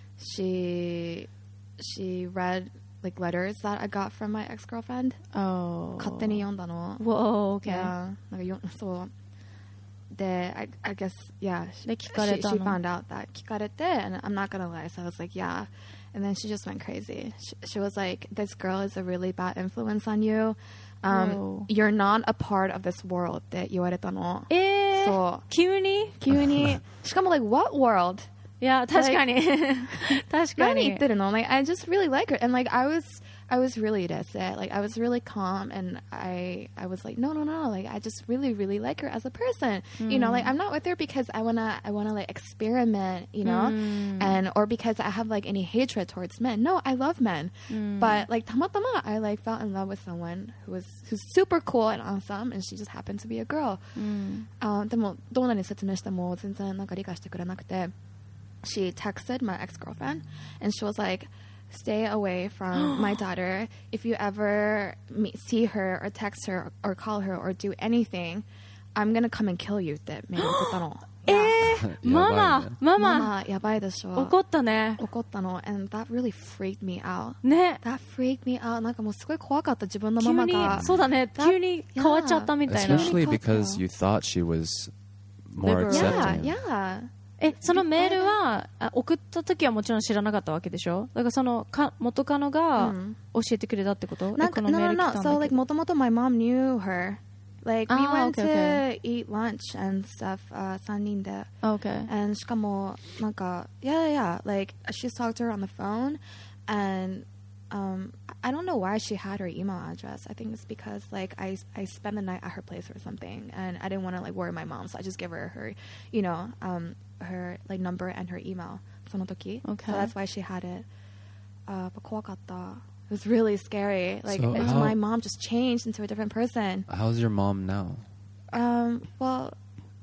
Speaker 3: she she read like letters that I got from my ex-girlfriend.
Speaker 1: Oh.
Speaker 3: 勝手に読んだの。
Speaker 1: Whoa, okay.
Speaker 3: Yeah. なんかよそうで I, I guess yeah.
Speaker 1: で聞かれ
Speaker 3: She,
Speaker 1: た
Speaker 3: she
Speaker 1: の。
Speaker 3: found out that 聞かれて and I'm not gonna lie, so I was like yeah, and then she just went crazy. She, she was like, this girl is a really bad influence on you. Um,
Speaker 1: Whoa.
Speaker 3: you're not a part of this world って言われたの。
Speaker 1: えー、
Speaker 3: そう
Speaker 1: 急に？
Speaker 3: 急にしかも like what world?
Speaker 1: いや確かに確かに
Speaker 3: 何言ってるの? Like I just really like her, and like I was I was really that's it. Like I was really calm, and I I was like no no no like I just really really like her as a person. You know, like I'm not with her because I wanna I wanna like experiment, you know, and or because I have like any hatred towards men. No, I love men, but like たまたま I like fell in love with someone who was who's super cool and awesome, and she just happened to be a girl.
Speaker 1: うん
Speaker 3: Uh, でもどんなに説明しても全然なんか理解してくれなくて she texted my ex-girlfriend and she was like, stay away from my daughter. If you ever meet, see her or text her or call her or do anything, I'm gonna come and kill you ってメール送ったの。
Speaker 1: えー、ママママ
Speaker 3: ママやばいでしょ。
Speaker 1: 怒ったね
Speaker 3: 怒ったの and that really freaked me out.
Speaker 1: ね
Speaker 3: That freaked me out. なんかもうすごい怖かった自分のマ
Speaker 1: 急に
Speaker 3: マが。
Speaker 1: そうだね急に変わっちゃったみたいな
Speaker 2: Especially
Speaker 3: Really
Speaker 2: because
Speaker 3: cut
Speaker 2: you thought she was more
Speaker 1: Liberal.
Speaker 2: accepting.
Speaker 3: Yeah, yeah.
Speaker 1: えそのメールはあ送った時はもちろん知らなかったわけでしょだからそのか元カノが
Speaker 3: うん
Speaker 1: 教えてくれたってこと、
Speaker 3: なんか
Speaker 1: えこのメー
Speaker 3: no
Speaker 1: ル
Speaker 3: no
Speaker 1: 来たん
Speaker 3: no.
Speaker 1: だ
Speaker 3: So like
Speaker 1: けど
Speaker 3: もともと my mom knew her. Like we
Speaker 1: Ah,
Speaker 3: went
Speaker 1: okay,
Speaker 3: to eat lunch and stuff. Uh, 三人で。
Speaker 1: Okay.
Speaker 3: And しかもなんか yeah yeah like she's talked to her on the phone, and um I don't know why she had her email address. I think it's because like I I spent the night at her place or something, and I didn't want to like worry my mom, so I just gave her her you know um her like number and her email その時.
Speaker 1: Okay.
Speaker 3: So that's why she had it. Uh, 怖かった。It was really scary. Like
Speaker 2: So
Speaker 3: it's
Speaker 2: how-
Speaker 3: my mom just changed into a different person.
Speaker 2: How's your mom now?
Speaker 3: Um, well,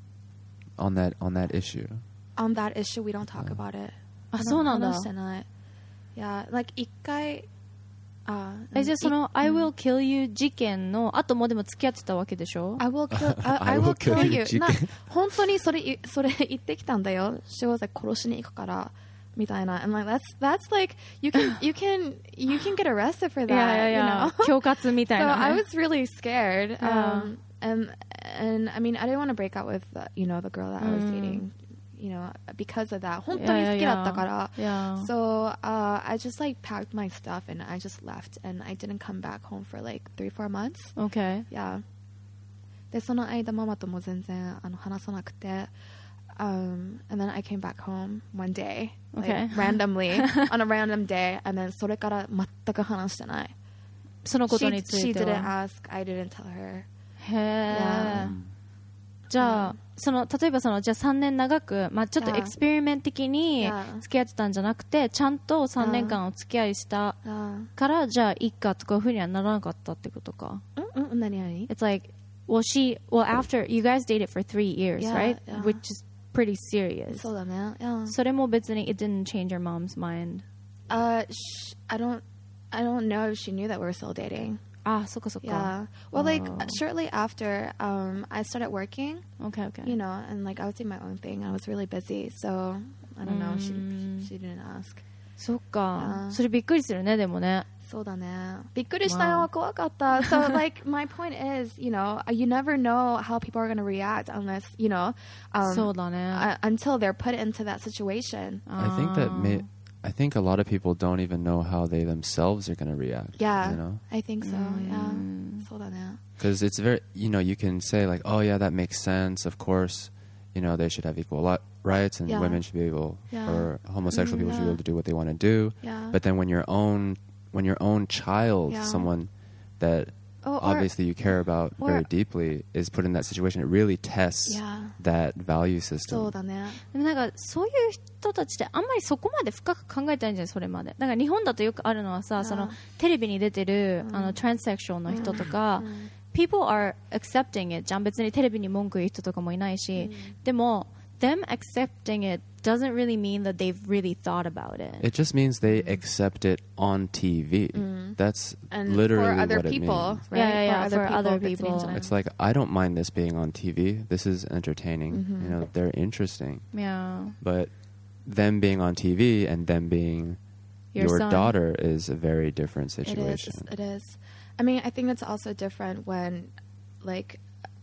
Speaker 2: on that on that issue?
Speaker 3: on that issue, we don't talk
Speaker 2: Yeah.
Speaker 3: about it.
Speaker 1: あ、そうなんだ。
Speaker 3: 話してない。Yeah, like 一回、あ、
Speaker 1: え、じゃあその
Speaker 3: い
Speaker 1: I will kill you 事件の後もでも付き合ってたわけでしょ？
Speaker 3: I will kill, I, I will kill you. な、本当にそれ、それ言ってきたんだよ。She was like 殺しに行くから。みたいな。I'm like, that's, that's like, you can, you can, you can get arrested for that,
Speaker 1: いやいやいや
Speaker 3: you know?
Speaker 1: 恐喝みたい
Speaker 3: So
Speaker 1: な、ね。
Speaker 3: I was really scared.
Speaker 1: Yeah.
Speaker 3: Um, and, and I mean, I didn't want to break out with, uh, you know, the girl that I was dating, you know, because of that. 本当に好きだったから。
Speaker 1: Yeah.
Speaker 3: So, uh, I just like packed my stuff and I just left and I didn't come back home for like three, four months.
Speaker 1: Okay.
Speaker 3: Yeah. で、その間ママとも全然あの話さなくて、um, and then I came back home one day, like,
Speaker 1: Okay.
Speaker 3: randomly, on a random day, and then それから全く話してない。
Speaker 1: そのこと
Speaker 3: She,
Speaker 1: につ
Speaker 3: she
Speaker 1: いて
Speaker 3: didn't
Speaker 1: は。
Speaker 3: ask, I didn't tell her.
Speaker 1: へえ。
Speaker 3: Yeah.
Speaker 1: じゃあ、その例えばそのじゃあさんねん長く、まあ、ちょっと
Speaker 3: Yeah.
Speaker 1: エクスペリメント的に
Speaker 3: Yeah.
Speaker 1: 付き合ってたんじゃなくて、ちゃんとさんねんかんお付き合いした
Speaker 3: あ
Speaker 1: からじゃあいいかとかいうふうにはならなかったってことか。
Speaker 3: うんうん何何
Speaker 1: It's like, well, she, well, after you guys dated for three years,
Speaker 3: Yeah,
Speaker 1: right?
Speaker 3: yeah.
Speaker 1: Which is pretty serious.
Speaker 3: そうだね。Yeah.
Speaker 1: それも別に it didn't change your mom's mind.
Speaker 3: Uh, sh- I don't, I don't know if she knew that we were still dating.
Speaker 1: あ、そっかそっか。
Speaker 3: Yeah. Well, like
Speaker 1: Oh.
Speaker 3: shortly after, um, I started working.
Speaker 1: Okay, okay.
Speaker 3: You know, and like I was doing my own thing. I was really busy, so I don't know. She
Speaker 1: Mm.
Speaker 3: she didn't ask.
Speaker 1: そっか。
Speaker 3: あー
Speaker 1: それびっくりするね、でもね。
Speaker 3: そうだね。びっくりしたよ。怖かった。So like my point is, you know, you never know how people are going to react unless, you know,
Speaker 1: そう
Speaker 3: um,
Speaker 1: だね。
Speaker 3: uh, until they're put into that situation.
Speaker 2: I think that may, I think a lot of people don't even know how they themselves are going to react.
Speaker 3: Yeah,
Speaker 2: You know,
Speaker 3: I think so. Yeah.
Speaker 1: Mm.
Speaker 3: そうだね。
Speaker 2: because it's very, you know, you can say like, oh yeah, that makes sense. Of course, you know, they should have equal li- rights, and
Speaker 3: Yeah.
Speaker 2: women should be able,
Speaker 3: Yeah.
Speaker 2: or homosexual
Speaker 3: Mm,
Speaker 2: people should be
Speaker 3: yeah.
Speaker 2: able to do what they want to do.
Speaker 3: Yeah.
Speaker 2: But then when your own, when your own child,
Speaker 3: Yeah.
Speaker 2: someone that
Speaker 3: Oh, or-
Speaker 2: obviously you care about
Speaker 3: or-
Speaker 2: very deeply, is put in that situation, it really tests
Speaker 3: Yeah.
Speaker 2: that value
Speaker 3: そう
Speaker 2: system.
Speaker 3: だね。
Speaker 1: でもなんかそういう人たちってあんまりそこまで深く考えてないんじゃないそれまで。だから日本だとよくあるのはさ、
Speaker 3: あー
Speaker 1: そのテレビに出てる、
Speaker 3: うん
Speaker 1: あのトランスセクションの人とか、
Speaker 3: うん
Speaker 1: people are accepting it じゃん。別にテレビに文句言う人とかもいないし、でも them accepting it doesn't really mean that they've really thought about it.
Speaker 2: It just means they accept it on T V. That's
Speaker 3: And
Speaker 2: literally
Speaker 3: for other
Speaker 2: what it
Speaker 3: people,
Speaker 2: means.
Speaker 3: right?
Speaker 1: Yeah, yeah,
Speaker 3: for
Speaker 1: for
Speaker 3: other
Speaker 1: other
Speaker 3: people,
Speaker 1: people.
Speaker 3: 別に
Speaker 2: It's like, I don't mind this being on T V. This is entertaining. You know, they're interesting.
Speaker 1: Yeah.
Speaker 2: But them being on T V and them being
Speaker 1: Your
Speaker 2: your,
Speaker 1: son.
Speaker 2: daughter is a very different
Speaker 3: It is.
Speaker 2: situation.
Speaker 3: It is. I mean, I think it's also different when, like,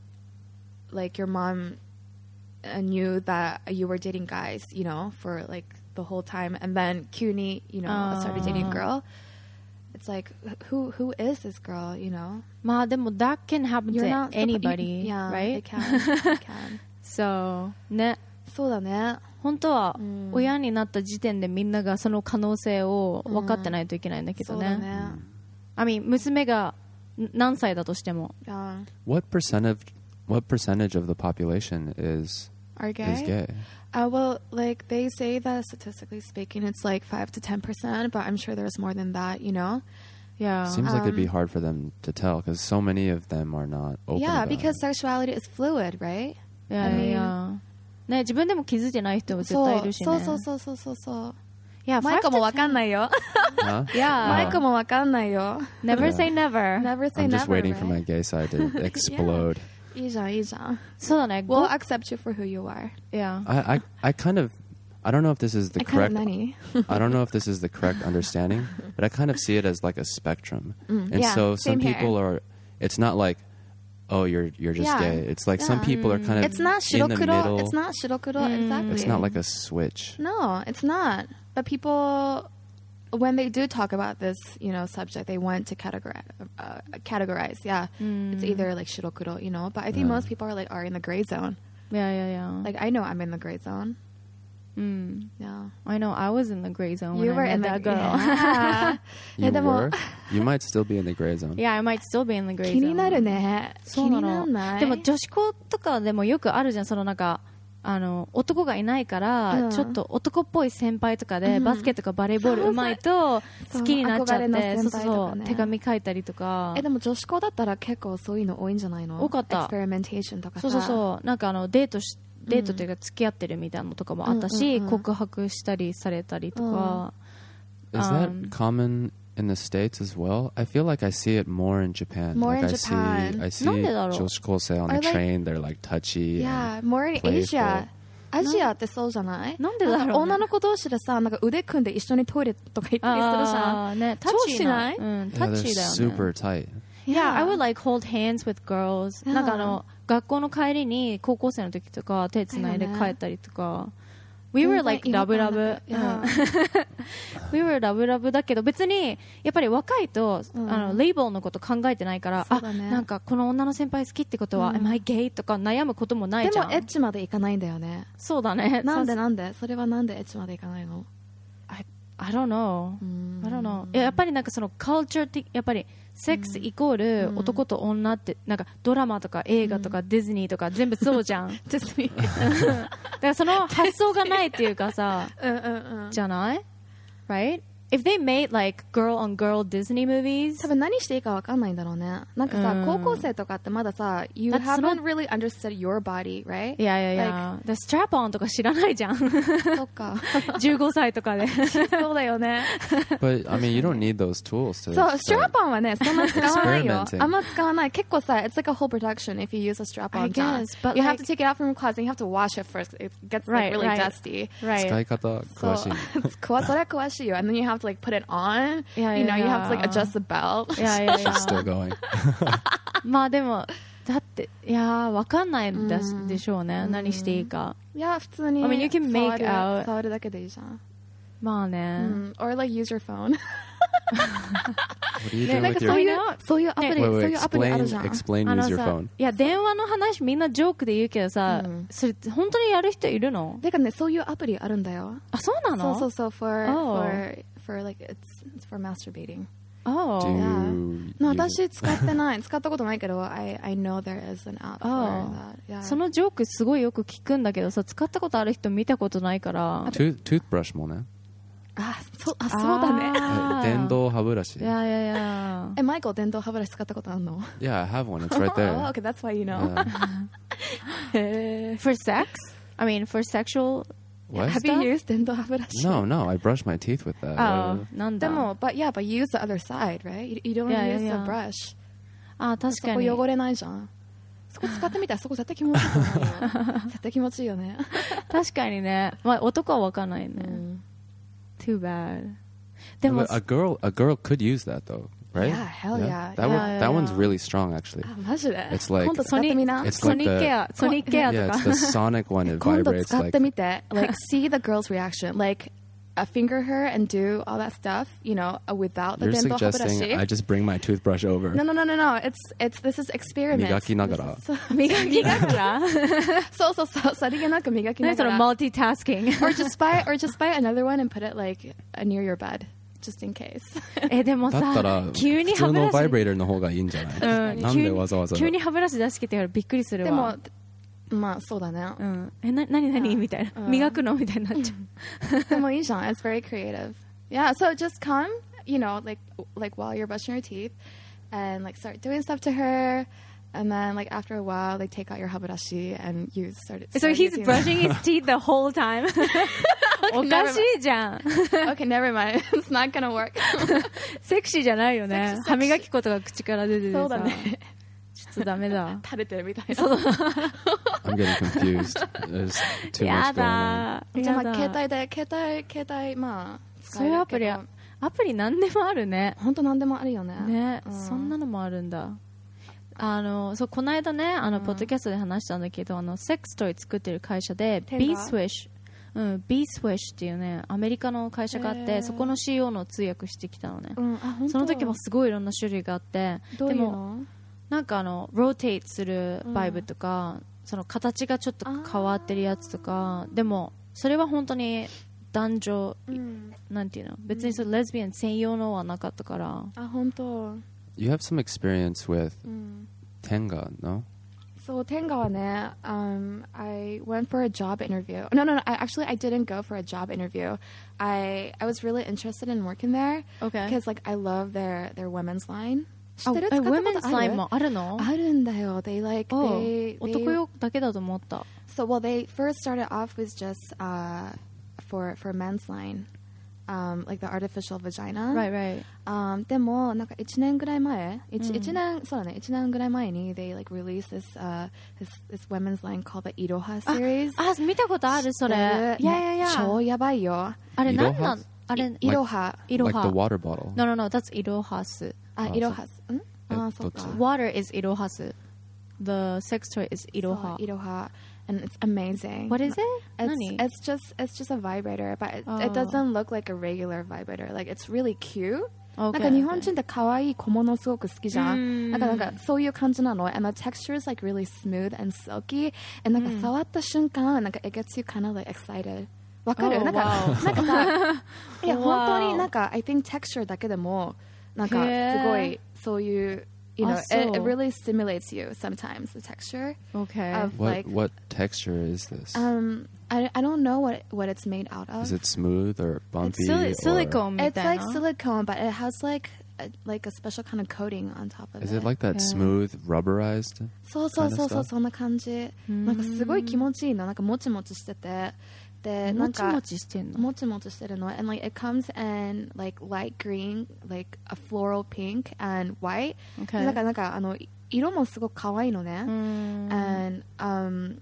Speaker 3: like your mom uh, knew that you were dating guys, you know, for like the whole time, and then CUNY, you know, started dating a
Speaker 1: Ah.
Speaker 3: girl. It's like, who who is this girl, you know?
Speaker 1: まあでも that can happen
Speaker 3: You're
Speaker 1: to
Speaker 3: not suppo-
Speaker 1: anybody,
Speaker 3: you- yeah,
Speaker 1: right?
Speaker 3: it can. It can.
Speaker 1: So ね。
Speaker 3: そうだね。
Speaker 1: 本当は
Speaker 3: うん
Speaker 1: 親になった時点でみんながその可能性を分かってないといけないんだけど
Speaker 3: そうだ
Speaker 1: ね。
Speaker 3: ね。
Speaker 1: I mean 娘がん何歳だとしても。
Speaker 3: Yeah.
Speaker 2: What percent of what percentage of the population is
Speaker 3: Are gay?
Speaker 2: is gay?
Speaker 3: Uh, well, like they say that statistically speaking, it's like five to ten percent, but I'm sure there's more than that. You know?
Speaker 1: Yeah.
Speaker 2: Seems like it'd be
Speaker 3: Um,
Speaker 2: hard for them to tell because so many of them are not open.
Speaker 3: Yeah,
Speaker 2: about
Speaker 3: because
Speaker 2: it.
Speaker 3: sexuality is fluid, right?
Speaker 1: いやいやいや。ね自分でも気づいてない人も絶対いるしね。
Speaker 3: そうそうそうそうそうそう。
Speaker 1: いや、
Speaker 3: マイコもわかんないよ。
Speaker 2: Huh?
Speaker 1: いや、
Speaker 3: マイコもわかんないよ。
Speaker 1: never say never.
Speaker 3: Never say
Speaker 2: I'm just
Speaker 3: never.
Speaker 2: waiting for my
Speaker 3: right?
Speaker 2: gay side to explode.
Speaker 3: いいじゃんいいじゃん。
Speaker 1: そうだね。
Speaker 3: We'll accept you for who you are.
Speaker 1: いや。
Speaker 2: I, I, I kind of, I don't know if this is the
Speaker 3: I kind of
Speaker 2: correct.
Speaker 3: nanny.
Speaker 2: I don't know if this is the correct understanding, but I kind of see it as like a spectrum. And
Speaker 3: yeah,
Speaker 2: so some
Speaker 3: same here.
Speaker 2: people are. It's not like, oh, you're you're just
Speaker 3: Yeah.
Speaker 2: gay. It's like some
Speaker 3: Yeah.
Speaker 2: people are kind of
Speaker 3: It's not
Speaker 2: in the
Speaker 3: shirokuro.
Speaker 2: middle.
Speaker 3: It's not shirokuro. Exactly.
Speaker 2: It's not like a switch.
Speaker 3: No, it's not. But people, when they do talk about this, you know, subject, they want to categorize. Uh, categorize. Yeah, it's either like shirokuro, you know. But I think
Speaker 2: Yeah.
Speaker 3: most people are like are in the gray zone.
Speaker 1: いやいやいや。
Speaker 3: Like I know I'm in the gray zone.
Speaker 1: うん。
Speaker 3: Yeah.
Speaker 1: I know I was in the gray zone when
Speaker 3: You
Speaker 1: I
Speaker 3: were
Speaker 1: met
Speaker 3: in the
Speaker 1: that girl.
Speaker 3: Yeah.
Speaker 2: You
Speaker 3: えでも
Speaker 2: were. You might still be in the gray zone.
Speaker 1: Yeah, I might still be in the gray zone.
Speaker 3: 気になるね。気に
Speaker 1: そうなの。
Speaker 3: ならない。
Speaker 1: でも女子校とかでもよくあるじゃん。そのなんかあの男がいないから、
Speaker 3: うん
Speaker 1: ちょっと男っぽい先輩とかで、
Speaker 3: うん、
Speaker 1: バスケとかバレーボールうまいと好きになっちゃって、
Speaker 3: そう憧れの
Speaker 1: そう
Speaker 3: 先輩とかね
Speaker 1: そう手紙書いたりとか。
Speaker 3: えでも女子校だったら結構そういうの多いんじゃないの？
Speaker 1: 多かった。
Speaker 3: エクスペリメンテーションとかさ。
Speaker 1: そうそうそうなんかあのデートしデートというか付き合ってるみたいなのとかもあったし、
Speaker 3: うんうんうん、
Speaker 1: 告白したりされたりとか、
Speaker 2: うん、Is that common in the States as well? I feel like I see it more in Japan.
Speaker 3: More
Speaker 2: like
Speaker 3: in
Speaker 2: I
Speaker 3: Japan.
Speaker 2: see, I see
Speaker 1: なんでだろう？
Speaker 2: 女子高生 on the
Speaker 3: Or like-
Speaker 2: train, they're like touchy.
Speaker 3: Yeah,
Speaker 2: and
Speaker 3: more in
Speaker 2: playful.
Speaker 3: Asia. アジアってそうじゃない？
Speaker 1: なんでだろうね
Speaker 3: んか女の子同士でさ、なんか腕組んで一緒にトイレとか行ったりするじゃん。
Speaker 1: あーね、タッチー
Speaker 3: 超しない？
Speaker 1: うん、
Speaker 2: Yeah,
Speaker 1: タッ
Speaker 2: they're
Speaker 1: チーだよね。
Speaker 2: super tight.
Speaker 1: Yeah, I would like hold hands with girls. なんかあの学校の帰りに高校生の時とか手つないで帰ったりとか。We were like ラブラブ。We were ラブラブだけど別にやっぱり若いと、うん、あのレイボーのこと考えてないから、あ、なんかこの女の先輩好きってことは、うん、Am I gay とか悩むこともないじゃん。
Speaker 3: でもエッチまでいかないんだよね。
Speaker 1: そうだね。
Speaker 3: なんでなんでそれはなんでエッチまでいかないの？
Speaker 1: I, I don't know. I don't know. やっぱりなんかその culture 的やっぱりセックスイコール男と女ってなんかドラマとか映画とかディズニーとか全部そうじゃん。
Speaker 3: ディズニー。
Speaker 1: だからその発想がないっていうかさ、
Speaker 3: うんうんうん、
Speaker 1: じゃない？ Right? If they made like girl on girl Disney movies
Speaker 3: 多分何していいか分かんないんだろうね。なんかさ、うん、高校生とかってまださ You haven't really understood your body, right?
Speaker 1: いやいやいや、like, The strap on とか知らないじゃん。そ
Speaker 3: っか。
Speaker 1: じゅうごさいとかで。
Speaker 3: そうだよね。
Speaker 2: But I mean, you don't need those tools to.
Speaker 3: そう、strap on はね、そんな使わないよ。あんま使わない。結構さ、it's like a whole production if you use a strap on.
Speaker 1: I guess, but
Speaker 3: you
Speaker 1: like,
Speaker 3: have to take it out from your closet and you have to wash it first. It gets like
Speaker 1: right,
Speaker 3: really
Speaker 1: right,
Speaker 3: dusty.
Speaker 1: Right.
Speaker 2: 使い方詳しい。
Speaker 3: それは詳しいよ。And then you have to like put it on.Yeah, you know,
Speaker 1: yeah.
Speaker 3: you have to like adjust the belt.
Speaker 1: Yeah, yeah, yeah.
Speaker 2: She's still going.
Speaker 1: まあでもだっていやーわかんないんだし、でしょうね、何していいか。
Speaker 3: いや普通に
Speaker 1: I mean, you can make
Speaker 3: 触る
Speaker 1: out
Speaker 3: 触るだけでいいじゃん。
Speaker 1: まあね、
Speaker 3: うん、or like use your phone.
Speaker 2: What do you do
Speaker 3: なんか
Speaker 2: with
Speaker 3: そう
Speaker 2: your
Speaker 3: いうそういうアプリ、
Speaker 2: Wait,
Speaker 3: そう
Speaker 2: wait,
Speaker 3: いうアプリあるじゃ
Speaker 2: explain,
Speaker 3: ん。
Speaker 2: explain
Speaker 1: あの
Speaker 2: use your
Speaker 1: さ
Speaker 2: phone.
Speaker 1: いや電話の話みんなジョークで言うけどさ、うん、それ本当にやる人いるの？
Speaker 3: てかねそういうアプリあるんだよ。
Speaker 1: あ、そうなの？
Speaker 3: そうそうそう for、
Speaker 1: oh.
Speaker 3: for for like it's it's for masturbating.
Speaker 1: Oh.
Speaker 2: Do
Speaker 3: Yeah.
Speaker 2: you-
Speaker 3: の私使ってない使ったことないけど I I know there is an app for
Speaker 1: Oh.
Speaker 3: that. Yeah.
Speaker 1: そのジョークすごいよく聞くんだけどさ、使ったことある人見たことないから。
Speaker 2: Tooth- toothbrush もね。
Speaker 3: あ、そあそうだね。
Speaker 1: あー
Speaker 2: 電動歯ブラシ。
Speaker 1: いやいやいや。
Speaker 3: え、マイコ電動歯ブラシ使ったことあるの？
Speaker 2: Yeah, I have one. It's right there.
Speaker 3: Oh, okay, that's why you know.
Speaker 2: Yeah.
Speaker 1: For sex? I mean, for sexual
Speaker 2: What?
Speaker 3: Have you used 電動歯ブラシ？
Speaker 2: No, no. I brush my teeth with that.
Speaker 1: Oh, なんだ。
Speaker 3: でも、but yeah, but use the other side, right? You, you don't
Speaker 1: Yeah, yeah,
Speaker 3: use the
Speaker 1: yeah.
Speaker 3: brush.
Speaker 1: あ、確
Speaker 3: そ
Speaker 1: かに。
Speaker 3: こ汚れないじゃん。そこ使ってみたらそこ絶対気持ちいいと思うよ。絶対気持ちいいよね。
Speaker 1: 確かにね。まあ、男は分かんないね。
Speaker 3: うん
Speaker 1: Too bad. でも
Speaker 2: But a girl, a girl could use that though, right?
Speaker 3: Yeah, hell yeah.
Speaker 2: That
Speaker 1: Yeah,
Speaker 2: one,
Speaker 1: yeah,
Speaker 2: that one's
Speaker 1: yeah.
Speaker 2: really strong actually.
Speaker 3: あ、マジで
Speaker 2: It's like-
Speaker 3: 今度使ってみな。
Speaker 2: It's
Speaker 1: ソ
Speaker 2: like
Speaker 1: ニックケア、ソニックケアと
Speaker 2: Yeah,
Speaker 1: か
Speaker 2: it's。the sonic one. It
Speaker 3: 今度
Speaker 2: vibrates
Speaker 3: 使っ
Speaker 2: like.
Speaker 3: てみて。Like, see the girl's reaction. Like, uh, finger her and do all that stuff, you know, uh, without the
Speaker 2: You're
Speaker 3: 電動歯ブラ
Speaker 2: suggesting
Speaker 3: シ。
Speaker 2: I just bring my toothbrush over.
Speaker 3: No, no, no, no, no. It's, it's, this is experiment.
Speaker 2: 磨きながら。
Speaker 3: そう
Speaker 1: 磨きながら
Speaker 3: そうそうそう。さりげなく磨きな
Speaker 1: 何その
Speaker 3: がら。
Speaker 1: マルティタスキング。
Speaker 3: or just buy, or just buy another one and put it like uh, near your bed, just in case.
Speaker 1: え、でも
Speaker 2: だったら
Speaker 1: さ、急に
Speaker 2: 普通
Speaker 1: 歯ブラシ。
Speaker 2: のバイブレーターの方がいいんじゃない？
Speaker 1: うん
Speaker 2: なんでわざわざ？
Speaker 1: 急に歯ブラシ出してきてからびっくりする
Speaker 3: で
Speaker 1: わ。
Speaker 3: も、まあそうだね。
Speaker 1: うん、え、な、なになにみたいな。
Speaker 3: うん
Speaker 1: 磨くのみたいになっちゃう。
Speaker 3: でもいいじゃん。It's very creative. Yeah, so just come, you know, like like while you're brushing your teeth, and like start doing stuff to her, and then like after a while, like take out your haburashi and you start.
Speaker 1: So
Speaker 3: start
Speaker 1: he's
Speaker 3: using
Speaker 1: brushing his teeth the whole time? おかしいじゃん。
Speaker 3: Okay, never mind. It's not gonna work.
Speaker 1: セクシーじゃないよね。歯磨き粉とか口から出ててさ。
Speaker 3: そうだね。
Speaker 1: ちょっとダメだ。
Speaker 3: 垂れてるみたいな。
Speaker 2: I'm getting confused. There's too
Speaker 1: や
Speaker 2: much going on.
Speaker 1: だ。
Speaker 3: じゃあまあ
Speaker 1: やだ
Speaker 3: 携帯で携帯携帯まあ使
Speaker 1: そういう
Speaker 3: えるけど
Speaker 1: アプリは、アプリなんでもあるね。
Speaker 3: 本当なんでもあるよね。
Speaker 1: ね、
Speaker 3: うん
Speaker 1: そんなのもあるんだ。あの、そう、この間ね、あの、ポッドキャストで話したんだけど、あの、セックストイ作ってる会社で、
Speaker 3: テンガ
Speaker 1: B-Swish、うん、B-Swish っていうね、アメリカの会社があっ
Speaker 3: へー
Speaker 1: て、そこの シーイーオー の通訳してきたのね。
Speaker 3: うん、あ本当
Speaker 1: その時もすごいいろんな種類があって、
Speaker 3: どういう
Speaker 1: でも、
Speaker 3: の？
Speaker 1: なんかあの、ローテイトするバイブとか、その形がちょっと変わってるやつとか、でも、それは本当に男女、
Speaker 3: うん、
Speaker 1: なんていうの、別にそれレズビアン専用のはなかったから。
Speaker 3: あ本当。
Speaker 2: You have some experience with
Speaker 3: うん。
Speaker 2: Tenga, no?
Speaker 3: So Tenga wa ne, um, I went for a job interview. No, no, no. I, actually, I didn't go for a job interview. I I was really interested in working there.
Speaker 1: Okay.
Speaker 3: Because like I love their their women's line. 知
Speaker 1: あ
Speaker 3: ってる？
Speaker 1: え
Speaker 3: 使ったことある？
Speaker 1: women's line もあるの？
Speaker 3: あるんだよ。They like
Speaker 1: Oh,
Speaker 3: they, they
Speaker 1: 男用だけだと思った。
Speaker 3: So well, they first started off with just uh, for for men's line, um, like the artificial vagina.
Speaker 1: Right, right.
Speaker 3: Um, でもなんか一年ぐらい前、一、
Speaker 1: うん
Speaker 3: 一年そうだね、一年ぐらい前に they like released this uh this this women's line called the Iroha series.
Speaker 1: あ、見たことあるそれ。いやいやいや。
Speaker 3: 超やばいよ。
Speaker 1: あれなんな
Speaker 2: Iroha?
Speaker 1: ん？あれ
Speaker 3: イロハ。
Speaker 1: イロ
Speaker 2: Like the
Speaker 1: ハ。
Speaker 2: water bottle.
Speaker 1: No, no, no. That's イロハス。
Speaker 3: あ、イロハス。ん？あ、そうか。
Speaker 2: どっち？
Speaker 1: Water is イロハス。The sex toy is イロハ。
Speaker 3: イロハ。And it's amazing.
Speaker 1: What is it?
Speaker 3: It's,
Speaker 1: 何？
Speaker 3: it's just it's just a vibrator, but it,
Speaker 1: Oh.
Speaker 3: it doesn't look like a regular vibrator. Like it's really cute. なん
Speaker 1: Okay,
Speaker 3: か日本人って可愛い小物すごく好きじゃん。
Speaker 1: うん
Speaker 3: なんかなんかそういう感じなの。And the texture is like really smooth and silky. And なんか触った瞬間、なんか it gets you kind of like excited. わかる？
Speaker 1: Oh,
Speaker 3: なんか
Speaker 1: wow.
Speaker 3: なんかさ、いや
Speaker 1: Wow.
Speaker 3: 本当になんか I think texture だけでもなんかすごいそういうYou know,
Speaker 1: あ、そう。
Speaker 3: it, it really stimulates you sometimes, the texture
Speaker 1: Okay.
Speaker 3: of
Speaker 2: What
Speaker 3: like
Speaker 2: what texture is this?
Speaker 3: um I, I don't know what what it's made out of.
Speaker 2: Is it smooth or bumpy?
Speaker 1: Sil-
Speaker 2: or-
Speaker 1: silicone み
Speaker 3: It's
Speaker 1: たい
Speaker 3: like
Speaker 1: な。
Speaker 3: silicone, but it has like a, like a special kind of coating on top of
Speaker 2: Is
Speaker 3: it.
Speaker 2: it like that
Speaker 1: Yeah.
Speaker 2: smooth rubberized?
Speaker 3: そうそうそうそう
Speaker 2: kind of stuff?
Speaker 3: そんな感じ。
Speaker 1: うん
Speaker 3: なんかすごい気持ちいいの。なんかもちもちしてて、でなんか
Speaker 1: もちもちしてんの。
Speaker 3: もちもちしてるの。And like it comes in like light green, like a floral pink and white.
Speaker 1: Okay.
Speaker 3: でなんかなんかあの色もすごく可愛いのね。
Speaker 1: うん
Speaker 3: And um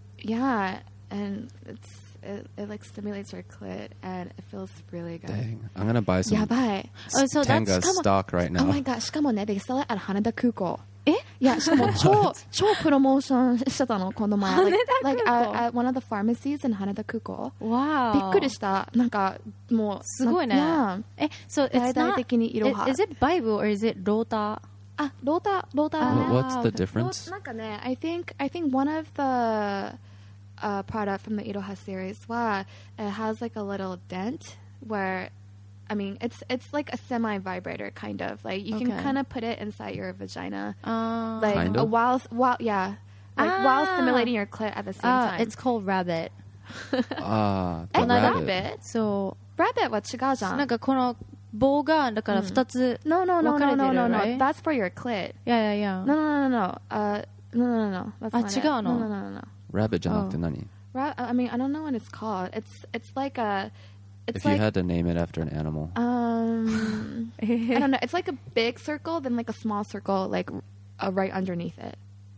Speaker 3: yeah, and it's it, it like stimulates your clit and it feels really good.
Speaker 2: Dang, I'm gonna buy some
Speaker 3: やばい。
Speaker 1: Oh, so that's
Speaker 2: Tenga
Speaker 3: しかも
Speaker 2: stock right
Speaker 3: Oh
Speaker 2: now.
Speaker 3: my god, しかもね、they sell it at 羽田空港。
Speaker 1: え？
Speaker 3: いや、しかも超、超プロモーションしてたの、この前。
Speaker 1: 羽田
Speaker 3: like,
Speaker 1: 空
Speaker 3: like
Speaker 1: 港
Speaker 3: at, at one of the pharmacies in 羽田空港。
Speaker 1: Wow.
Speaker 3: びっくりした。なんか、もう、
Speaker 1: すごいね。
Speaker 3: な
Speaker 1: え、so it's
Speaker 3: 大々
Speaker 1: not
Speaker 3: 的に色は。
Speaker 1: Is it バイブ or is it ロータ？
Speaker 3: あ、ロータ、ロータ。
Speaker 1: あ
Speaker 2: What- What's the
Speaker 1: okay.
Speaker 2: difference?
Speaker 3: なんかね、I think, I think one of the uh, product from the Iroha series は、it has like a little dent where, I mean, it's it's like a semi vibrator kind of. Like you can
Speaker 1: Okay.
Speaker 3: kind of put it inside your vagina.
Speaker 1: あー
Speaker 3: Like
Speaker 2: Kind
Speaker 3: uh,
Speaker 2: of?
Speaker 3: while while yeah, like while
Speaker 1: Ah.
Speaker 3: stimulating your clit at the same
Speaker 1: Ah,
Speaker 3: time.
Speaker 1: it's called rabbit.
Speaker 2: Ah, the
Speaker 3: え、
Speaker 2: rabbit.
Speaker 3: rabbit?
Speaker 1: そ
Speaker 3: Rabbit は違うじゃ
Speaker 1: う。
Speaker 3: ん。
Speaker 1: なんかこの棒がだから二つ。
Speaker 3: No, no, no,
Speaker 1: 分か
Speaker 3: no,
Speaker 1: れて
Speaker 3: no,
Speaker 1: る
Speaker 3: no, no.
Speaker 1: right?
Speaker 3: That's for your clit.
Speaker 1: いやいやいや。
Speaker 3: No, no, no, no, no. Uh, no, no, no, no. That's
Speaker 1: あ、
Speaker 3: not it.
Speaker 1: 違うの？
Speaker 3: No, no, no, no, no.
Speaker 2: Rabbit じゃなくて
Speaker 1: Oh.
Speaker 2: 何?
Speaker 3: Ra- I mean, I don't know what it's called. It's it's like a, it's
Speaker 2: If you
Speaker 3: like
Speaker 2: had to name it after an animal.
Speaker 3: um, I don't know. It's like a big circle, then like a small circle, like uh, right underneath it.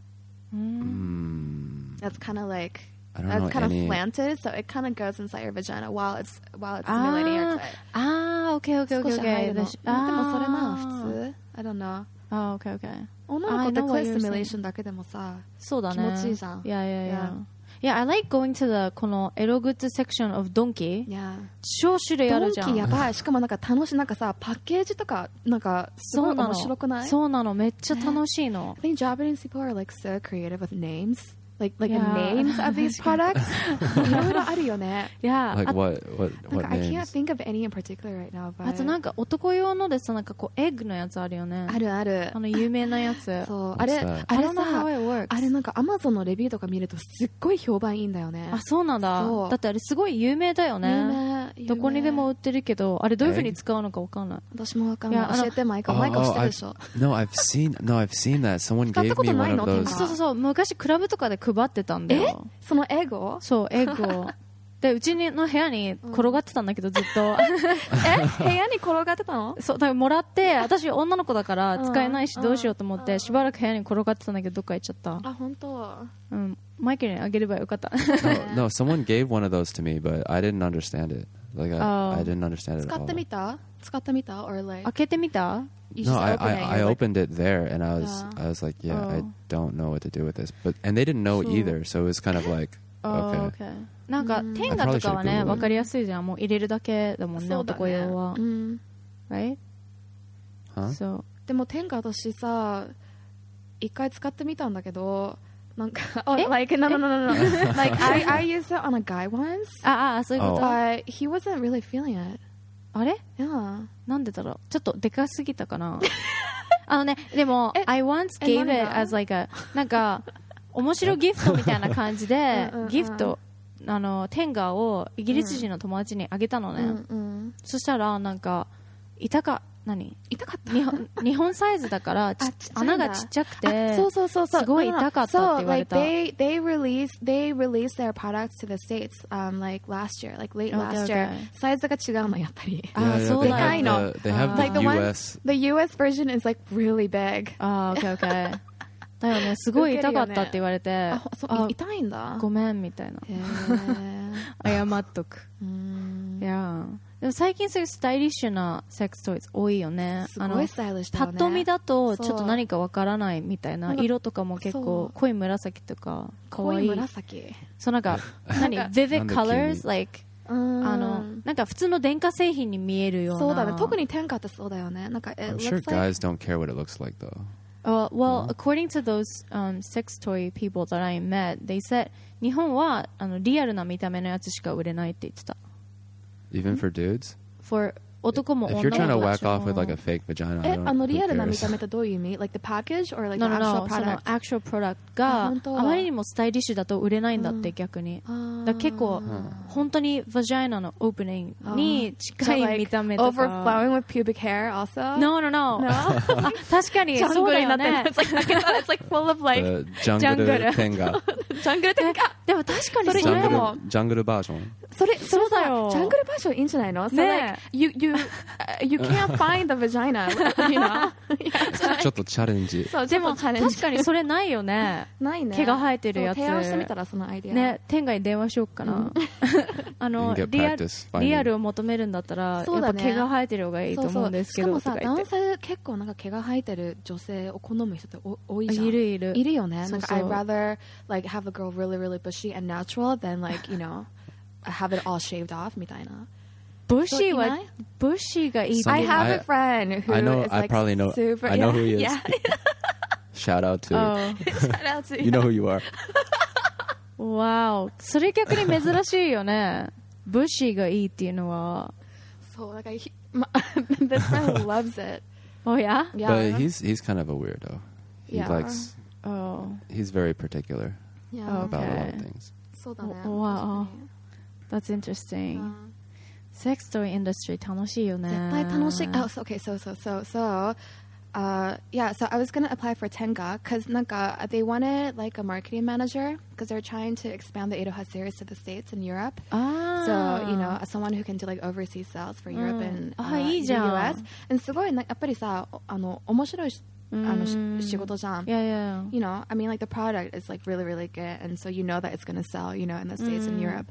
Speaker 2: Mm,
Speaker 3: That's kind of like
Speaker 2: I don't
Speaker 3: that's
Speaker 2: know
Speaker 3: kind of
Speaker 2: any.
Speaker 3: slanted, so it kind of goes inside your vagina while it's while it's stimulating your
Speaker 1: あ
Speaker 3: clit.
Speaker 1: あー、OK, OK,
Speaker 3: 少
Speaker 1: OK,
Speaker 3: し入
Speaker 1: OK.
Speaker 3: るの。
Speaker 1: 私
Speaker 3: でもそれな
Speaker 1: あー
Speaker 3: 普通 I don't know.
Speaker 1: あー、OK, OK.
Speaker 3: 女の子って
Speaker 1: I know what
Speaker 3: clit
Speaker 1: you're saying.
Speaker 3: stimulation だけでもさ、
Speaker 1: そうだね。
Speaker 3: 気持ちいいじゃん。
Speaker 1: いやいやいや。
Speaker 3: Yeah.
Speaker 1: Yeah, I like going to the このエログッズセクション of Donkey.
Speaker 3: いや。
Speaker 1: 超種類あ
Speaker 3: ドン
Speaker 1: るじゃん。
Speaker 3: キやばい。しかもなんか楽しいなんかさパッケージとかなんかすごい面白くない？
Speaker 1: そうなの。めっちゃ楽しいの。
Speaker 3: I think Japanese people are like so creative with names. Like like
Speaker 1: Yeah.
Speaker 3: the names of these products. いろいろあるよね。
Speaker 1: いや、
Speaker 2: Like
Speaker 1: あ
Speaker 2: what? What?
Speaker 3: なん
Speaker 2: What
Speaker 3: か I can't
Speaker 2: names?
Speaker 3: think of any in particular right now. But
Speaker 1: あとなんか男用のでさ、なんかこうエッグのやつあるよね。
Speaker 3: あるある
Speaker 1: あ。の有名なやつ。
Speaker 3: そう。
Speaker 2: What's
Speaker 3: あれ
Speaker 2: that?
Speaker 3: あ
Speaker 1: I
Speaker 3: れ
Speaker 1: don't know how
Speaker 3: さ
Speaker 1: it works.
Speaker 3: あれなんか Amazon のレビューとか見るとすっごい評判いいんだよね。
Speaker 1: あ、そうなんだ
Speaker 3: そう。
Speaker 1: だってあれすごい有名だよ
Speaker 3: 有
Speaker 1: ね。
Speaker 3: 名有名
Speaker 1: どこにでも売ってるけど、あれどういう風に使うのかわかんない。
Speaker 3: 私もわかんない。
Speaker 1: いやあの
Speaker 3: 教えてマイカ。マイカ知ってるでしょ。
Speaker 2: No, I've seen. No, I've seen that. Someone
Speaker 3: 使った
Speaker 2: gave
Speaker 3: こと
Speaker 2: me
Speaker 3: ない
Speaker 2: one
Speaker 3: の？
Speaker 2: of those.
Speaker 3: 天
Speaker 1: そうそうそう。昔クラブとかで配ってたんだよ。
Speaker 3: そのエゴ？
Speaker 1: そう、エッグを。で、うちの部屋に転がってたんだけど、ずっと。
Speaker 3: え？部屋に転がってたの？
Speaker 1: そう、だからもらって、私女の子だから使えないし
Speaker 3: うん
Speaker 1: どうしようと思って、しばらく部屋に転がってたんだけど、どっか行っちゃった。
Speaker 3: あ、本当。
Speaker 1: うん。マイケルにあげればよかった。
Speaker 2: No, no, someone gave one of those to me, but I didn't understand it. Like I,
Speaker 1: Oh.
Speaker 2: I didn't understand it
Speaker 3: 使
Speaker 2: at
Speaker 3: って
Speaker 2: all.
Speaker 3: みた？使ってみた or like
Speaker 1: 開けてみた？
Speaker 3: you
Speaker 2: No,
Speaker 3: just
Speaker 2: I,
Speaker 3: open it
Speaker 2: I,
Speaker 3: and
Speaker 2: I
Speaker 3: you're like,
Speaker 2: opened it there, and I was,
Speaker 3: Yeah.
Speaker 2: I was like, yeah, I
Speaker 1: Oh.
Speaker 2: don't know what to do with this. But and they didn't know
Speaker 1: So-
Speaker 2: either, so it was kind of like,
Speaker 1: あー
Speaker 2: okay.
Speaker 1: OK なんか、
Speaker 3: うん
Speaker 1: テンガとかは
Speaker 2: I probably
Speaker 1: ね、
Speaker 2: should Google it.
Speaker 1: わかりやすいじゃん。もう入れるだけだもんね、
Speaker 3: そうだね
Speaker 1: 男用は
Speaker 3: う。ん。
Speaker 1: Right?
Speaker 2: Huh?
Speaker 1: そう。
Speaker 3: でも天下私さ一回使ってみたんだけどなんか oh,
Speaker 1: え
Speaker 3: like no no no no no like I I used it on a guy once
Speaker 1: ああ、そういうこと
Speaker 2: Oh.
Speaker 3: but he wasn't really feeling it
Speaker 1: あれ
Speaker 3: yeah
Speaker 1: なんでだろうちょっとでかすぎたかなあのね、でも
Speaker 3: え、
Speaker 1: I once
Speaker 3: え
Speaker 1: gave
Speaker 3: 何
Speaker 1: it
Speaker 3: が
Speaker 1: as like a なんか面白ギフトみたいな感じで
Speaker 3: うんうんうん
Speaker 1: ギフトあのテンガーをイギリス人の友達にあげたのね、
Speaker 3: うんうん、
Speaker 1: そしたらなんか痛か何
Speaker 3: 痛かった
Speaker 1: 日本日本サイズだからち穴がちっちゃくて
Speaker 3: そうそうそうそう
Speaker 1: すごい痛かったって言われた。
Speaker 3: So, like, they, they released they released their products to the States um, like last year, like late last
Speaker 1: Okay,
Speaker 3: year.
Speaker 1: okay.
Speaker 3: サイズが違うのやっぱり。
Speaker 1: あ、
Speaker 2: yeah,
Speaker 1: そう
Speaker 2: they
Speaker 1: なん
Speaker 2: have
Speaker 1: だ。
Speaker 2: the, they have
Speaker 3: Like
Speaker 2: the
Speaker 3: the
Speaker 2: U
Speaker 3: ones,
Speaker 2: S.
Speaker 3: the U S version is like really big.
Speaker 1: あー、オッケーオッケー。だよね、すごい痛かったって言われて、
Speaker 3: あ、そう痛いんだ。
Speaker 1: ごめんみたいな。
Speaker 3: へー
Speaker 1: 謝っとく。
Speaker 3: うーん
Speaker 1: いや、でも最近そういうスタイリッシュなセックストイズ多いよね。
Speaker 3: すごいスタイリッシュだよね。
Speaker 1: パッと見だと
Speaker 3: そう
Speaker 1: ちょっと何かわからないみたいな。
Speaker 3: なんか
Speaker 1: 色とかも結
Speaker 3: そう
Speaker 1: 構濃い紫とか可愛い。
Speaker 3: 濃い紫。
Speaker 1: そうなんか何
Speaker 3: なんか
Speaker 1: vivid
Speaker 2: なんだ急に
Speaker 1: colors like
Speaker 3: うーん
Speaker 1: あのなんか普通の電化製品に見えるような。
Speaker 3: そうだね。特に天下ってそうだよね。なんか it
Speaker 2: I'm
Speaker 3: looks
Speaker 2: sure
Speaker 3: like
Speaker 2: guys don't care what it looks like though.
Speaker 1: Uh, well, according to those um, sex toy people that I met, they said 日本はあのリアルな見た目のやつしか売れないって言ってた。
Speaker 2: Even for dudes?
Speaker 1: For 男も
Speaker 2: If
Speaker 1: 女
Speaker 2: you're
Speaker 1: も
Speaker 2: trying to
Speaker 1: どっ
Speaker 2: whack
Speaker 1: ちも
Speaker 2: off with like a fake vagina,
Speaker 3: え
Speaker 2: I don't,
Speaker 3: あの
Speaker 2: who
Speaker 3: リアルな見
Speaker 2: cares?
Speaker 3: た目ってどういう意味 Like the package or like
Speaker 1: No,
Speaker 3: the
Speaker 1: no,
Speaker 3: actual
Speaker 1: no. その
Speaker 3: product?
Speaker 1: actual product
Speaker 3: あ
Speaker 1: が
Speaker 3: 本当
Speaker 1: あまりにもスタイリッシュだと売れないんだって、
Speaker 3: うん
Speaker 1: 逆に。
Speaker 3: あー
Speaker 1: だから結構本当にヴァジャイナのオープニングに近
Speaker 3: So,
Speaker 1: い
Speaker 3: like,
Speaker 1: 見た目とか。
Speaker 3: overflowing with pubic hair also?
Speaker 1: No, no, no.
Speaker 3: No?
Speaker 1: あ確かに
Speaker 3: ジャン
Speaker 1: そうだよ
Speaker 3: グルになってる。
Speaker 1: ね。
Speaker 3: It's like, it's like full of like
Speaker 2: The
Speaker 1: ジャング
Speaker 2: jungle
Speaker 1: ル
Speaker 2: tenga.
Speaker 3: ジャングル天下
Speaker 1: でも確かにそれ
Speaker 3: それ
Speaker 1: も
Speaker 3: も
Speaker 2: jungle, jungle version.
Speaker 3: それ、それさ、
Speaker 1: そうだよ
Speaker 3: ジャングルバージョンいいんじゃないの？ So
Speaker 1: ね
Speaker 3: like, you, you, uh, you can't find the vagina, you know?
Speaker 2: ちょっとチャレンジ。
Speaker 3: そう、
Speaker 1: でも
Speaker 3: ちょっとチャレンジ
Speaker 1: 確かにそれないよね。
Speaker 3: ないね。
Speaker 1: 毛が生えてるやつ
Speaker 3: そう提案してみたらそのアイディア。
Speaker 1: ね、天外に電話しようかな。あの
Speaker 2: You can get
Speaker 1: リアル
Speaker 2: practice finding.
Speaker 1: リアルを求めるんだったら、
Speaker 3: そうだね
Speaker 1: やっぱ毛が生えてる方がいいと思うんですけど
Speaker 3: そうそう。しかもさ、
Speaker 1: とか言って
Speaker 3: 男性結構なんか毛が生えてる女性を好む人ってお多いじゃん。
Speaker 1: いるいる
Speaker 3: いるよね。
Speaker 1: そうん
Speaker 3: なか
Speaker 1: そう
Speaker 3: I'd rather like have a girl really really bushy and natural than like, you know, have it all shaved off みたいな。
Speaker 1: ブッシーはい
Speaker 3: そうない
Speaker 1: ブッシーがいいって
Speaker 2: Some-
Speaker 3: I have
Speaker 2: I-
Speaker 3: a friend who
Speaker 2: I know-
Speaker 3: is
Speaker 2: I
Speaker 3: like
Speaker 2: probably know-
Speaker 3: super
Speaker 2: I know who he is.
Speaker 3: Yeah.
Speaker 2: Shout out to.
Speaker 1: Oh.
Speaker 3: Shout out to
Speaker 2: You know who you are.
Speaker 1: わお、それ逆に珍しいよね。ブッシーがいいっていうのは。
Speaker 3: そう、だから、ひま this friend loves it.
Speaker 1: おや
Speaker 3: Yeah.
Speaker 2: But he's he's kind of a weirdo. He
Speaker 3: Yeah.
Speaker 2: likes.
Speaker 1: Oh,
Speaker 2: He's very particular
Speaker 3: Yeah.
Speaker 2: about a lot of
Speaker 1: Okay.
Speaker 2: things.
Speaker 3: そうだね。
Speaker 1: おわお
Speaker 3: 確
Speaker 1: that's interesting.
Speaker 3: かに
Speaker 1: セックストイインダストリー楽しいよね。
Speaker 3: 絶対楽しい。Oh, so, okay, so, so, so, so, uh, yeah, so I was going to apply for Tenga because they wanted like a marketing manager because they're trying to expand the Iroha series to the States and Europe.
Speaker 1: あー
Speaker 3: So, you know, someone who can do like overseas sales for Europe
Speaker 1: うん
Speaker 3: and
Speaker 1: あ
Speaker 3: uh,
Speaker 1: いい
Speaker 3: the
Speaker 1: じゃん
Speaker 3: U S. And すごいな、やっぱりさ、あの、面白いしあのし
Speaker 1: うん
Speaker 3: 仕事じゃん。
Speaker 1: いやいや
Speaker 3: You know, I mean, like the product is like really, really good, and so you know that it's going to sell, you know, in the States and
Speaker 1: Mm.
Speaker 3: Europe.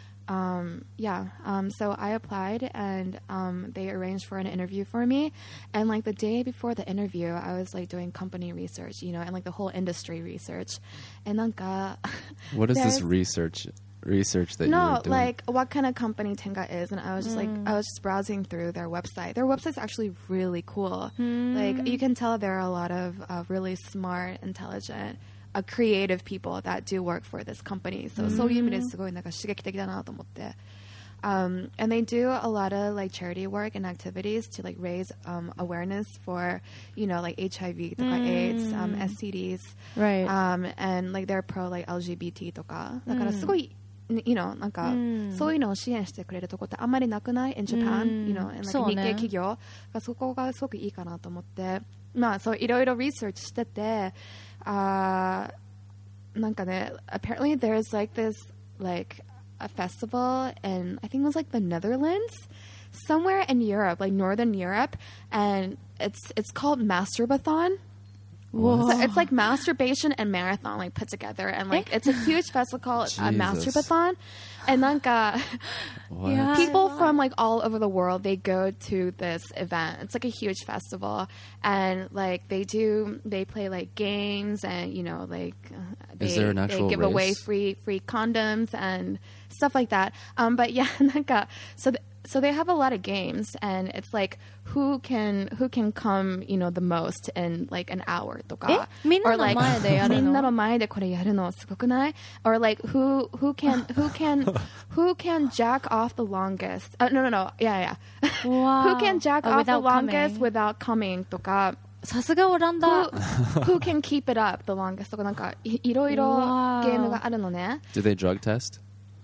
Speaker 3: Um, yeah. Um, so I applied, and um, they arranged for an interview for me. And like the day before the interview, I was like doing company research, you know, and like the whole industry research. And なんか
Speaker 2: What is this
Speaker 3: there's-
Speaker 2: research research that you
Speaker 3: no,
Speaker 2: were doing?
Speaker 3: like what kind of company Tenga is, and I was just like,
Speaker 1: Mm.
Speaker 3: I was just browsing through their website. Their website's actually really cool.
Speaker 1: Mm.
Speaker 3: Like you can tell there are a lot of uh, really smart, intelligent, uh, creative people that do work for this company. So そういう意味ですごいなんか刺激的だなと思って。Um, and they do a lot of like charity work and activities to like raise um, awareness for, you know, like H I V とか AIDS, um, S T Ds,
Speaker 1: right.
Speaker 3: um, and like they're pro like L G B T とかだからすごい、you know なんか、
Speaker 1: うん
Speaker 3: そういうのを支援してくれるとこってあんまりなくない in Japan、
Speaker 1: うん
Speaker 3: you know, and like
Speaker 1: そうね
Speaker 3: 日系企業がそこがすごくいいかなと思ってまあそういろいろリサーチしててあーなんかね apparently there's like this like a festival in I think it was like the Netherlands somewhere in Europe like northern Europe and it's it's called Masturbathon.
Speaker 1: Whoa.
Speaker 3: So it's like masturbation and marathon like put together and like it's a huge festival called uh,
Speaker 2: Jesus.
Speaker 3: Masturbathon and nanka
Speaker 2: What?
Speaker 1: Yeah.
Speaker 3: people from like all over the world they go to this event. It's like a huge festival and like they do they play like games and you know like uh, they,
Speaker 2: Is there an
Speaker 3: they
Speaker 2: actual
Speaker 3: give away
Speaker 2: race?
Speaker 3: free free condoms and stuff like that. Um but yeah nanka so th- so they have a lot of games and it's like who can who can come you know the most in like an hour とか
Speaker 1: えみんなの
Speaker 3: or like
Speaker 1: 前でやるの
Speaker 3: みんなの前でこれやるのすごくない or like who who can who can who can jack off the longest uh, no no no yeah yeah
Speaker 1: Wow.
Speaker 3: who can jack
Speaker 1: Oh,
Speaker 3: off the
Speaker 1: without
Speaker 3: longest
Speaker 1: coming.
Speaker 3: without coming とか
Speaker 1: さすがオランダ
Speaker 3: who, who can keep it up the longest とかなんかい、いろいろゲームがあるのね。
Speaker 2: Do they drug test?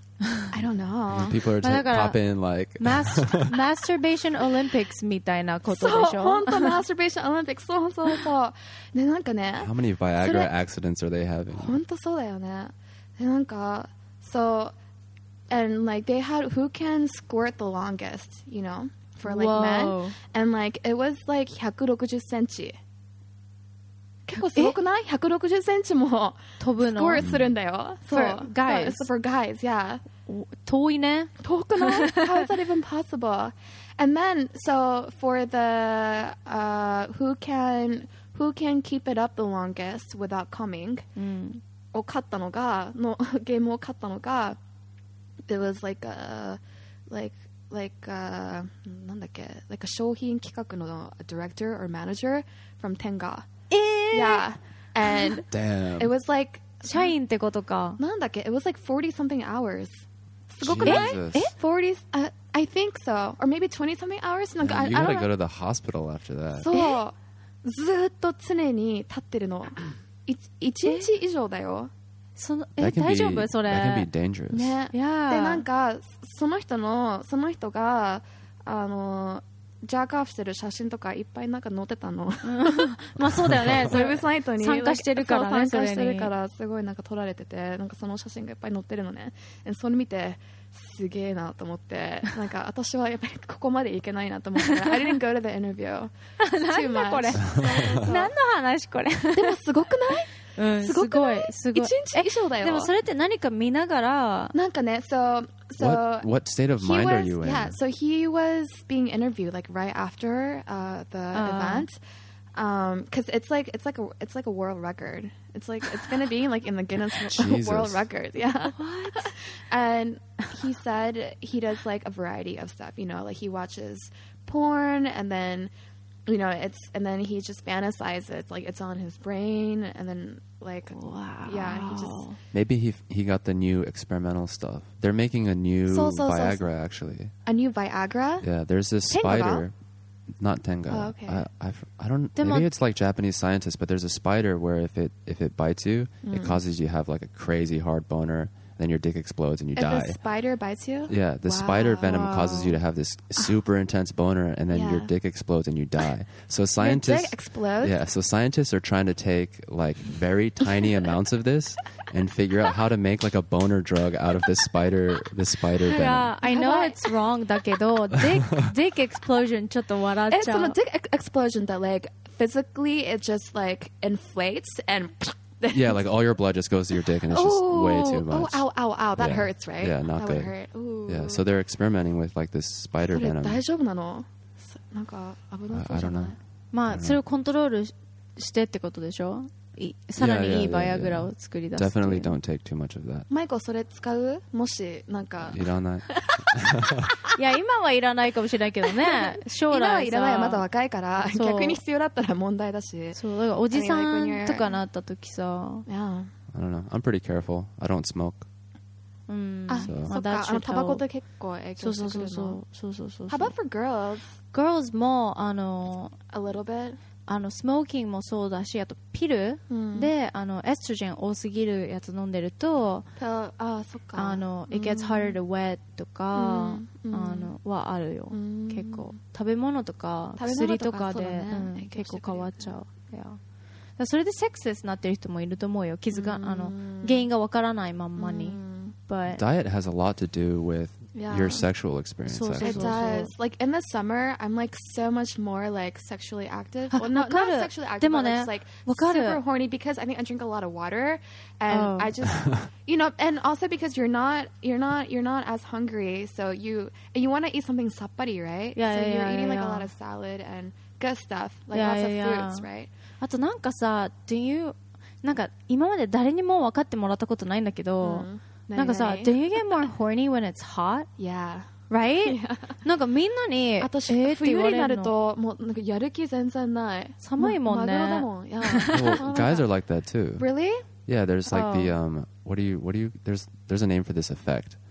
Speaker 3: I don't know.
Speaker 2: People are
Speaker 1: まあだ
Speaker 2: ta-
Speaker 1: から
Speaker 2: popping like
Speaker 1: マスマスターベーションオリンピックスみたいなことでしょ。
Speaker 3: 本当マスターベーションオリンピックスそうそうそうでなんかね
Speaker 2: how many
Speaker 3: そ
Speaker 2: Viagra
Speaker 3: れ
Speaker 2: accidents are they having?
Speaker 3: 本当そうだよねでなんか so and like they had who can squirt the longest you know for like
Speaker 1: Whoa.
Speaker 3: men and like it was like ひゃくろくじゅっセンチ結構すごくない ?ひゃくろくじゅっセンチも
Speaker 1: 飛ぶの
Speaker 3: squirt するんだよ。そう。
Speaker 1: For guys.
Speaker 3: So, for guys, yeah.
Speaker 1: 遠いね。
Speaker 3: 遠くない How is that even possible? And then, so for the uh, who can who can keep it up the longest without coming、うん、を買ったのがのゲームを買ったのが it was like a like like a なんだっけ like a 商品企画の director or manager from Tenga.
Speaker 1: えー、
Speaker 3: Yeah. And
Speaker 2: Damn.
Speaker 3: it was like
Speaker 1: 社員ってことか。
Speaker 3: なんだっけ It was like forty something hours. すごくない
Speaker 2: Jesus.
Speaker 3: え forty、uh, I think so. Or maybe twenty something hours? なんか
Speaker 2: Yeah,
Speaker 3: I,
Speaker 2: you
Speaker 3: I
Speaker 2: gotta
Speaker 3: don't
Speaker 2: go
Speaker 3: know.
Speaker 2: to the hospital after that.
Speaker 3: そうずーっと常に立ってるのい一日以上だよ
Speaker 1: そのえ
Speaker 2: That can
Speaker 1: 大
Speaker 2: be,
Speaker 1: 丈夫それ。
Speaker 2: that can be dangerous.
Speaker 3: ね
Speaker 1: Yeah.
Speaker 3: でなんかその人のその人があのジャークアップしてる写真とかいっぱいなんか載ってたの
Speaker 1: まあそうだよね。
Speaker 3: ウェブサイトに
Speaker 1: 参加してるからね。
Speaker 3: そう参加してるか
Speaker 1: それ
Speaker 3: らすごいなんか撮られててなんかその写真がいっぱい載ってるのねでそれ見てすげえなと思ってなんか私はやっぱりここまでいけないなと思って I didn't go to the interview
Speaker 1: なんだこれ。何の話これ。
Speaker 3: でもすごくない
Speaker 1: うん、
Speaker 3: すごくない
Speaker 1: すごい。
Speaker 3: 一日以上だよ
Speaker 1: でもそれって何か見ながら
Speaker 3: なんかね so so
Speaker 2: What, what state of
Speaker 3: he
Speaker 2: mind are
Speaker 3: was
Speaker 2: you in?
Speaker 3: yeah so he was being interviewed like right after uh, the
Speaker 1: Uh.
Speaker 3: event um because it's like it's like a it's like a world record it's like it's gonna be like in the Guinness
Speaker 2: Jesus.
Speaker 3: World Records yeah and he said he does like a variety of stuff you know like he watches porn and then you know it's and then he just fantasizes like it's on his brain and then like
Speaker 1: wow.
Speaker 3: yeah he just
Speaker 2: Maybe he he got the new experimental stuff. They're making a new
Speaker 3: So, so, so,
Speaker 2: Viagra
Speaker 3: so.
Speaker 2: actually.
Speaker 3: a new Viagra
Speaker 2: Yeah, there's this
Speaker 3: Tenga?
Speaker 2: spider. Not Tenga.
Speaker 3: Oh, okay.
Speaker 2: I, I, I don't.
Speaker 1: Demo-
Speaker 2: Maybe it's like Japanese scientists, but there's a spider where if it if it bites you, it causes you to have like a crazy hard boner. Then your dick explodes and you
Speaker 3: if
Speaker 2: die.
Speaker 3: a spider bites you
Speaker 2: Yeah, the
Speaker 3: Wow.
Speaker 2: spider venom causes you to have this super intense boner, and then your
Speaker 3: Yeah.
Speaker 2: dick explodes and you die. So
Speaker 3: your
Speaker 2: scientists,
Speaker 3: dick explodes
Speaker 2: yeah, so scientists are trying to take like very tiny amounts of this and figure out how to make like a boner drug out of this spider, this spider venom.
Speaker 1: Yeah, I know it's wrong だけど dick, dick explosion ちょっと笑っ
Speaker 3: It's
Speaker 1: ちゃ
Speaker 3: a
Speaker 1: う
Speaker 3: dick ex- explosion that like physically it just like inflates and
Speaker 2: Yeah, like all your blood just goes to your dick, and it's just
Speaker 3: oh,
Speaker 2: way too much.
Speaker 3: Oh, ow, ow, ow! That
Speaker 2: Yeah.
Speaker 3: hurts, right?
Speaker 2: Yeah, not
Speaker 3: that
Speaker 2: good.
Speaker 3: would hurt. Ooh.
Speaker 2: Yeah, so they're experimenting with like this spider
Speaker 3: それ
Speaker 2: venom.
Speaker 3: 大丈夫なの？そなんか危なそうじゃない
Speaker 2: I- I don't know.？
Speaker 1: まあそれをコントロールししてってことでしょいさらにいいバイアグラを作り出すっていう
Speaker 2: Definitely don't take too much of that.
Speaker 3: マイコそれ使う？もしなんか
Speaker 2: いらない。
Speaker 1: いや今はいらないかもしれないけどね将来さ
Speaker 3: 今はいらないまだ若いから
Speaker 1: そう
Speaker 3: 逆に必要だったら問題だし。
Speaker 1: そうだからおじさ
Speaker 3: I mean, like when
Speaker 1: ん
Speaker 3: you're-
Speaker 1: とかなった時さ
Speaker 3: Yeah.
Speaker 2: I don't know. I'm pretty careful. I don't smoke.
Speaker 1: うん
Speaker 3: あ、
Speaker 2: そう
Speaker 3: そっか。あのタバコって結構影
Speaker 1: そう
Speaker 3: 響
Speaker 1: そうそう
Speaker 3: してくるの。
Speaker 1: そうそうそうそう
Speaker 3: How about for girls?
Speaker 1: girls もあの
Speaker 3: A little bit.
Speaker 1: あのスモーキングもそうだしあとピル、
Speaker 3: うん
Speaker 1: であのエストロゲン多すぎるやつ飲んでると
Speaker 3: Pill- あ、そっか。
Speaker 1: あの it gets harder to wet とか、
Speaker 3: うん
Speaker 1: あのはあるよ、
Speaker 3: うん
Speaker 1: 結構食べ物とか
Speaker 3: 食べ物
Speaker 1: 薬とかで
Speaker 3: とかそうだね
Speaker 1: うん
Speaker 3: 影響
Speaker 1: 結
Speaker 3: してくるよね
Speaker 1: 構変わっちゃう、いやだからそれでセックスレスになってる人もいると思うよ気づか、
Speaker 3: うん
Speaker 1: あの原因がわからないまんまに、
Speaker 3: うん
Speaker 1: but
Speaker 2: Diet has a lot to do with
Speaker 3: Yeah.
Speaker 2: your sexual experience.
Speaker 1: So- so-
Speaker 3: It
Speaker 2: actually.
Speaker 1: so-
Speaker 3: does. Like in the summer, I'm like so much more like sexually active.
Speaker 1: あ
Speaker 3: Well, not,
Speaker 1: わか
Speaker 3: not
Speaker 1: る
Speaker 3: sexually active,
Speaker 1: でも
Speaker 3: but
Speaker 1: ね
Speaker 3: just like
Speaker 1: わかる
Speaker 3: super horny because I think I drink a lot of water, and
Speaker 1: Oh.
Speaker 3: I just, you know, and also because you're not, you're not, you're not as hungry, so you and you want to eat something sappari, right?
Speaker 1: Yeah,
Speaker 3: so
Speaker 1: yeah,
Speaker 3: you're
Speaker 1: yeah,
Speaker 3: eating
Speaker 1: yeah,
Speaker 3: like
Speaker 1: yeah.
Speaker 3: a lot of salad and good stuff, like
Speaker 1: Yeah,
Speaker 3: lots of
Speaker 1: yeah, yeah.
Speaker 3: fruits, right?
Speaker 1: あとなんかさ do you なんか今まで誰にも分かってもらったことないんだけど、
Speaker 3: うん
Speaker 1: なんかさ
Speaker 3: 何々
Speaker 1: do you get more horny when it's hot?
Speaker 3: Yeah.
Speaker 1: Right? なんかみんなに
Speaker 3: 私、
Speaker 1: えーって言
Speaker 3: 冬になる
Speaker 1: われるの
Speaker 3: ともうなんかやる気全然ない。
Speaker 1: 寒いもんね
Speaker 3: マグロだもん。Yeah.
Speaker 2: Well, guys are like that too.
Speaker 3: Really?
Speaker 2: Yeah, there's like the
Speaker 1: Oh.
Speaker 2: um. What do you? What do you? There's there's a name for this effect.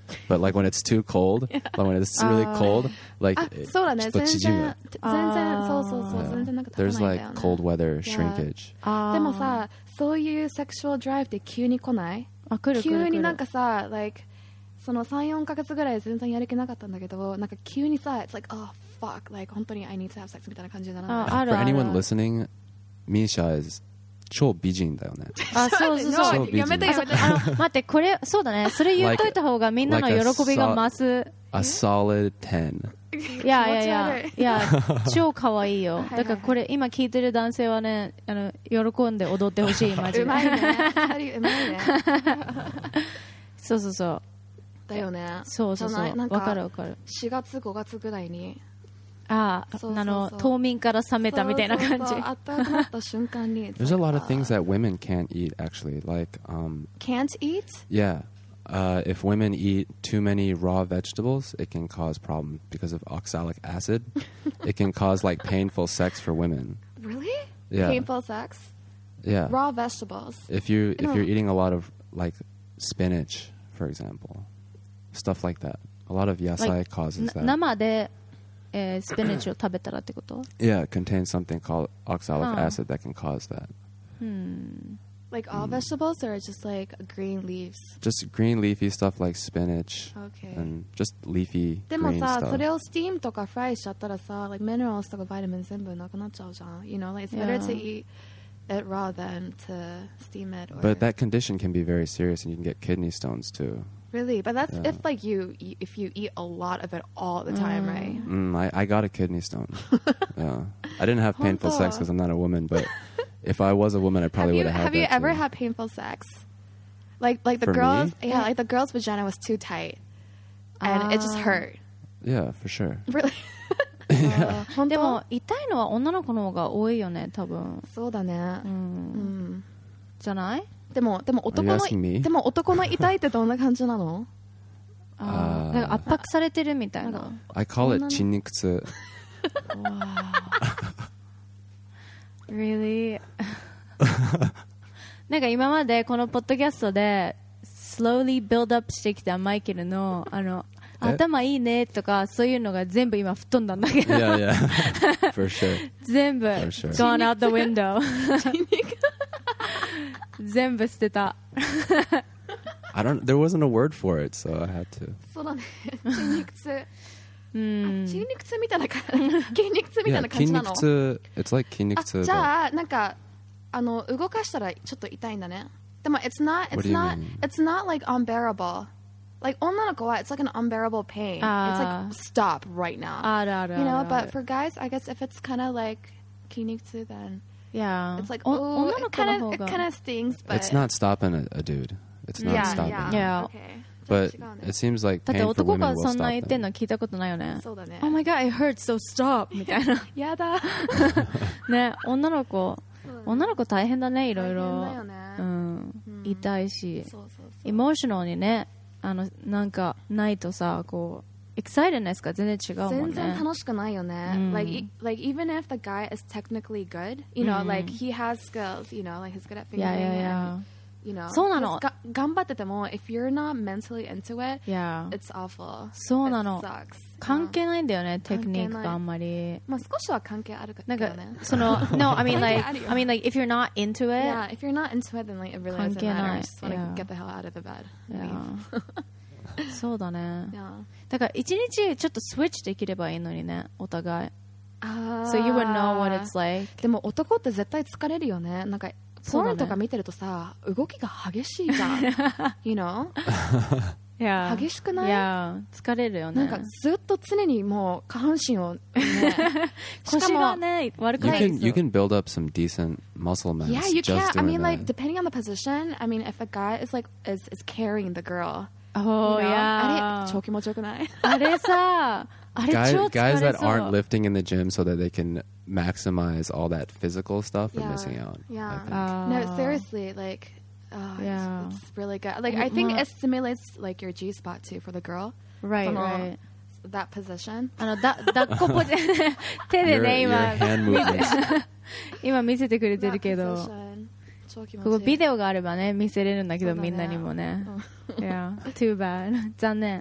Speaker 2: But like when it's too cold, like when it's really cold, like
Speaker 3: あ、
Speaker 2: it-
Speaker 3: そうだね。
Speaker 2: ちょっと
Speaker 3: 全
Speaker 2: 縮む。
Speaker 3: 然全然そうそうそう
Speaker 2: Yeah.
Speaker 3: 全然なんか立た
Speaker 2: There's
Speaker 3: ないんだよ
Speaker 2: like
Speaker 3: ね。
Speaker 2: cold weather
Speaker 3: Yeah.
Speaker 2: shrinkage.
Speaker 1: あー
Speaker 3: でもさ、そういうセクシュアルドライブって急に来ない？
Speaker 1: あ、来る来る来る
Speaker 3: 急になんかさ、like そのさん、よんかげつぐらい全然やる気なかったんだけど、なんか急にさ、it's like oh fuck, like 本当に I need to have sex みたいな感じだな。
Speaker 1: あある
Speaker 2: For
Speaker 1: ある
Speaker 2: anyone listening, Misha is 超美人だよね。
Speaker 1: あ、そうそうそう。
Speaker 2: So
Speaker 3: やめてやめて。
Speaker 1: あの、待って、これ、そうだね。それ言っといた方がみんなの
Speaker 2: Like-
Speaker 1: 喜びが増す。
Speaker 2: A solid ten.
Speaker 1: いやいやいや
Speaker 3: 気持ち悪い、
Speaker 1: いや、超可愛いよ。
Speaker 3: はいはい
Speaker 1: だからこれ、今聞いてる男性はね、あの、喜んで踊ってほしい、マジで。
Speaker 3: うまいね。二人うまいね。
Speaker 1: そうそうそう。
Speaker 3: だよね。
Speaker 1: そうそうそう。
Speaker 3: じゃないなん
Speaker 1: わかるわかる。
Speaker 3: しがつごがつぐらいに
Speaker 1: ああ、
Speaker 3: そうそうそう
Speaker 1: あの、冬眠から覚めたみたいな感じ。
Speaker 3: そうそうそうあったかくなった瞬間に
Speaker 2: There's a lot of things that women can't eat actually. Like, um,
Speaker 3: can't eat?
Speaker 2: yeah, uh, if women eat too many raw vegetables, it can cause problems because of oxalic acid. It can cause like painful sex for women.
Speaker 3: Really?
Speaker 2: Yeah.
Speaker 3: Painful sex?
Speaker 2: Yeah.
Speaker 3: Raw vegetables.
Speaker 2: If you if
Speaker 3: No.
Speaker 2: you're eating a lot of like spinach, for example, stuff like that. A lot of yasai
Speaker 1: Like,
Speaker 2: causes
Speaker 1: な
Speaker 2: that.
Speaker 1: 生で、えースピナチを食べたらってこと
Speaker 2: Yeah, it contains something called oxalic
Speaker 1: Oh.
Speaker 2: acid that can cause that.
Speaker 3: Like all vegetables or just like green leaves?
Speaker 2: Just green leafy stuff like spinach
Speaker 3: Okay.
Speaker 2: and just leafy
Speaker 3: でも
Speaker 2: green
Speaker 3: さ、
Speaker 2: stuff.
Speaker 3: それをスティームとかフライしちゃったらさ、like minerals とかバイタミン全部なくなっちゃうじゃん。You know, like it's better
Speaker 1: Yeah.
Speaker 3: to eat it raw than to steam it. Or
Speaker 2: But that condition can be very serious and you can get kidney stones too.
Speaker 3: really, but that's
Speaker 2: Yeah.
Speaker 3: if like you eat, if you eat a lot of it all the time, right?
Speaker 2: Mm, I, I got a kidney stone. Yeah. I didn't have painful sex because I'm not a woman, but if I was a woman, I
Speaker 3: Have
Speaker 2: probably
Speaker 3: you
Speaker 2: would have had
Speaker 3: have you
Speaker 2: that
Speaker 3: ever
Speaker 2: too.
Speaker 3: had painful sex? Like like the
Speaker 2: For
Speaker 3: girls,
Speaker 2: me?
Speaker 3: yeah, like the girl's vagina was too tight, and it just
Speaker 1: Ah.
Speaker 3: hurt.
Speaker 2: Yeah, for sure.
Speaker 3: Really? 本当
Speaker 1: でも、痛いのは女の子の方が多いよね、多分。
Speaker 3: そうだね。
Speaker 1: う。
Speaker 3: うんん。
Speaker 1: じゃない
Speaker 3: でもでも男
Speaker 2: Are
Speaker 3: の
Speaker 2: you asking me?
Speaker 3: でも男の痛いってどんな感じなの？
Speaker 1: あー
Speaker 2: あー
Speaker 1: なんか圧迫されてるみたいな。
Speaker 2: I call it
Speaker 3: 女の-
Speaker 2: chinikutsu.
Speaker 1: Really? なんか今までこのポッドキャストで slowly build up してきたマイケルのあの
Speaker 2: え
Speaker 1: 頭いいねとかそういうのが全部今吹っ飛んだんだけど
Speaker 2: Yeah, yeah. For sure.
Speaker 1: 全部
Speaker 2: For sure.
Speaker 1: gone out the window 全部捨てた
Speaker 2: I don't. There wasn't a word for it, so I had to.
Speaker 3: そうだね。筋肉痛。
Speaker 1: うん
Speaker 3: 筋肉痛みたいな感じ。筋肉痛みたい
Speaker 2: Yeah,
Speaker 3: な感じなの。
Speaker 2: kinikutsu. It's like
Speaker 3: あ
Speaker 2: kinikutsu.
Speaker 3: じゃあなんかあの動かしたらちょっと痛いんだね。でも it's not
Speaker 2: What
Speaker 3: it's
Speaker 2: do you
Speaker 3: not
Speaker 2: mean?
Speaker 3: it's not like unbearable. Like 女の子は it's like an unbearable pain.
Speaker 1: Ah.
Speaker 3: It's like stop right now.
Speaker 1: あるあるあ
Speaker 3: You
Speaker 1: る
Speaker 3: know,
Speaker 1: ある
Speaker 3: but for guys, I guess if it's kind of like 筋肉痛 then
Speaker 1: Yeah.
Speaker 3: it's like
Speaker 1: お
Speaker 3: oh,
Speaker 1: 女
Speaker 3: it
Speaker 1: の子
Speaker 3: kind
Speaker 1: の
Speaker 3: of
Speaker 1: 方
Speaker 3: it
Speaker 1: が
Speaker 3: kind of stings, but
Speaker 2: It's not stopping a, a dude. It's not
Speaker 3: yeah,
Speaker 2: stopping.
Speaker 3: yeah,
Speaker 1: Yeah.
Speaker 3: Okay.
Speaker 2: But
Speaker 3: じゃあ違うね
Speaker 2: it seems like
Speaker 1: だって
Speaker 2: pain for
Speaker 1: 男
Speaker 2: women
Speaker 1: が
Speaker 2: will
Speaker 1: そんな
Speaker 2: stop
Speaker 1: 言ってん
Speaker 2: them.
Speaker 1: の聞いたことないよね
Speaker 3: そうだね。
Speaker 1: Oh my god it hurts so stop みたいな
Speaker 3: やだ。
Speaker 1: ね女の子女の子大変だねいろいろ
Speaker 3: 大変だよね
Speaker 1: うん
Speaker 3: うん
Speaker 1: 痛いし
Speaker 3: そうそうそう。
Speaker 1: エモーショナルにねあのなんかないとさこうエキサイティネスが全然違うもん
Speaker 3: 全然
Speaker 1: ね
Speaker 3: 楽しくないよね。
Speaker 1: うん
Speaker 3: Like e- like even if the guy is technically good, you know,
Speaker 1: うん
Speaker 3: like he has skills, you know, like he's good at
Speaker 1: いや
Speaker 3: figuring
Speaker 1: いやい
Speaker 3: it
Speaker 1: や
Speaker 3: out. You know,
Speaker 1: そうなの。
Speaker 3: が頑張ってても if you're not mentally into it,
Speaker 1: いや
Speaker 3: it's awful.
Speaker 1: そうなの
Speaker 3: It sucks.
Speaker 1: 関係ないんだよねテク
Speaker 3: 関係ない
Speaker 1: ニックがあんまり
Speaker 3: まあ少しは関係あるけど
Speaker 1: なんか
Speaker 3: ね。
Speaker 1: その No I mean like
Speaker 3: 関係あるよ
Speaker 1: I mean like if you're not into it
Speaker 3: Yeah, if you're not into it, then like it really
Speaker 1: 関
Speaker 3: doesn't
Speaker 1: 係
Speaker 3: matter.
Speaker 1: ない
Speaker 3: You just want to
Speaker 1: Yeah.
Speaker 3: get the hell out of the bed.
Speaker 1: い
Speaker 3: and
Speaker 1: や
Speaker 3: leave.
Speaker 1: そうだね
Speaker 3: Yeah.
Speaker 1: だから一日ちょっとスイッチできればいいのにねお互い
Speaker 3: あー
Speaker 1: So you would know what it's like
Speaker 3: でも男って絶対疲れるよね。なんかポ
Speaker 1: そうだね
Speaker 3: ーンとか見てるとさ、動きが激しいじゃん。you know?
Speaker 1: いや
Speaker 3: 激しくない
Speaker 1: いや疲れるよね
Speaker 3: なんかずっと常にもう下半身を、ね、しか
Speaker 1: 腰
Speaker 3: も
Speaker 1: がね悪く
Speaker 2: You
Speaker 1: ない
Speaker 2: can you can build up some decent muscle mass
Speaker 3: Yeah, you
Speaker 2: just
Speaker 3: can. I
Speaker 2: doing
Speaker 3: mean, like
Speaker 2: that.
Speaker 3: depending on the position. I mean, if a guy is like is is carrying the girl,
Speaker 1: Oh
Speaker 3: you know?
Speaker 1: や
Speaker 3: あれ超気持ちよくない
Speaker 1: あれさあれ
Speaker 2: Guys,
Speaker 1: 超疲れ
Speaker 2: guys
Speaker 1: そう
Speaker 2: that aren't lifting in the gym so that they can maximize all that physical stuff are
Speaker 3: Yeah.
Speaker 2: missing out.
Speaker 3: Yeah.
Speaker 2: I think.
Speaker 1: Ah.
Speaker 3: No, seriously, like, uh,
Speaker 1: Yeah.
Speaker 3: it's, it's really good. Like, I think
Speaker 1: Ma-
Speaker 3: it stimulates like your G spot too for the girl.
Speaker 1: Right
Speaker 3: その
Speaker 1: right
Speaker 3: that position.
Speaker 1: あのだ抱っこポジ手で
Speaker 2: Your,
Speaker 1: ね
Speaker 2: your
Speaker 1: 今
Speaker 2: hand movements.
Speaker 1: 今見せてくれてる
Speaker 3: That
Speaker 1: けど
Speaker 3: position. 超気持ちいい。
Speaker 1: ここビデオがあればね見せれるんだけど、
Speaker 3: そうだね
Speaker 1: みんなにもね。Yeah, too bad. 残念。
Speaker 3: うん、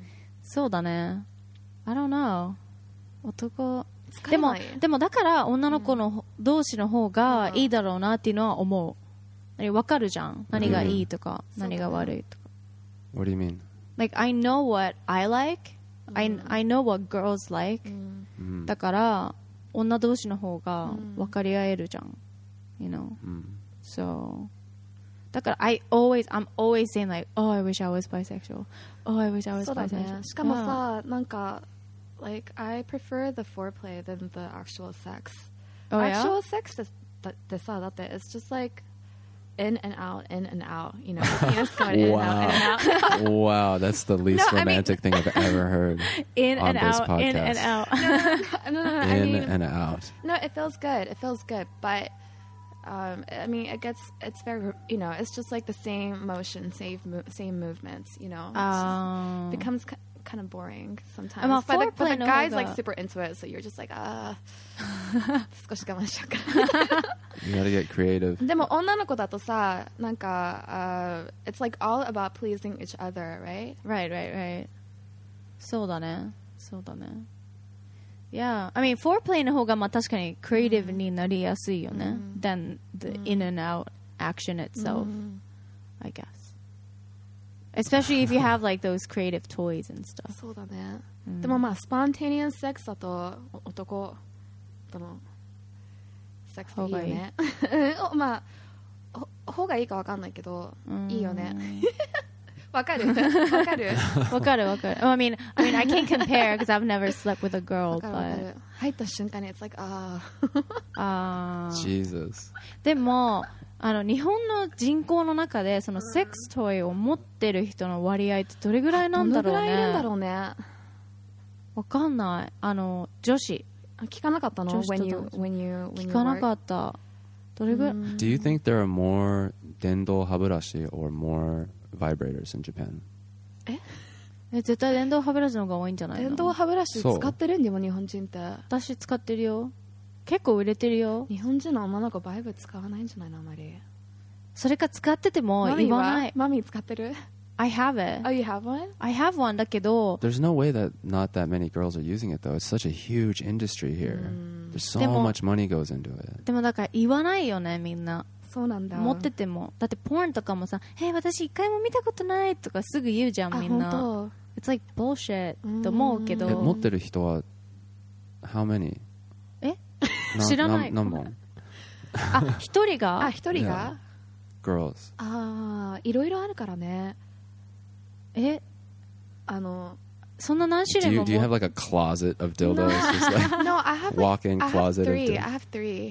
Speaker 1: そうだね。I don't know. 男
Speaker 3: 疲
Speaker 1: でも
Speaker 3: れない
Speaker 1: でもだから女の子の同士の方がいいだろうなっていうのは思う。わかるじゃん。何がいいとか、
Speaker 3: うん、
Speaker 1: 何が悪いとか。
Speaker 2: What do you mean?
Speaker 1: Like I know what I like. I I know what girls like.
Speaker 3: うん、
Speaker 1: だから女同士の方が分かり合えるじゃん。You know. So だから I always I'm always saying like, oh I wish I was bisexual. Oh I wish I was
Speaker 3: そうだ
Speaker 1: bisexual.
Speaker 3: ね。しかもさ、なんか like I prefer the foreplay than the actual sex.
Speaker 1: Oh, yeah?
Speaker 3: Actual sex ですだってさ、だって it's just like in and out, in and out, you know, penis going in and out, in and out.
Speaker 2: Wow, that's the least
Speaker 3: No, I mean-
Speaker 2: romantic thing I've ever heard.
Speaker 1: In
Speaker 2: on
Speaker 1: and
Speaker 2: this
Speaker 1: out, in and
Speaker 2: podcast.
Speaker 1: out.
Speaker 3: no, no, no, I
Speaker 2: In
Speaker 3: mean,
Speaker 2: and out.
Speaker 3: no, it feels good. It feels good, but um, I mean, it gets, it's very, you know, it's just like the same motion, same, mo- same movements, you know. It's just-
Speaker 1: Um,
Speaker 3: becomes ki- kind of boring sometimes.
Speaker 1: I'm a
Speaker 3: but, the, but
Speaker 1: foreplay
Speaker 3: the
Speaker 1: no
Speaker 3: guy's
Speaker 1: hoga-
Speaker 3: like super into it, so you're just like, ah, 少し我慢しようかな。
Speaker 2: You gotta get creative.
Speaker 3: でも女の子だとさ、なんか、uh, it's like all about pleasing each other, right?
Speaker 1: right, right, right. そうだね。そうだね。Yeah, I mean, foreplay の方がまあ確かにクリエイティブになりやすいよね。than the in and out action itself, I guess. Especially if you have like those creative toys and stuff.
Speaker 3: そうだね。でもまあ、スポンテニアスセックスだと男とのセックスいいよね。まあ、ほ方がいいかわかんないけど、いいよね。わかるわかる
Speaker 1: わかるわかる。I mean, I mean, I can't compare because I've never slept with a
Speaker 3: わ
Speaker 1: girl,
Speaker 3: かるわか
Speaker 1: but
Speaker 3: る。入った瞬間に、it's like, あ
Speaker 1: あー
Speaker 2: Jesus.
Speaker 1: でもあの日本の人口の中でそのセックストイを持ってる人の割合ってどれぐらい
Speaker 3: あ、
Speaker 1: なんだろう
Speaker 3: どのぐらいいるんだ
Speaker 1: ね。
Speaker 3: ろうね。
Speaker 1: わかんない。あの女子
Speaker 3: あ聞かなかったの
Speaker 1: 女子と
Speaker 3: when you,
Speaker 1: 男
Speaker 3: when you, when
Speaker 1: 聞
Speaker 3: you
Speaker 1: かな
Speaker 3: work?
Speaker 1: かった。どれぐらい、
Speaker 2: Do you think there are more dendo haburashi or more vibrators in Japan?
Speaker 1: え絶対電動歯ブラシの方が多いんじゃないの？
Speaker 3: 電動歯ブラシ
Speaker 2: そう
Speaker 3: 使ってるんでも日本人って。
Speaker 1: 私使ってるよ。結構売れてるよ。
Speaker 3: 日本人の女の子バイブ使わないんじゃないのあまり。
Speaker 1: それか使ってても
Speaker 3: マミーは
Speaker 1: 言わない。
Speaker 3: マミー使ってる
Speaker 1: I have it.
Speaker 3: Oh, you have one?
Speaker 1: I have one だけど
Speaker 2: There's no way that not that many girls are using it though. It's such a huge industry here. There's so
Speaker 1: でも
Speaker 2: much money goes into it.
Speaker 1: でもだから言わないよねみんな。
Speaker 3: そうなんだ。
Speaker 1: 持っててもだってポーンとかもさ「え私一回も見たことない」とかすぐ言うじゃんみんな。
Speaker 3: あ本
Speaker 1: It's like bullshit と思うけど。
Speaker 2: え、持ってる人は how many?
Speaker 1: え
Speaker 2: な
Speaker 1: 知らない
Speaker 2: 何本
Speaker 1: あ一人
Speaker 3: 当あ
Speaker 1: が
Speaker 3: 一人が、
Speaker 2: girls.
Speaker 3: ああいろいろあるからね。
Speaker 1: え
Speaker 3: あの
Speaker 1: そんな何種
Speaker 2: Do
Speaker 1: 類
Speaker 2: you
Speaker 1: も
Speaker 2: do you
Speaker 1: も
Speaker 2: have like a closet of dildos? Just like
Speaker 3: No, I have like,
Speaker 2: walk-in
Speaker 3: I have
Speaker 2: closet of
Speaker 3: three.
Speaker 2: dildos.
Speaker 3: I have three.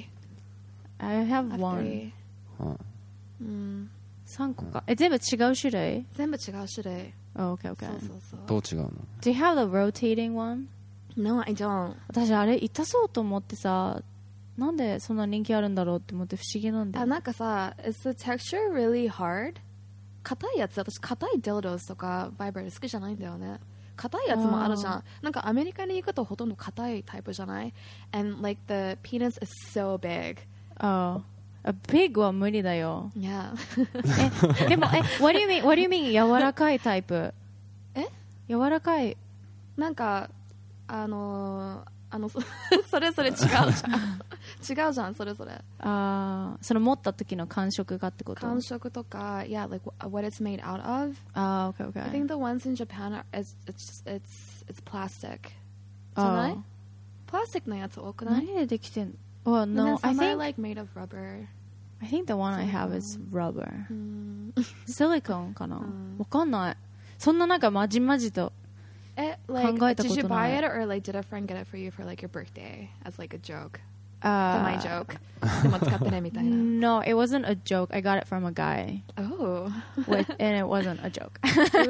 Speaker 1: I have
Speaker 3: I have
Speaker 1: one
Speaker 3: three.
Speaker 2: Huh.
Speaker 3: うん
Speaker 1: 三個かえ全部違う種類
Speaker 3: 全部違う種類。
Speaker 1: Oh, okay, okay.
Speaker 3: そうそうそう。
Speaker 2: どう違うの
Speaker 1: Do you have the rotating one?
Speaker 3: No, I don't.
Speaker 1: 私あれ痛そうと思ってさなんでそんな人気あるんだろうって思って不思議なんだよ。
Speaker 3: あなんかさ、is the texture really hard? 硬いやつ、私硬い dildos とかバイブレー好きじゃないんだよね。硬いやつもあるじゃん。なんかアメリカに行くとほとんど硬いタイプじゃない And like the penis is so big.
Speaker 1: Oh. A pig は無理だよ。
Speaker 3: Yeah.
Speaker 1: え、でも、え、what do you mean, what do you mean 柔らかいタイプ
Speaker 3: え
Speaker 1: 柔らかい。
Speaker 3: なんか、あのー、あの、そそれぞれ違うじゃん。違うじゃん、それぞれ。
Speaker 1: あーその持った時の感触がってこと
Speaker 3: 感触とか、yeah, like what it's made out of.
Speaker 1: あー、OK,
Speaker 3: I
Speaker 1: OK.
Speaker 3: think the ones in Japan are, it's, it's, just, it's, it's plastic. じゃない
Speaker 1: あー
Speaker 3: プラスチックのやつ多くない
Speaker 1: 何でできてんの Oh,
Speaker 3: And then
Speaker 1: no, I
Speaker 3: some are
Speaker 1: think,
Speaker 3: like made of rubber.
Speaker 1: I think the one I have is rubber.
Speaker 3: うん
Speaker 1: シリコンかな
Speaker 3: うん
Speaker 1: わかんない。そんななんかまじまじと。
Speaker 3: え、like,
Speaker 1: 考えた
Speaker 3: did
Speaker 1: こ
Speaker 3: you
Speaker 1: とな
Speaker 3: buy
Speaker 1: い
Speaker 3: it or like did a friend get it for you for like your birthday as like a joke?
Speaker 1: あ
Speaker 3: Semi joke. でも使ってねみたいな。
Speaker 1: No, it wasn't a joke. I got it from a guy.
Speaker 3: Oh.
Speaker 1: With, and it wasn't a joke.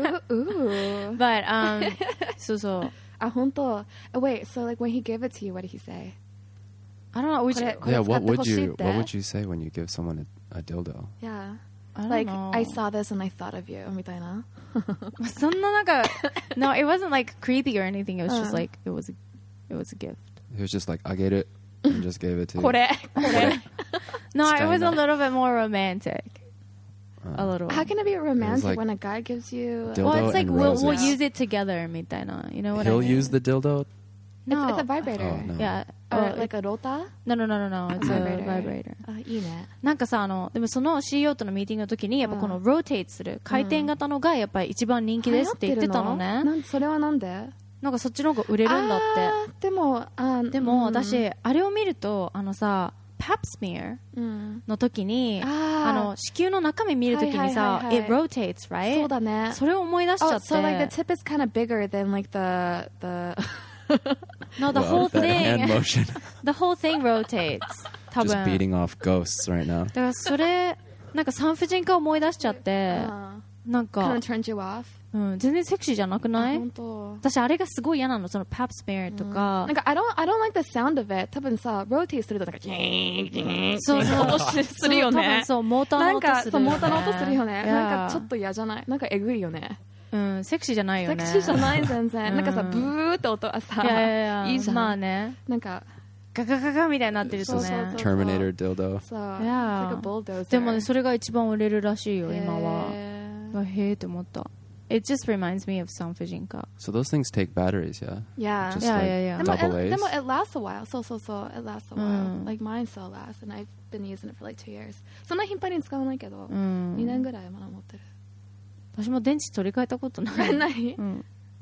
Speaker 3: ooh, ooh.
Speaker 1: But, um, そうそう。
Speaker 3: あ、本当。Oh, wait, so like when he gave it to you, what did he say?
Speaker 1: I don't know. Which,
Speaker 3: これ、これ
Speaker 2: Yeah,
Speaker 3: 使
Speaker 2: what
Speaker 3: ってほ
Speaker 2: would
Speaker 3: しい
Speaker 2: you
Speaker 3: って。
Speaker 2: what would you say when you give someone a, a dildo?
Speaker 3: Yeah.
Speaker 1: I don't
Speaker 3: Like,
Speaker 1: know.
Speaker 3: I saw this and I thought of you みたいな。
Speaker 1: そんななんか No, it wasn't like creepy or anything. It was just
Speaker 3: Uh.
Speaker 1: like it was a, it was a gift.
Speaker 2: He was just like, I get it, and just gave it to you.
Speaker 3: これ、これ。
Speaker 1: No, it was a
Speaker 2: Steiner.
Speaker 1: little bit more romantic. A little.
Speaker 3: How can it be romantic
Speaker 2: like
Speaker 3: when a guy gives you?
Speaker 2: dildo
Speaker 1: Well, it's like
Speaker 2: and
Speaker 1: we'll,
Speaker 2: roses.
Speaker 1: we'll use it together みたいな You know what I
Speaker 2: He'll
Speaker 1: mean?
Speaker 2: use the dildo.
Speaker 1: No.
Speaker 3: It's, it's a vibrator.
Speaker 2: Oh, no.
Speaker 1: Yeah.
Speaker 3: Or
Speaker 1: Or
Speaker 3: like a rota?
Speaker 1: No, no, no, no, no. It's a
Speaker 3: Vibrator.
Speaker 1: vibrator.
Speaker 3: あ、いいね。
Speaker 1: なんかさ、あの、でもその シーイーオー とのミーティングの時に、やっぱこの rotate する回転型のがやっぱり一番人気ですって言ってたのね。
Speaker 3: なんそれはなんで？
Speaker 1: なんかそっちの方が売れるんだっ
Speaker 3: あーでも、あ
Speaker 1: て。でも
Speaker 3: うん
Speaker 1: 私、あれを見ると、あのさ、pap smear
Speaker 3: うん
Speaker 1: の時に、
Speaker 3: あー
Speaker 1: あの、子宮の中身見る時にさ、
Speaker 3: はいはいはいはい
Speaker 1: it rotates, right?
Speaker 3: そうだね。
Speaker 1: それを思い出しちゃ
Speaker 3: Oh,
Speaker 1: って。
Speaker 3: so like the tip is kind of bigger than like the the
Speaker 1: No, the
Speaker 2: Wow,
Speaker 1: whole
Speaker 2: that hand
Speaker 1: thing,
Speaker 2: motion.
Speaker 1: the whole thing rotates. 多
Speaker 2: Just
Speaker 1: 分。
Speaker 2: beating off ghosts right now.
Speaker 1: だからそれ、なんか産婦人科を思い出しちゃって、なん
Speaker 3: kind
Speaker 1: か
Speaker 3: of、turned you off.
Speaker 1: うん、全然セクシーじゃなくない？
Speaker 3: 本当。
Speaker 1: 私あれがすごい嫌なの、その pap smear とか、
Speaker 3: なんか I don't I don't like the sound of it. 多分さ rotate するとなんかジーンジーン
Speaker 1: そうそう
Speaker 3: 音しするよ
Speaker 1: そう多分
Speaker 3: ね。
Speaker 1: そうモーター
Speaker 3: なん
Speaker 1: の音するよね。
Speaker 3: かそうモーターの音するよね。
Speaker 1: Yeah
Speaker 3: なんかちょっと嫌じゃない？なんかえぐいよね。
Speaker 1: うんセクシーじゃないよね。
Speaker 3: セクシーじゃない全然。
Speaker 1: うん
Speaker 3: なんかさブーって音はさ
Speaker 1: いやいやいや
Speaker 3: いいじゃん。
Speaker 1: まあね、
Speaker 3: なんか
Speaker 1: ガガガガみたいになってるとね。
Speaker 3: そうそうそう
Speaker 2: Terminator dildo.
Speaker 3: そう。
Speaker 1: Yeah
Speaker 3: It's like a bulldozer.
Speaker 1: でもねそれが一番売れるらしいよ今は。
Speaker 3: へ
Speaker 1: あへーって思った。It just reminds me of 産婦人科。
Speaker 2: So those things take batteries, yeah?
Speaker 3: Yeah.
Speaker 2: Just
Speaker 1: Yeah,
Speaker 2: like
Speaker 1: yeah, yeah.
Speaker 3: でも
Speaker 2: double
Speaker 3: で
Speaker 2: A's?
Speaker 3: も it lasts a while. そうそうそう it lasts a while.
Speaker 1: うん
Speaker 3: Like mine still lasts and I've been using it for like two years. そんな頻繁に使わないけど、
Speaker 1: うん
Speaker 3: にねんぐらいまだ持ってる。
Speaker 1: 私も電池取り替えたことない。
Speaker 3: 何？
Speaker 1: うん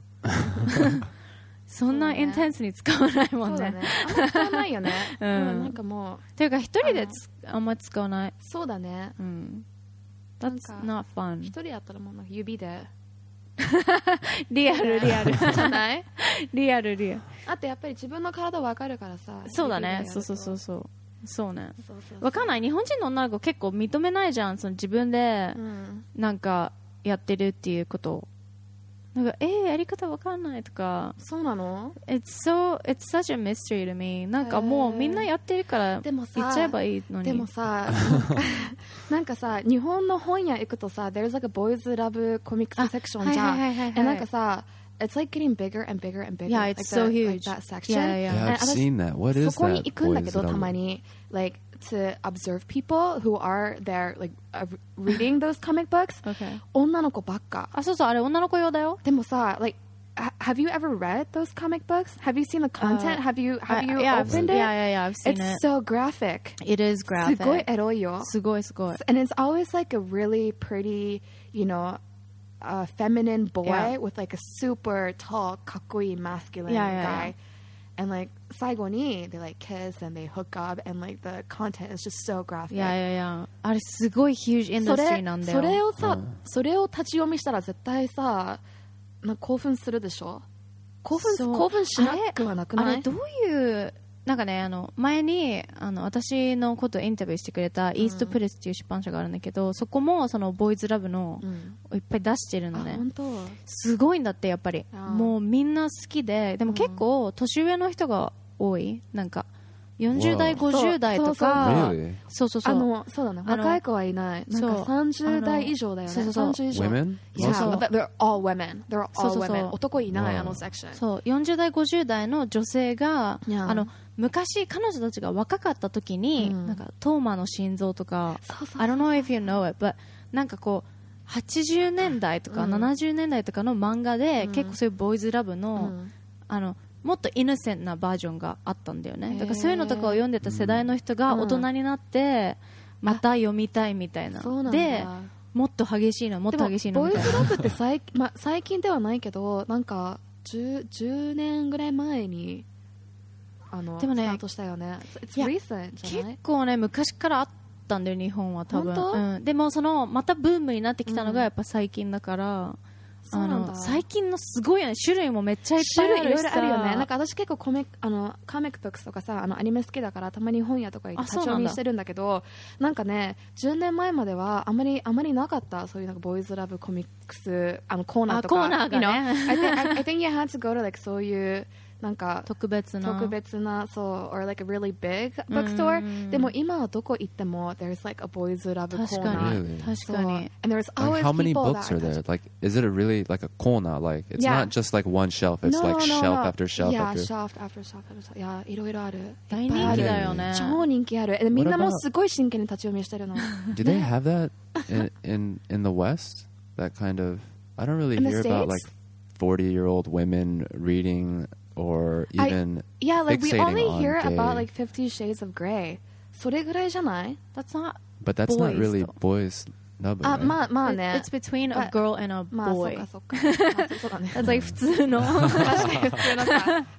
Speaker 1: そんなインテンスに使わないもんね。
Speaker 3: そうだね。あんま使わないよね。
Speaker 1: う
Speaker 3: うんん。なんかもう
Speaker 1: ていうか一人でつあんまり使わない。
Speaker 3: そうだね。
Speaker 1: うん。
Speaker 3: なん
Speaker 1: That's
Speaker 3: か
Speaker 1: not fun.
Speaker 3: 一人やったらもうなんか指で
Speaker 1: リアルリアル。
Speaker 3: じゃない？
Speaker 1: リアルリアル。
Speaker 3: あとやっぱり自分の体わかるからさ。
Speaker 1: そうだね。
Speaker 3: 指でやると
Speaker 1: そうそうそうそう。そうね。
Speaker 3: そうそうそう
Speaker 1: わかんない。日本人の女の子結構認めないじゃん。その自分で
Speaker 3: うん。
Speaker 1: なんかやってるっていうことを。なんかえー、やり方わかんないとか。
Speaker 3: そうなの？
Speaker 1: It's so it's such a mystery to me. なんかもうみんなやってるから
Speaker 3: でもさ
Speaker 1: 言っちゃえばいいのに。
Speaker 3: でもさ、なんかなんかさ、日本の本屋行くとさ、there's like a boys love comics
Speaker 1: あ
Speaker 3: section じゃん。
Speaker 1: はいはいはいはいはい
Speaker 3: えなんかさ、it's like getting bigger and bigger and bigger.
Speaker 1: Yeah,
Speaker 3: like
Speaker 1: it's
Speaker 3: the-
Speaker 1: so huge.
Speaker 3: Like that section.
Speaker 1: Yeah, yeah,
Speaker 2: Yeah,
Speaker 3: And
Speaker 2: I've seen that. What is
Speaker 3: そこに
Speaker 2: that?
Speaker 3: 行くんだけど
Speaker 2: Boys
Speaker 3: た
Speaker 2: Love?
Speaker 3: まに like to observe people who are there like uh, reading those comic books.
Speaker 1: Okay.
Speaker 3: 女の子ばっか。
Speaker 1: あ、そうそう、あれ女の子用だよ。
Speaker 3: でもさ、like ha- have you ever read those comic books? Have you seen the content?
Speaker 1: Uh,
Speaker 3: have you have you
Speaker 1: yeah, I've-
Speaker 3: opened it?
Speaker 1: Yeah, yeah, yeah, I've seen
Speaker 3: It's
Speaker 1: it.
Speaker 3: so graphic.
Speaker 1: It is
Speaker 3: す
Speaker 1: graphic.
Speaker 3: ごいエロいよ。
Speaker 1: すごいすごい。
Speaker 3: And it's always like a really pretty, you know, uh, feminine boy
Speaker 1: Yeah.
Speaker 3: with like a super tall, かっこいい masculine
Speaker 1: Yeah, yeah,
Speaker 3: guy.
Speaker 1: yeah.
Speaker 3: And like 最後に they like kiss and they hook up and like the content is just so graphic.
Speaker 1: いやいやいや、あれすごい huge インダ
Speaker 3: そ
Speaker 1: ストリー
Speaker 3: れ
Speaker 1: なんだよ。
Speaker 3: それをさ、
Speaker 2: うん
Speaker 3: それを立ち読みしたら絶対さ、なんか興奮するでしょ？興奮
Speaker 1: そう
Speaker 3: 興奮しなくはなくない？
Speaker 1: あれどういうなんかねあの前にあの私のことをインタビューしてくれたイーストプレスっていう出版社があるんだけど、そこもそのボーイズラブの
Speaker 3: うん
Speaker 1: いっぱい出してる
Speaker 3: あ
Speaker 1: のね。
Speaker 3: 本当。
Speaker 1: すごいんだってやっぱり
Speaker 3: あー
Speaker 1: もうみんな好きで、でも結構年上の人が多い。なんかよんじゅう代
Speaker 2: Wow.
Speaker 1: ごじゅう代と
Speaker 3: そうそう
Speaker 1: か
Speaker 2: Really?
Speaker 1: そうそうそう
Speaker 3: あのそうだね。
Speaker 1: あの
Speaker 3: 若い子はいない。なん
Speaker 1: そう
Speaker 3: かさんじゅう代以上だよね。
Speaker 1: そうそうそう
Speaker 3: さんじゅう以上。
Speaker 2: Women?
Speaker 3: Yeah,
Speaker 1: So-
Speaker 3: but they're all women. They're
Speaker 1: そう
Speaker 3: all
Speaker 1: そうそう
Speaker 3: women. 男いない、
Speaker 2: Wow.
Speaker 3: あのセクション。
Speaker 1: そうよんじゅう代ごじゅう代の女性が、
Speaker 3: Yeah.
Speaker 1: あの昔彼女たちが若かった時に、
Speaker 3: うん
Speaker 1: なんかトーマの心臓とか
Speaker 3: そうそう
Speaker 1: I don't know if you know it but なんかこうはちじゅうねんだいとか、
Speaker 3: うん
Speaker 1: ななじゅうねんだいとかの漫画で、
Speaker 3: うん
Speaker 1: 結構そういうボーイズラブの、
Speaker 3: うん
Speaker 1: あのもっとイノセントなバージョンがあったんだよね。
Speaker 3: へー
Speaker 1: だからそういうのとかを読んでた世代の人が
Speaker 3: うん
Speaker 1: 大人になってまた読みたいみたいな、
Speaker 3: そうなんだ。
Speaker 1: でもっと激しいのもっ
Speaker 3: でも
Speaker 1: と激しいの
Speaker 3: ボーイ
Speaker 1: みたいな。
Speaker 3: ズラブって最,、まあ、最近ではないけど、なんか 10, 10年ぐらい前にあの
Speaker 1: でもね
Speaker 3: スタートしたよね。It's
Speaker 1: いや
Speaker 3: recent じゃない
Speaker 1: 結？構ね昔からあったんだよ日本は多分。
Speaker 3: 本当
Speaker 1: うん、でもそのまたブームになってきたの
Speaker 3: うん
Speaker 1: がやっぱ最近だから、
Speaker 3: そうなんだ。
Speaker 1: あの最近のすごいよね種類もめっちゃいっぱい
Speaker 3: 種類いろい
Speaker 1: あるしさ
Speaker 3: ろあるよね。なんか私結構コメあのカミックブックスとかさ、あのアニメ好きだからたまに本屋とか行って立ち
Speaker 1: あそうなんだ
Speaker 3: 読みしてるんだけど、なんかねじゅうねんまえまではあまりあまりなかったそういうなんかボーイズラブコミックスあのコーナーとか。
Speaker 1: あコーナーがね
Speaker 3: You know? I think I, I think you had to go to like そういうなんか
Speaker 1: 特別な
Speaker 3: 特別なそう or like a really big bookstore でも今はどこ行っても there's like a boys love コーナー
Speaker 2: Really?
Speaker 1: 確かに
Speaker 3: and there's
Speaker 2: Like,
Speaker 3: always
Speaker 2: how many
Speaker 3: people
Speaker 2: books
Speaker 3: that
Speaker 2: are there? Like, is it a really like a corner? Like, it's
Speaker 3: Yeah.
Speaker 2: not just like one shelf. It's
Speaker 3: no,
Speaker 2: like
Speaker 3: no,
Speaker 2: shelf
Speaker 3: no.
Speaker 2: after shelf
Speaker 3: yeah,
Speaker 2: after.
Speaker 3: shelf after shelf after shelf いやいろいろある
Speaker 1: 大人気だよね
Speaker 3: 超人気あるでみんなも
Speaker 2: What about-
Speaker 3: すごい真剣に立ち読みしてるの
Speaker 2: Do they have that in, in in the West? That kind of I don't really
Speaker 3: In the
Speaker 2: hear about
Speaker 3: States?
Speaker 2: like forty-year-old women reading or
Speaker 3: I-
Speaker 2: even
Speaker 3: Yeah, like we
Speaker 2: fixating
Speaker 3: only
Speaker 2: on
Speaker 3: hear
Speaker 2: gay.
Speaker 3: about like Fifty Shades of Grey それぐらいじゃない
Speaker 1: That's not
Speaker 2: But that's not
Speaker 1: boys,
Speaker 2: really
Speaker 1: though.
Speaker 2: boys. No, but
Speaker 3: あ
Speaker 2: right?
Speaker 3: まあまあ
Speaker 1: It-
Speaker 3: ね
Speaker 1: It's between a
Speaker 3: But-
Speaker 1: girl and a
Speaker 3: まあそう
Speaker 1: boy
Speaker 3: かそうかまあそうだね
Speaker 1: That's like 普通の
Speaker 3: 確かに普通のか確かに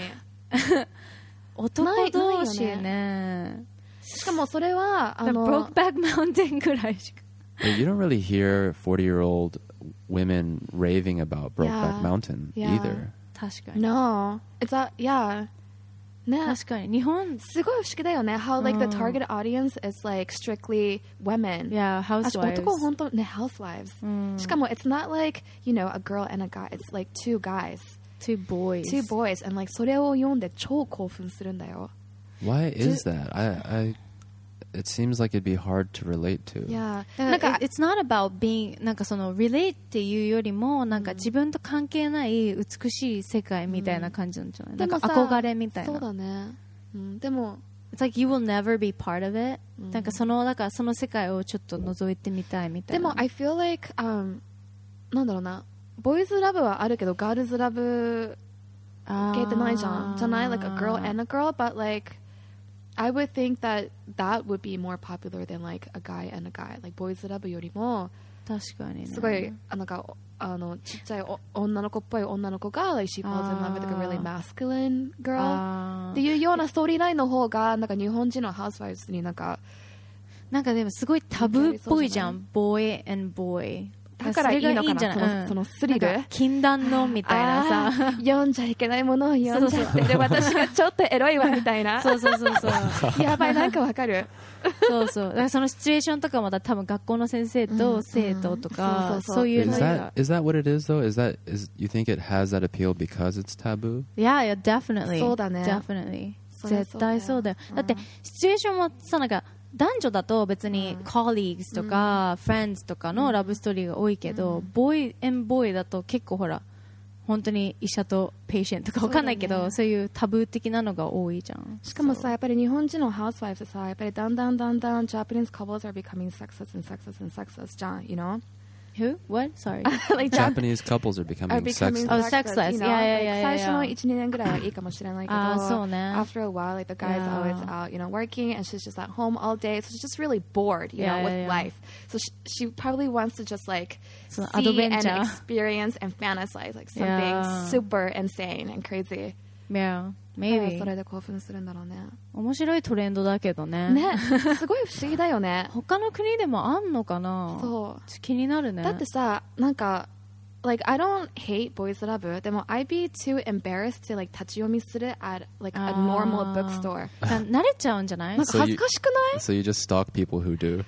Speaker 1: 男同士
Speaker 3: ないないよ
Speaker 1: ね
Speaker 3: しかもそれはあ
Speaker 1: なんか
Speaker 3: の
Speaker 1: Brokeback Mountain ぐらいしか
Speaker 2: But you don't really hear forty-year-old women raving about Brokeback
Speaker 3: Yeah.
Speaker 2: Mountain
Speaker 3: Yeah.
Speaker 2: either.
Speaker 1: 確かに
Speaker 3: No it's a yeah ね
Speaker 1: 確かに日本
Speaker 3: すごい不思議だよね How like the
Speaker 1: うん
Speaker 3: target audience is like strictly women
Speaker 1: Yeah,
Speaker 3: あ
Speaker 1: housewives
Speaker 3: 男本当ね housewives
Speaker 1: うん
Speaker 3: しかも it's not like you know a girl and a guy it's like two guys
Speaker 1: Two boys
Speaker 3: two boys and like それを読んで超興奮するんだよ
Speaker 2: Why is that? I, I, it seems like it'd be hard to relate to.
Speaker 3: Yeah
Speaker 1: だから
Speaker 3: なんか
Speaker 1: it- It's not about being なんかその relate っていうよりもなんか自分と関係ない美しい世界みたいな感じなんじゃない、なんか
Speaker 3: でもさ
Speaker 1: 憧れみたいな
Speaker 3: そうだね、うん、でも
Speaker 1: It's like you will never be part of it、
Speaker 3: うん
Speaker 1: なんかそのだからその世界をちょっと覗いてみたいみたいな
Speaker 3: でも I feel like、um, なんだろうなボーイズラブはあるけどガールズラブ
Speaker 1: あー
Speaker 3: 系ってないじゃんじゃない like a girl and a girl but like I would think that that would be more popular than like a guy and a guy like ボーイズラブよりも
Speaker 1: 確かにね
Speaker 3: すごいあなんかあのちっちゃいお女の子っぽい女の子が like she falls in love with like a really masculine girl
Speaker 1: あー
Speaker 3: っていうようなストーリーラインの方がなんか日本人のハウスワイズになんか
Speaker 1: なんかでもすごいタブーっぽいじゃん boy and boy
Speaker 3: だからいいのかな
Speaker 1: それがいいんじゃない
Speaker 3: そのそのスリル
Speaker 1: なんか禁断のみたいなさ
Speaker 3: あー読んじゃいけないものを読んじゃってる私がちょっとエロいわみたいな
Speaker 1: そうそうそうそう
Speaker 3: やばいなんかわかる
Speaker 1: そうそうだからそのシチュエーションとかもだ多分学校の先生と生徒とか、
Speaker 3: うんそうそうそう
Speaker 1: そういう
Speaker 2: Is
Speaker 1: の
Speaker 2: that
Speaker 1: が
Speaker 2: is that what it is though? Is that is you think it has that appeal because it's taboo?
Speaker 1: Yeah, yeah, definitely
Speaker 3: そうだね
Speaker 1: Definitely 絶
Speaker 3: そりゃそうだよ
Speaker 1: 対そうだよ、
Speaker 3: うん
Speaker 1: だってシチュエーションもさなんか男女だと別に
Speaker 3: うん
Speaker 1: colleagues とか、friends とかのラブストーリーが多いけど、ボーイ and ボーイだと結構ほら本当に医者とペイシェントとかわかんないけどそう,、
Speaker 3: そうだね
Speaker 1: いうタブー的なのが多いじゃん
Speaker 3: しかもさやっぱり日本人のハウスワイフさやっぱりだんだんだんだん Japanese couples are becoming sexist and sexist and sexist じゃん you know
Speaker 1: Who? What? Sorry
Speaker 3: like Jap-
Speaker 2: Japanese couples are becoming
Speaker 3: are becoming
Speaker 2: sexist.
Speaker 1: Oh,
Speaker 3: sexist,
Speaker 1: sexist.
Speaker 3: you know?
Speaker 1: Yeah, yeah,
Speaker 3: Like,
Speaker 1: yeah, yeah,
Speaker 3: 最初の
Speaker 1: yeah.
Speaker 3: いちにねんぐらいはいいかもしれないけど
Speaker 1: あーそうね
Speaker 3: after a while like the guy's
Speaker 1: Yeah.
Speaker 3: always out you know working and she's just at home all day so she's just really bored you
Speaker 1: Yeah,
Speaker 3: know with
Speaker 1: yeah, yeah.
Speaker 3: life so she, she probably wants to just like
Speaker 1: その
Speaker 3: see
Speaker 1: アドベン
Speaker 3: and
Speaker 1: チャー
Speaker 3: experience and fantasize like something
Speaker 1: Yeah.
Speaker 3: super insane and crazy
Speaker 1: Yeah,
Speaker 3: だから
Speaker 1: maybe
Speaker 3: それで興奮するんだろうね
Speaker 1: 面白いトレンドだけどね
Speaker 3: ねすごい不思議だよね
Speaker 1: 他の国でもあんのかな
Speaker 3: そう
Speaker 1: ちょっと気になるね
Speaker 3: だってさなんか like I don't hate boys love でも I'd be too embarrassed to like 立ち読みする at like a
Speaker 1: あー
Speaker 3: normal bookstore
Speaker 1: 慣れちゃうんじゃない
Speaker 3: なんか恥ずかしくない
Speaker 2: So you just stalk people who do.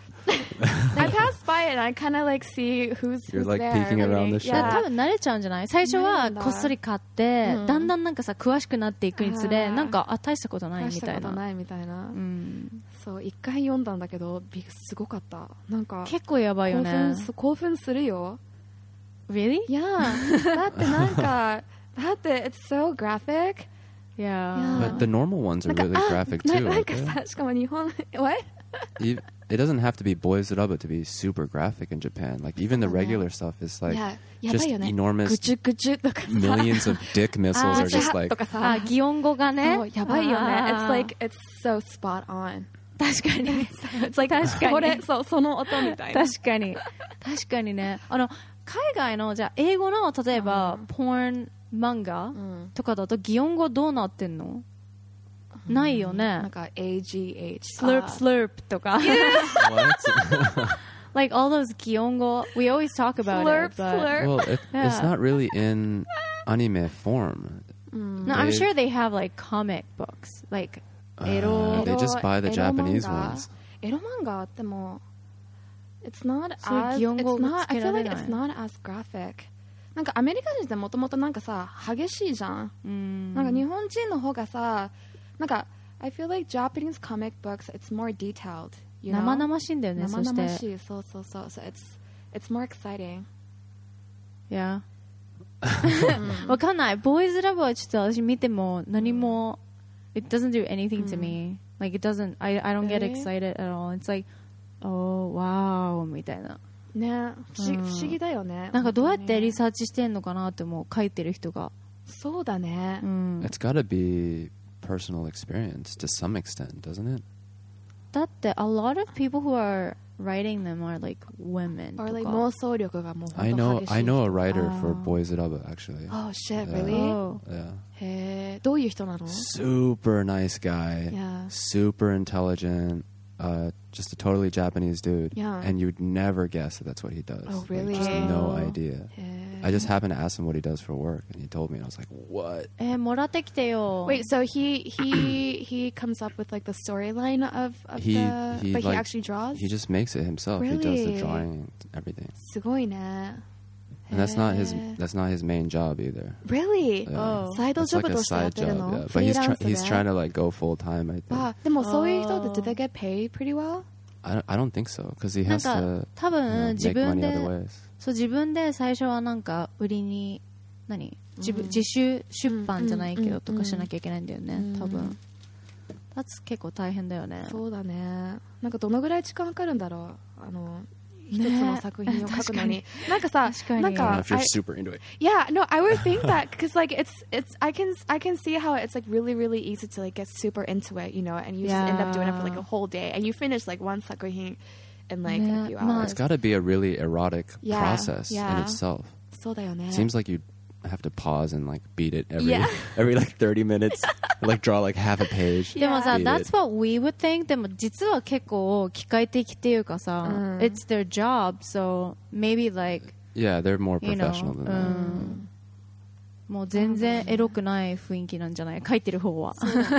Speaker 3: I pass by it and I kind of like see who's,
Speaker 2: You're,
Speaker 3: who's
Speaker 2: like,
Speaker 3: there
Speaker 2: peeking around the
Speaker 3: reading.
Speaker 1: いや
Speaker 3: Yeah.
Speaker 1: 多分慣れちゃうんじゃない最初は
Speaker 3: 慣れるんだ
Speaker 1: こっそり買って、
Speaker 3: うん
Speaker 1: だんだんなんかさ詳しくなっていくにつれ
Speaker 3: あー
Speaker 1: なんかあ大したことない
Speaker 3: 大した
Speaker 1: みたいな
Speaker 3: ことないみたいな、
Speaker 1: うん、
Speaker 3: そう一回読んだんだけどびすごかったなんか
Speaker 1: 結構やばいよね
Speaker 3: 興奮す興奮するよ
Speaker 1: Really?
Speaker 3: いやだってなんかだって it's so graphic
Speaker 1: Yeah.
Speaker 2: But the normal ones are
Speaker 3: なんか
Speaker 2: really
Speaker 3: あ
Speaker 2: graphic
Speaker 3: な
Speaker 2: too.
Speaker 3: なん
Speaker 2: aren't
Speaker 3: か
Speaker 2: they?
Speaker 3: さしかも日本 what?
Speaker 2: You- It doesn't have to be boys love it to be super graphic in Japan. Like even the
Speaker 3: そうだね。
Speaker 2: regular stuff is like
Speaker 3: いややば
Speaker 2: just
Speaker 3: いよね
Speaker 2: enormous
Speaker 3: ぐちゅぐちゅとかさ
Speaker 2: millions of dick missiles
Speaker 1: あ
Speaker 2: are
Speaker 1: ー
Speaker 2: just
Speaker 3: と
Speaker 2: like
Speaker 3: かさ
Speaker 1: あ擬音語がね
Speaker 3: そうやばいよね
Speaker 1: あー
Speaker 3: It's like it's so spot on
Speaker 1: 確かに
Speaker 3: It's like
Speaker 1: 確かに
Speaker 3: それそうその音みたいな
Speaker 1: 確かに確かにねあの海外のじゃあ英語の例えば、
Speaker 3: うん
Speaker 1: ポーン漫画
Speaker 3: うん
Speaker 1: とかだと擬音語どうなってんの、ないよね
Speaker 3: なんか エージーエイチ
Speaker 1: slurp slurp とか
Speaker 2: what?
Speaker 1: like all those 擬音語 we always talk about
Speaker 3: Slurp,
Speaker 1: it but
Speaker 3: slurp.
Speaker 2: Well, it,
Speaker 1: Yeah.
Speaker 2: it's not really in anime form.
Speaker 1: no, I'm
Speaker 2: They-
Speaker 1: sure they have like comic books like
Speaker 2: Uh,
Speaker 1: エロ
Speaker 2: they just buy the
Speaker 3: エロ漫画
Speaker 2: Japanese ones.
Speaker 3: エロ漫画あっても It's not
Speaker 1: そういう
Speaker 3: as
Speaker 1: 擬音語
Speaker 3: it's
Speaker 1: が
Speaker 3: not
Speaker 1: つ
Speaker 3: I
Speaker 1: けら
Speaker 3: feel
Speaker 1: れ
Speaker 3: like
Speaker 1: ない
Speaker 3: it's not as graphic なんかアメリカ人ってもともとなんかさ激しいじゃん、
Speaker 1: うん、
Speaker 3: なんか日本人の方がさなんか I feel like Japanese comic books it's more detailed、you know?
Speaker 1: 生々しいんだよね。
Speaker 3: 生々
Speaker 1: そし
Speaker 3: してい、そうそうそう、so it's it's more exciting。
Speaker 1: いやわかんない。ボーイズラブはちょっと私見ても何も、うん、it doesn't do anything to me、うん、like it doesn't I, I don't get excited at all. It's like oh wow みたいな
Speaker 3: ね、不思、うん、不思議だよね。
Speaker 1: なんかどうやってリサーチしてんのかなって思う、書いてる人が。
Speaker 3: そうだね、
Speaker 1: うん、
Speaker 2: It's gotta be personal experience to some extent, doesn't it?
Speaker 1: だって a lot of people who are writing them are like women
Speaker 3: or like 妄想力がもう
Speaker 2: I
Speaker 3: 本当
Speaker 2: know
Speaker 3: 激しい。
Speaker 2: I know a writer for Boys Love actually.
Speaker 3: Oh shit,
Speaker 2: Yeah.
Speaker 3: really?
Speaker 1: Oh.
Speaker 2: Yeah.
Speaker 3: へえ、どういう人なの？
Speaker 2: Super nice guy.
Speaker 3: Yeah.
Speaker 2: Super intelligent. Uh, just a totally Japanese dude.
Speaker 3: Yeah.
Speaker 2: And you'd never guess that that's what he does.
Speaker 3: Oh, really?
Speaker 2: Like, just no
Speaker 1: Oh.
Speaker 2: idea.
Speaker 3: へえ。
Speaker 2: I just happened to ask him what he does for work, and he told me, and I was like, "What?"
Speaker 1: えー、もらってきてよ。
Speaker 3: Wait, so he he he comes up with like the storyline of, of
Speaker 2: He-
Speaker 3: the
Speaker 2: he,
Speaker 3: but he
Speaker 2: like,
Speaker 3: actually draws?
Speaker 2: He just makes it himself. He does
Speaker 3: Really?
Speaker 2: the drawing, and everything.
Speaker 3: すごいね。
Speaker 2: And that's not his.
Speaker 3: へえ。
Speaker 2: That's not his main job either.
Speaker 3: Really?
Speaker 2: Yeah.
Speaker 1: Oh.
Speaker 3: サイド
Speaker 2: It's
Speaker 3: ジョ
Speaker 2: like
Speaker 3: ブ
Speaker 2: a
Speaker 3: としてやっ
Speaker 2: side
Speaker 3: てる
Speaker 2: job,
Speaker 3: の？
Speaker 2: yeah.
Speaker 3: フ
Speaker 2: But
Speaker 3: リ
Speaker 2: he's
Speaker 3: ーラ
Speaker 2: try-
Speaker 3: ンスで
Speaker 2: he's trying to like go full time. I think.
Speaker 3: あ、でもそういう人
Speaker 1: あー
Speaker 3: って did they get paid pretty well?
Speaker 2: I don't, I don't think so because he
Speaker 1: なん
Speaker 2: has
Speaker 1: か
Speaker 2: to
Speaker 1: 多
Speaker 2: you
Speaker 1: 分
Speaker 2: know,
Speaker 1: 自
Speaker 2: make
Speaker 1: 分
Speaker 2: money
Speaker 1: で
Speaker 2: other ways.
Speaker 1: そう自分で最初はなんか売りに何自分、
Speaker 3: うん
Speaker 1: 自主出版じゃないけど、
Speaker 3: うん
Speaker 1: とかしなきゃいけないんだよね、
Speaker 3: うん
Speaker 1: 多分。だつ結構大変だよね。
Speaker 3: そうだね。なんかどのぐらい時間かかるんだろう、あの一つの作品を書くのに。なんかさ、
Speaker 1: 確かに
Speaker 3: なん
Speaker 2: I don't know
Speaker 3: か
Speaker 2: if you're
Speaker 3: I-
Speaker 2: super into it.
Speaker 3: Yeah, no, I would think that because like it's it's I can I can see how it's like really really easy to like get super into it, you know, and you just end up doing it for like a whole day, and you finish like one 作品 in like
Speaker 1: Yeah,
Speaker 3: a few
Speaker 1: ma-
Speaker 3: hours.
Speaker 2: It's got to be a really erotic
Speaker 3: Yeah,
Speaker 2: process in
Speaker 3: yeah.
Speaker 2: itself.
Speaker 3: そうだよね。
Speaker 2: Seems like you have to pause and like beat it every
Speaker 3: Yeah.
Speaker 2: every like thirty minutes, like draw like half a page.
Speaker 1: でもさ、
Speaker 2: beat
Speaker 1: that's
Speaker 2: it.
Speaker 1: what we would think. でも実は結構機械的っていうかさ、
Speaker 3: うん
Speaker 1: it's their job, so maybe like
Speaker 2: Yeah, they're more
Speaker 1: you know,
Speaker 2: professional than
Speaker 1: う
Speaker 2: that.
Speaker 1: ん、もう全然エロくない雰囲気なんじゃない？書いてる方は。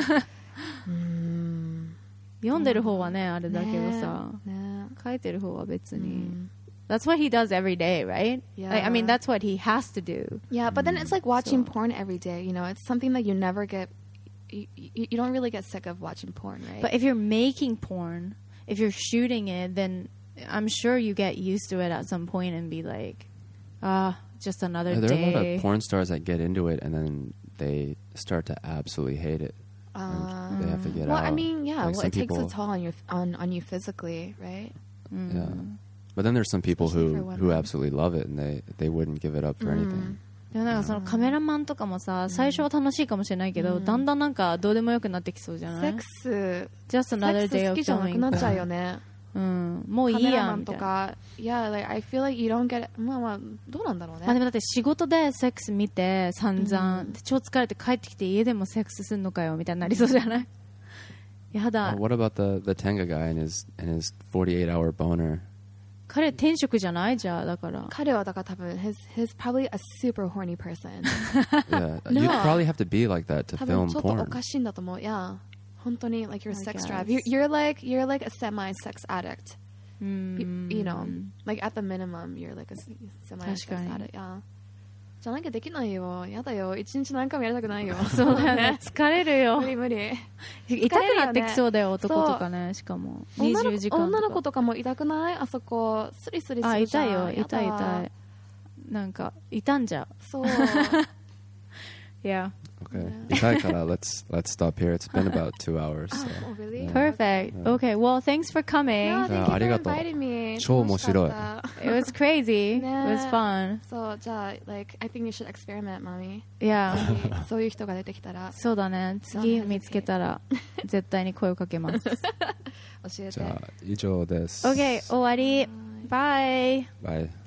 Speaker 3: うん
Speaker 1: 読んでる方はね、あれだけどさ、
Speaker 3: ね。
Speaker 1: 書いてる方は別に。
Speaker 3: うん
Speaker 1: That's what he does every day, right?
Speaker 3: Yeah.
Speaker 1: Like, I mean, that's what he has to do.
Speaker 3: Yeah, but then it's like watching
Speaker 1: So-
Speaker 3: porn every day. You know, it's something that you never get. You, you, you don't really get sick of watching porn, right?
Speaker 1: But if you're making porn, if you're shooting it, then I'm sure you get used to it at some point and be like, ah, just another
Speaker 2: Yeah, there are a lot
Speaker 1: day.
Speaker 2: of porn stars that get into it and then they start to absolutely hate it.
Speaker 3: Uh,
Speaker 2: And they have to get
Speaker 3: well,
Speaker 2: out.
Speaker 3: I mean, yeah,
Speaker 2: Like
Speaker 3: well,
Speaker 2: some
Speaker 3: it takes
Speaker 2: people-
Speaker 3: a toll on you on on you physically, right?
Speaker 1: Mm.
Speaker 2: Yeah. But then there's some people
Speaker 3: Especially
Speaker 2: who,
Speaker 3: for
Speaker 2: who
Speaker 3: women.
Speaker 2: absolutely love it and they, they wouldn't give it up for anything.
Speaker 1: でもなんかそのカメラマンとかもさ、最初は楽しいかもしれないけど、だんだんなんかどうでもよくなってきそうじゃない？
Speaker 3: Sex,
Speaker 1: Just another day
Speaker 3: sex 好
Speaker 1: of
Speaker 3: きじゃなく
Speaker 1: doing.
Speaker 3: なっちゃうよね。
Speaker 1: うん、もういい
Speaker 3: カメラマン
Speaker 1: やみたいな。
Speaker 3: とか、yeah, like I feel like you don't get. まあまあどうなんだろうね。
Speaker 1: まあでもだって仕事でセックス見て散々、
Speaker 3: うん
Speaker 1: 超疲れて帰ってきて家でもセックスすんのかよみたいになりそうじゃない？やだ
Speaker 2: Uh, what about the, the Tenga guy and his, and his forty-eight hour boner?
Speaker 1: 彼天職じゃないじゃあだから
Speaker 3: 彼はだから多分 his he's probably a super horny person.
Speaker 2: Yeah.
Speaker 3: No.
Speaker 2: You'd probably have to be like that to
Speaker 3: 多
Speaker 2: film
Speaker 3: 分ちょっとお
Speaker 2: porn.
Speaker 3: かしいんだと思う。Yeah. 本当に like your
Speaker 1: I
Speaker 3: sex
Speaker 1: guess.
Speaker 3: drive. You're, you're like you're like a semi sex addict.
Speaker 1: う
Speaker 3: You,
Speaker 1: ん
Speaker 3: you know, like at the minimum, you're like a semi sex
Speaker 1: 確かに
Speaker 3: addict. Yeah. じゃなきゃできないよ。やだよ。一日何回もやりたくないよ。
Speaker 1: そうだよね疲れるよ
Speaker 3: 無理無理。
Speaker 1: 痛くなってきそうだよ
Speaker 3: そう
Speaker 1: 男とかねしかも
Speaker 3: 女の
Speaker 1: にじゅうじかんとか
Speaker 3: 女の子とかも痛くない？あそこスリスリす
Speaker 1: あ
Speaker 3: るじゃん。
Speaker 1: 痛いよ
Speaker 3: やだ
Speaker 1: 痛い痛いなんか傷んじゃ
Speaker 3: そう。
Speaker 1: う Yeah
Speaker 2: Okay. Itaikara, let's, let's stop here. It's been about two hours. So.
Speaker 3: Oh, really?
Speaker 2: Yeah.
Speaker 1: perfect okay well thanks for coming
Speaker 3: Yeah, thank you
Speaker 2: あり
Speaker 3: for
Speaker 2: がとう
Speaker 3: inviting me.
Speaker 2: 超面白い
Speaker 3: 楽しかった
Speaker 1: it was crazy it
Speaker 3: ね
Speaker 1: was fun
Speaker 3: そう、じゃあ、like, I think you should experiment, mommy.
Speaker 1: yeah
Speaker 3: そういう人が出てきたら
Speaker 1: そうだね次見つけたら絶対に声をかけます
Speaker 3: 教えて。
Speaker 2: じゃあ以上です。
Speaker 1: OK 終わりバイ
Speaker 2: バイ。